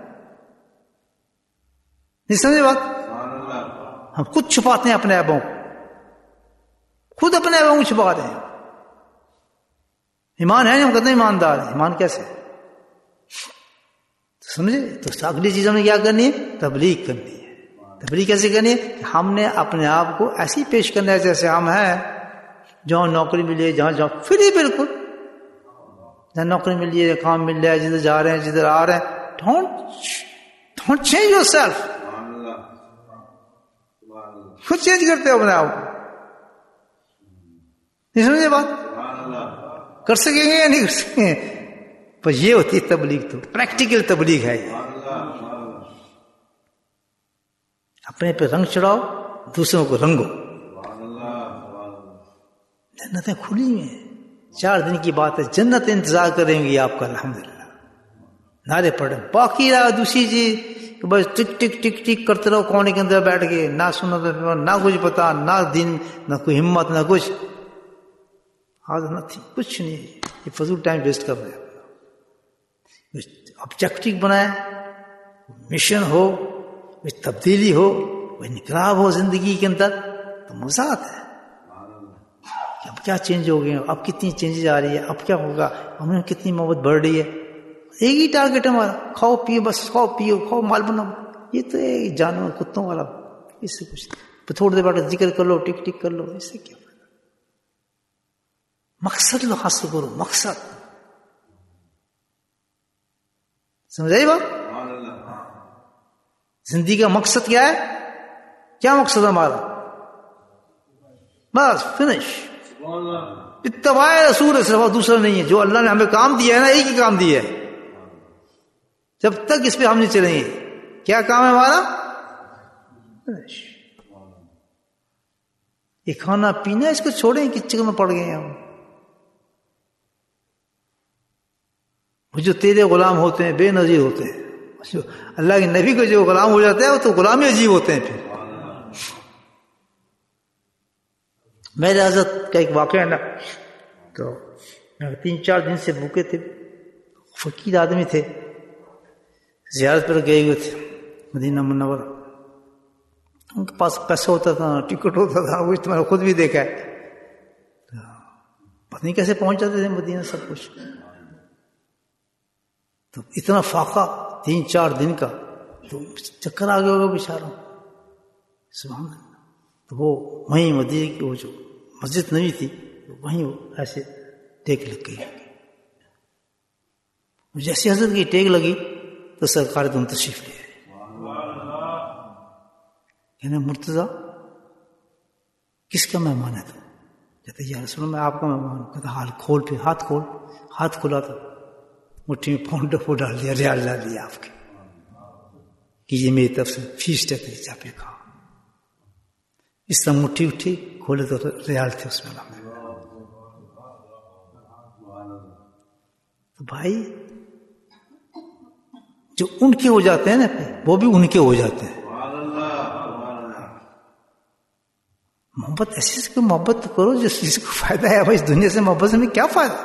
نہیں سمجھے بات؟ ہم خود چھپاتے ہیں اپنے عیبوں کو، خود اپنے عیبوں کو چھپا رہے ہیں. ایمان ہے نہیں، ہم کہتے ہیں ایماندار ہے. ایمان کیسے سمجھے؟ تو اگلی چیز ہم نے کیا کرنی ہے؟ تبلیغ کرنی ہے. تبلیغ کیسے کرنی ہے؟ کہ ہم نے اپنے آپ کو ایسی پیش کرنا ہے جیسے ہم ہیں. جہاں نوکری ملی، جہاں جہاں فری، بالکل جہاں نوکری ملی ہے، کام مل رہا ہے، جدھر جا رہے ہیں، جدھر آ رہے ہیں. Don't don't change yourself. خود چینج کرتے ہو اپنے آپ کو. نہیں سمجھے بات؟ کر سکیں گے یا نہیں کر سکیں گے؟ پر یہ ہوتی ہے تبلیغ، تو پریکٹیکل تبلیغ ہے یہ. اپنے پہ رنگ چڑھاؤ، دوسروں کو رنگو. جنتیں کھلی ہیں، چار دن کی بات ہے، جنت انتظار کریں گی آپ کا الحمدللہ. نعرے پڑھیں. باقی رہا دوسری چیز کہ بس ٹک ٹک ٹک ٹک کرتے رہو کونے کے اندر بیٹھ کے، نہ سنو نہ کچھ پتا، نہ دن، نہ کوئی ہمت، نہ کچھ. حاضر نہ تھی کچھ نہیں، یہ فضول ٹائم ویسٹ کر رہے ہیں. آبجیکٹو بنائے، مشن ہو، کچھ تبدیلی ہو، کوئی انقلاب ہو زندگی کے اندر، تو مزہ آتا ہے. اب کیا چینج ہو گئے، اب کتنی چینجز آ رہی ہے، اب کیا ہوگا، ہمیں کتنی محبت بڑھ رہی ہے. ایک ہی ٹارگیٹ ہے ہمارا، کھاؤ پیو، بس کھاؤ پیو، کھاؤ مال بناؤ. یہ تو ایک جانور کتوں والا، اس سے کچھ تھوڑی دیر بیٹھ ذکر کر لو، ٹک ٹک کر لو، اس سے کیا فائدہ. مقصد لو، حاصل کرو مقصد. سمجھائی بات؟ زندگی کا مقصد کیا ہے؟ کیا مقصد ہمارا؟ بس فنش. اتباع رسول ہے، صرف دوسرا نہیں ہے. جو اللہ نے ہمیں کام دیا ہے نا، ایک ہی کام دیا ہے. جب تک اس پہ ہم نہیں چلیں گے، کیا کام ہے ہمارا؟ یہ کھانا پینا، اس کو چھوڑیں کہ چکر میں پڑ گئے ہیں ہم. وہ جو تیرے غلام ہوتے ہیں، بے نظیر ہوتے ہیں، جو اللہ کے نبی کو جو غلام ہو جاتا ہے وہ تو غلامی عجیب ہوتے ہیں. پھر میرے حضرت کا ایک واقعہ ہے نا، تو تین چار دن سے بھوکے تھے، فقیر آدمی تھے، زیارت پر گئے ہوئے تھے مدینہ منورہ. ان کے پاس پیسہ ہوتا تھا، ٹکٹ ہوتا تھا، وہ تمہارا خود بھی دیکھا ہے. پتہ نہیں کیسے پہنچ جاتے تھے مدینہ سب کچھ. تو اتنا فاقہ تین چار دن کا، تو چکر آ گیا ہوگا بیچارہ. سبحان اللہ. تو وہ وہیں مدینہ کی وہ جو مسجد نبی تھی وہیں وہ ایسے ٹیک لگ گئی. جیسے حضرت کی ٹیک لگی تو سرکار تم تشریف لے آئے. کہنے مرتضیٰ کس کا مہمان ہے تم؟ کہتے یا رسول اللہ میں آپ کا مہمان ہوں. کہتا ہاتھ کھول، پھر ہاتھ کھول. ہاتھ کھولا تو مٹھی میں پاؤنڈ ڈفو ڈال دیا، ریال ڈال دیا آپ کے کہ یہ میری طرف سے فیسٹ ہے تیری جا پہ کھا. اس طرح مٹھی اٹھی، کھولے تو ریال تھے اس میں. تو بھائی جو ان کے ہو جاتے ہیں نا وہ بھی ان کے ہو جاتے ہیں. محبت ایسی سے محبت کرو جس چیز کو فائدہ ہے. بھائی اس دنیا سے محبت سے ہمیں کیا فائدہ؟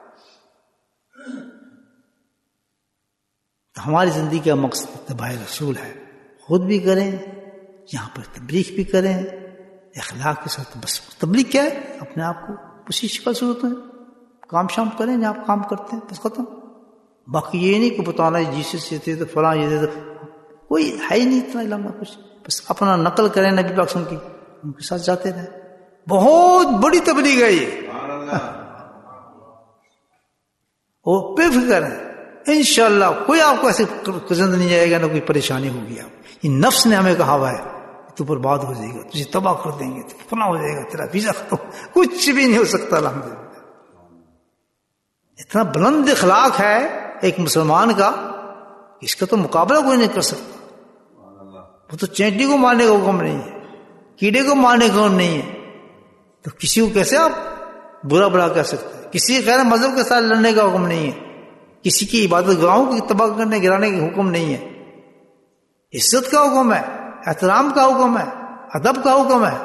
ہماری زندگی کا مقصد اتباع رسول ہے. خود بھی کریں، یہاں پر تبلیغ بھی کریں اخلاق کے ساتھ. بس تبلیغ کیا ہے؟ اپنے آپ کو اسی شکل سے ہوتا ہے، کام شام کریں جہاں آپ کام کرتے ہیں، بس ختم. باقی یہ نہیں کہ بتانا جیسس یہ تھے تو فلاں یہ تھے، تو کوئی ہے ہی نہیں اتنا علم نہ کچھ. بس اپنا نقل کریں نبی پاک کی، ان کے ساتھ جاتے رہیں. بہت بڑی تبلیغ ہے یہ. اور بے فکر ہے انشاءاللہ کوئی آپ کو ایسے پسند نہیں جائے گا، نہ کوئی پریشانی ہوگی. آپ یہ نفس نے ہمیں کہا ہوا ہے تو برباد ہو جائے گا، تجھے تباہ کر دیں گے، تو فنا ہو جائے گا، تیرا ویزا ختم، کچھ بھی نہیں ہو سکتا. الحمدللہ اتنا بلند اخلاق ہے ایک مسلمان کا، اس کا تو مقابلہ کوئی نہیں کر سکتا. وہ تو چینٹی کو مارنے کا حکم نہیں ہے، کیڑے کو مارنے کا حکم نہیں ہے، تو کسی کو کیسے آپ برا بلا کہہ سکتے ہیں؟ کسی غیر مذہب کے ساتھ لڑنے کا حکم نہیں ہے، کسی کی عبادت گاہوں کی تباہ کرنے گرانے کا حکم نہیں ہے. عزت کا حکم ہے، احترام کا حکم ہے، ادب کا حکم ہے.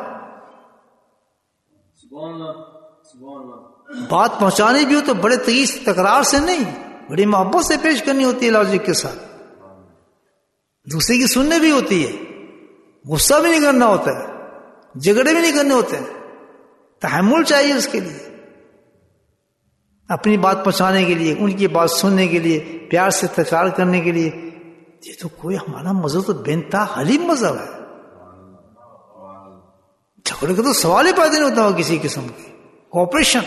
سبحان اللہ سبحان اللہ. بات پہنچانی بھی ہو تو بڑے تیز تکرار سے نہیں، بڑی محبت سے پیش کرنی ہوتی ہے، لاجک کے ساتھ. دوسرے کی سننے بھی ہوتی ہے، غصہ بھی نہیں کرنا ہوتا ہے، جھگڑے بھی نہیں کرنے ہوتے ہیں. تحمل چاہیے اس کے لیے، اپنی بات پہنچانے کے لیے، ان کی بات سننے کے لیے، پیار سے تکرار کرنے کے لیے. یہ تو کوئی ہمارا مذہب تو بے انتہا حلیم مذہب ہے. جھگڑے کا تو سوال ہی پیدا نہیں ہوتا ہو کسی قسم کی. کوآپریشن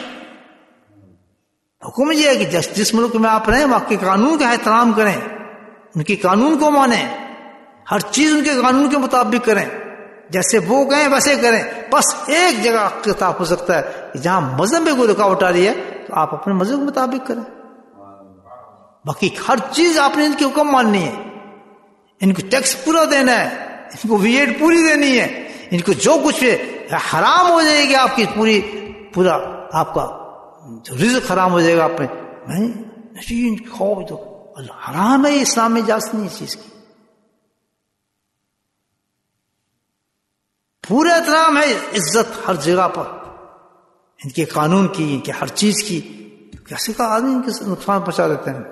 حکم یہ ہے کہ جس جس ملک میں آپ رہیں وہاں کے قانون کا احترام کریں، ان کے قانون کو مانیں، ہر چیز ان کے قانون کے مطابق کریں، جیسے وہ کہیں ویسے کریں. بس ایک جگہ اختلاف ہو سکتا ہے کہ جہاں مذہب میں کوئی رکاوٹ آ رہی ہے تو آپ اپنے مذہب کے مطابق کریں. باقی ہر چیز آپ نے ان کے حکم ماننی ہے، ان کو ٹیکس پورا دینا ہے، ان کو ویٹ پوری دینی ہے، ان کو جو کچھ حرام ہو جائے گا آپ کی پوری پورا آپ کا رزق حرام ہو جائے گا. آپ میں کھاؤ تو حرام ہے، اسلام میں اجازت نہیں اس چیز کی. پورا احترام ہے، عزت ہر جگہ پر ان کے قانون کی، ان کے ہر چیز کی. کیسے کا آدمی ان کے نقصان پہنچا دیتے ہیں.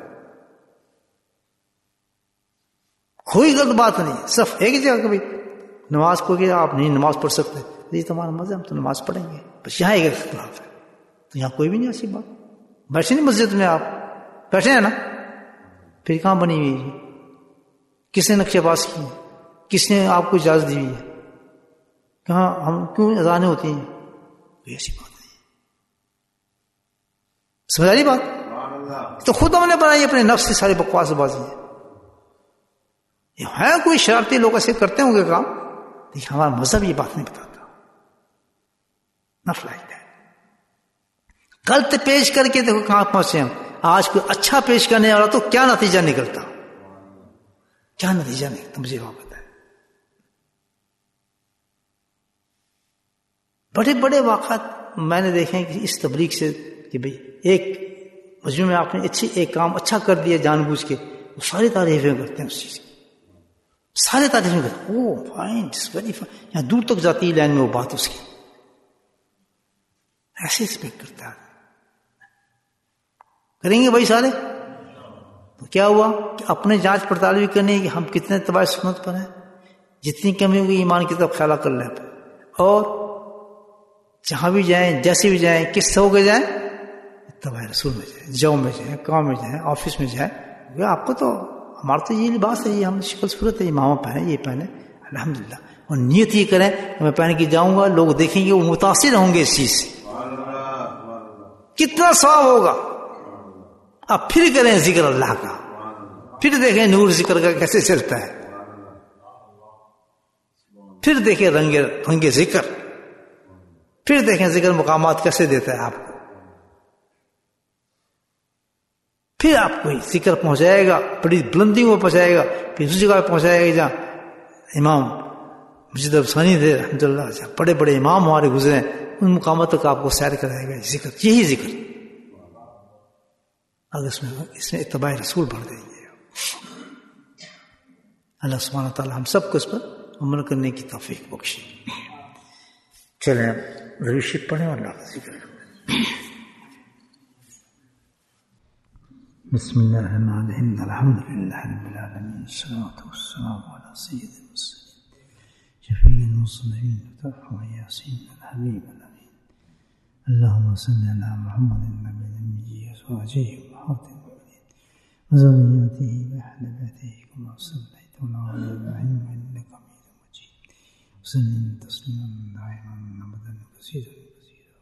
کوئی غلط بات نہیں، صرف ایک جگہ کبھی نماز کو کہ آپ نہیں نماز پڑھ سکتے، یہ تمہارا مذہب، ہم تو نماز پڑھیں گے. بس یہاں ایک اختلاف ہے، تو یہاں کوئی بھی نہیں ایسی بات. بیٹھے نہیں مسجد میں، آپ بیٹھے ہیں نا، پھر کہاں بنی ہوئی ہے؟ کس نے نقشے باز کی ہے؟ کس نے آپ کو اجازت دی ہوئی ہے؟ کہاں ہم کیوں اذانیں ہوتی ہیں؟ کوئی ایسی بات نہیں. سمجھ رہی بات؟ تو خود ہم نے بنائی اپنے نفس سے ساری بکواس بازی ہے. ہے کوئی شرارتی لوگ ایسے کرتے ہوں گے کام، لیکن ہمارا مذہب یہ بات نہیں بتاتا. نفل ہے غلط پیش کر کے دیکھو کہاں پہنچے ہم. آج کوئی اچھا پیش کرنے والا تو کیا نتیجہ نکلتا، کیا نتیجہ نکلتا مجھے وہاں پتا ہے. بڑے بڑے واقعات میں نے دیکھے کہ اس تبلیغ سے کہ بھئی ایک مجموعے میں آپ نے اچھی ایک کام اچھا کر دیا جان بوجھ کے، वो सारी तारीफें करते हैं उस चीज की, सारे तारीफें करते हैं, ओ फाइन, वेरी फाइन, यहां दूर तक जाती है लाइन में वो बात उसकी, ऐसे एक्सपेक्ट करता है। करेंगे भाई सारे, तो क्या हुआ कि अपने जांच पड़ताल भी करनी है कि हम कितने तबाह सुन्नत पर हैं, जितनी कमी होगी ईमान की तरफ ख्याल कर लें, और जहां भी जाएं, जैसे भी जाएं, किस हो गए जाएं, तबाह रसूल में जाए, जौ में जाए, काम में जाए, ऑफिस में जाए, आपको तो हमारा तो ये लिबास है, ये हम शक्ल सूरत है, ये मामा पहने, ये पहने, अल्हम्दुलिल्लाह, और नियत ये करें मैं पहन के जाऊंगा, लोग देखेंगे, वो मुतासिर होंगे इस चीज से, कितना सवाब होगा। अब फिर करें जिक्र अल्लाह का, फिर देखें नूर जिक्र का कैसे चलता है, फिर देखें रंगे रंगे जिक्र, फिर देखें जिक्र मुकामात कैसे देता है आपको, फिर आपको जिक्र पहुंचाएगा, बड़ी बुलंदी में पहुंचाएगा, फिर उस जगह पहुंचाएगा जहां इमाम मस्जिद अफसानी थे रहमतुल्लाह, जहां बड़े बड़े इमाम हमारे गुजरे, उन मुकामात तक आपको सैर कराएगा जिक्र, यही जिक्र। अगर इसमें इसमें इत्तबा रसूल भर देंगे, अल्लाह सुब्हानहू व तआला हम सबको इस पर अमल करने की तौफीक बख्शे। चलें रवीशित पढ़ें और अल्लाह का जिक्र करें। बिस्मिल्लाहिर्रहमानिर्रहीम, अल्हम्दुलिल्लाहि रब्बिल आलमीन, अस्सलातु वस्सलामु अला सय्यिदिल मुरसलीन, शफीइल मुस्लिमीन, व यासीन हबीब अमीन, अल्लाहुम्मा सल्लि अला मुहम्मदिन नबिय्यिल उम्मी व अज़वाजिहि व उम्महातिल मुमिनीन व ज़ुर्रिय्यतिहि व अहलि बैतिहि कमा सल्लैता अला इब्राहीम इन्नका हमीदुम मजीद, व सल्लिम तस्लीमान दाइमान अबदन कसीरन कसीरा।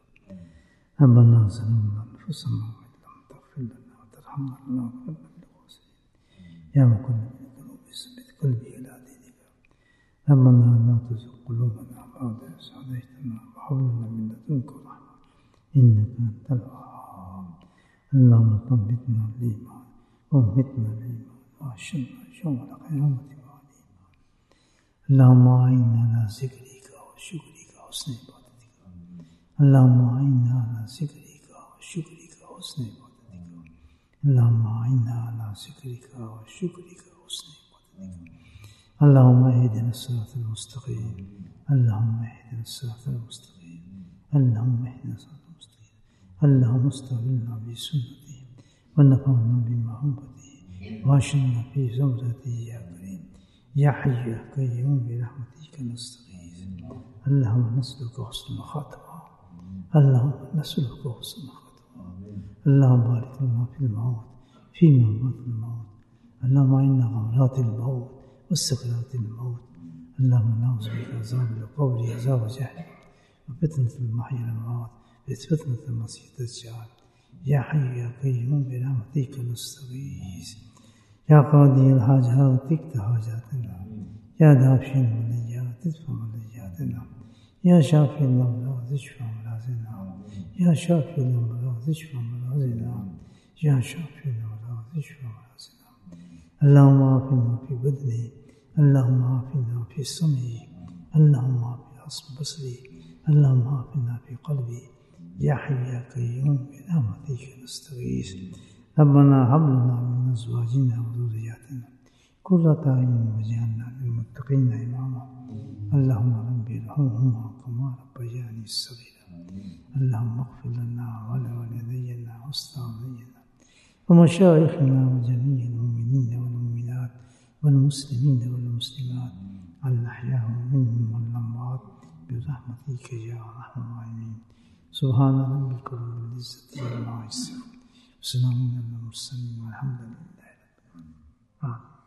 रब्बना ज़लमना अनफुसना व लम तग़फिर लना व तरहमना लनकुनन्ना मिनल ख़ासिरीन। या मुक़ल्लिबल क़ुलूब सब्बित क़ल्बी अला दीनिका, रब्बना ला तुज़िग़ क़ुलूबना बअदा इज़ हदैतना व हब लना मिन लदुनका रहमा इन्नका अंतल वहाब। अल्लाहुम्मा तब्बितना बिल ईमान व अम्मितना बिल ईमान व अहशिरना यौमल क़ियामति मअल ईमान। अल्लाहुम्मा अइन्ना अला ज़िक्रिका व शुक्रिका व हुस्नि इबादतिका। अल्लाहुम्मा अइन्ना अला ज़िक्रिका व शुक्रिका व हुस्नि इबादतिका। अल्लाहुम्मा अइन्ना अला ज़िक्रिका व शुक्रिका व हुस्नि इबादतिका। अल्लाहुम्मा इहदिना सिरातल मुस्तक़ीम, अल्लाहुम्मा इहदिना सिरातल मुस्तक़ीम, अल्लाहुम्मा इहदिना सिरातल मुस्तक़ीम। अल्लाहुम्मा इस्तग़फिरना बिसुन्नती व नफ़अना बिमहब्बती व अशरिकना फी ज़ुमरती या करीम या हय्यु या क़य्यूम बिरहमतिका नस्तग़ीथ। अल्लाहुम्मा नस्अलुका हुस्नल ख़ातिमा, अल्लाहुम्मा नस्अलुका हुस्नल ख़ातिमा। अल्लाहुम्मा बारिक लना फ़िल मौत फ़ीमा बअदल मौत। अल्लाहुम्मा इन्ना ग़मरातिल मौत व सकरातिल मौत। अल्लाहुम्मा नऊज़ु बिका मिन अज़ाबिल क़ब्रि व अज़ाबिल जहन्नम व फ़ितनतिल महया वल ममात व फ़ितनतिल मसीह दज्जाल। या हय्यु या क़य्यूम बिरहमतिका नस्तग़ीथ। या क़ादियल हाजात इक़्ज़ि हाजातना, या दाफ़िअल बलिय्यात इदफ़अ बलिय्यातना, या शाफ़िअल अमराज़ इशफ़ि अमराज़ना, या शाफ़िअल अमराज़ इशफ़ि अमराज़ना, या शाफ़िअल अमराज़ इशफ़ि अमराज़ना। अल्लाहुम्मा आफ़िना फ़ी बदनी, अल्लाहुम्मा आफ़िना फ़ी समई, अल्लाहुम्मा आफ़िना फ़ी बसरी, अल्लाहुम्मा आफ़िना फ़ी क़ल्बी। या हय्यु या क़य्यूम बिरहमतिका नस्तग़ीथ। रब्बना हब लना मिन अज़वाजिना व ज़ुर्रिय्यतिना क़ुर्रता अयुन वजअलना लिलमुत्तक़ीना इमामा। अल्लाहुम्मा रब्बि इरहमहुमा कमा रब्बयानी सग़ीरा। अल्लाहुम्मा इग़फ़िर लना व लिवालिदैना व उस्ताज़ैना व मशाइख़िना व जमीइल मुमिनीना वल मुमिनात वल मुस्लिमीना वल मुस्लिमात अल अहयाअ मिनहुम वल अमवात बिरहमतिका या अरहमर राहिमीन। सुब्हान रब्बिका रब्बिल इज़्ज़ति अम्मा यसिफ़ून, वसलामुन अलल मुरसलीन वल्हम्दुलिल्लाहि रब्बिल आलमीन।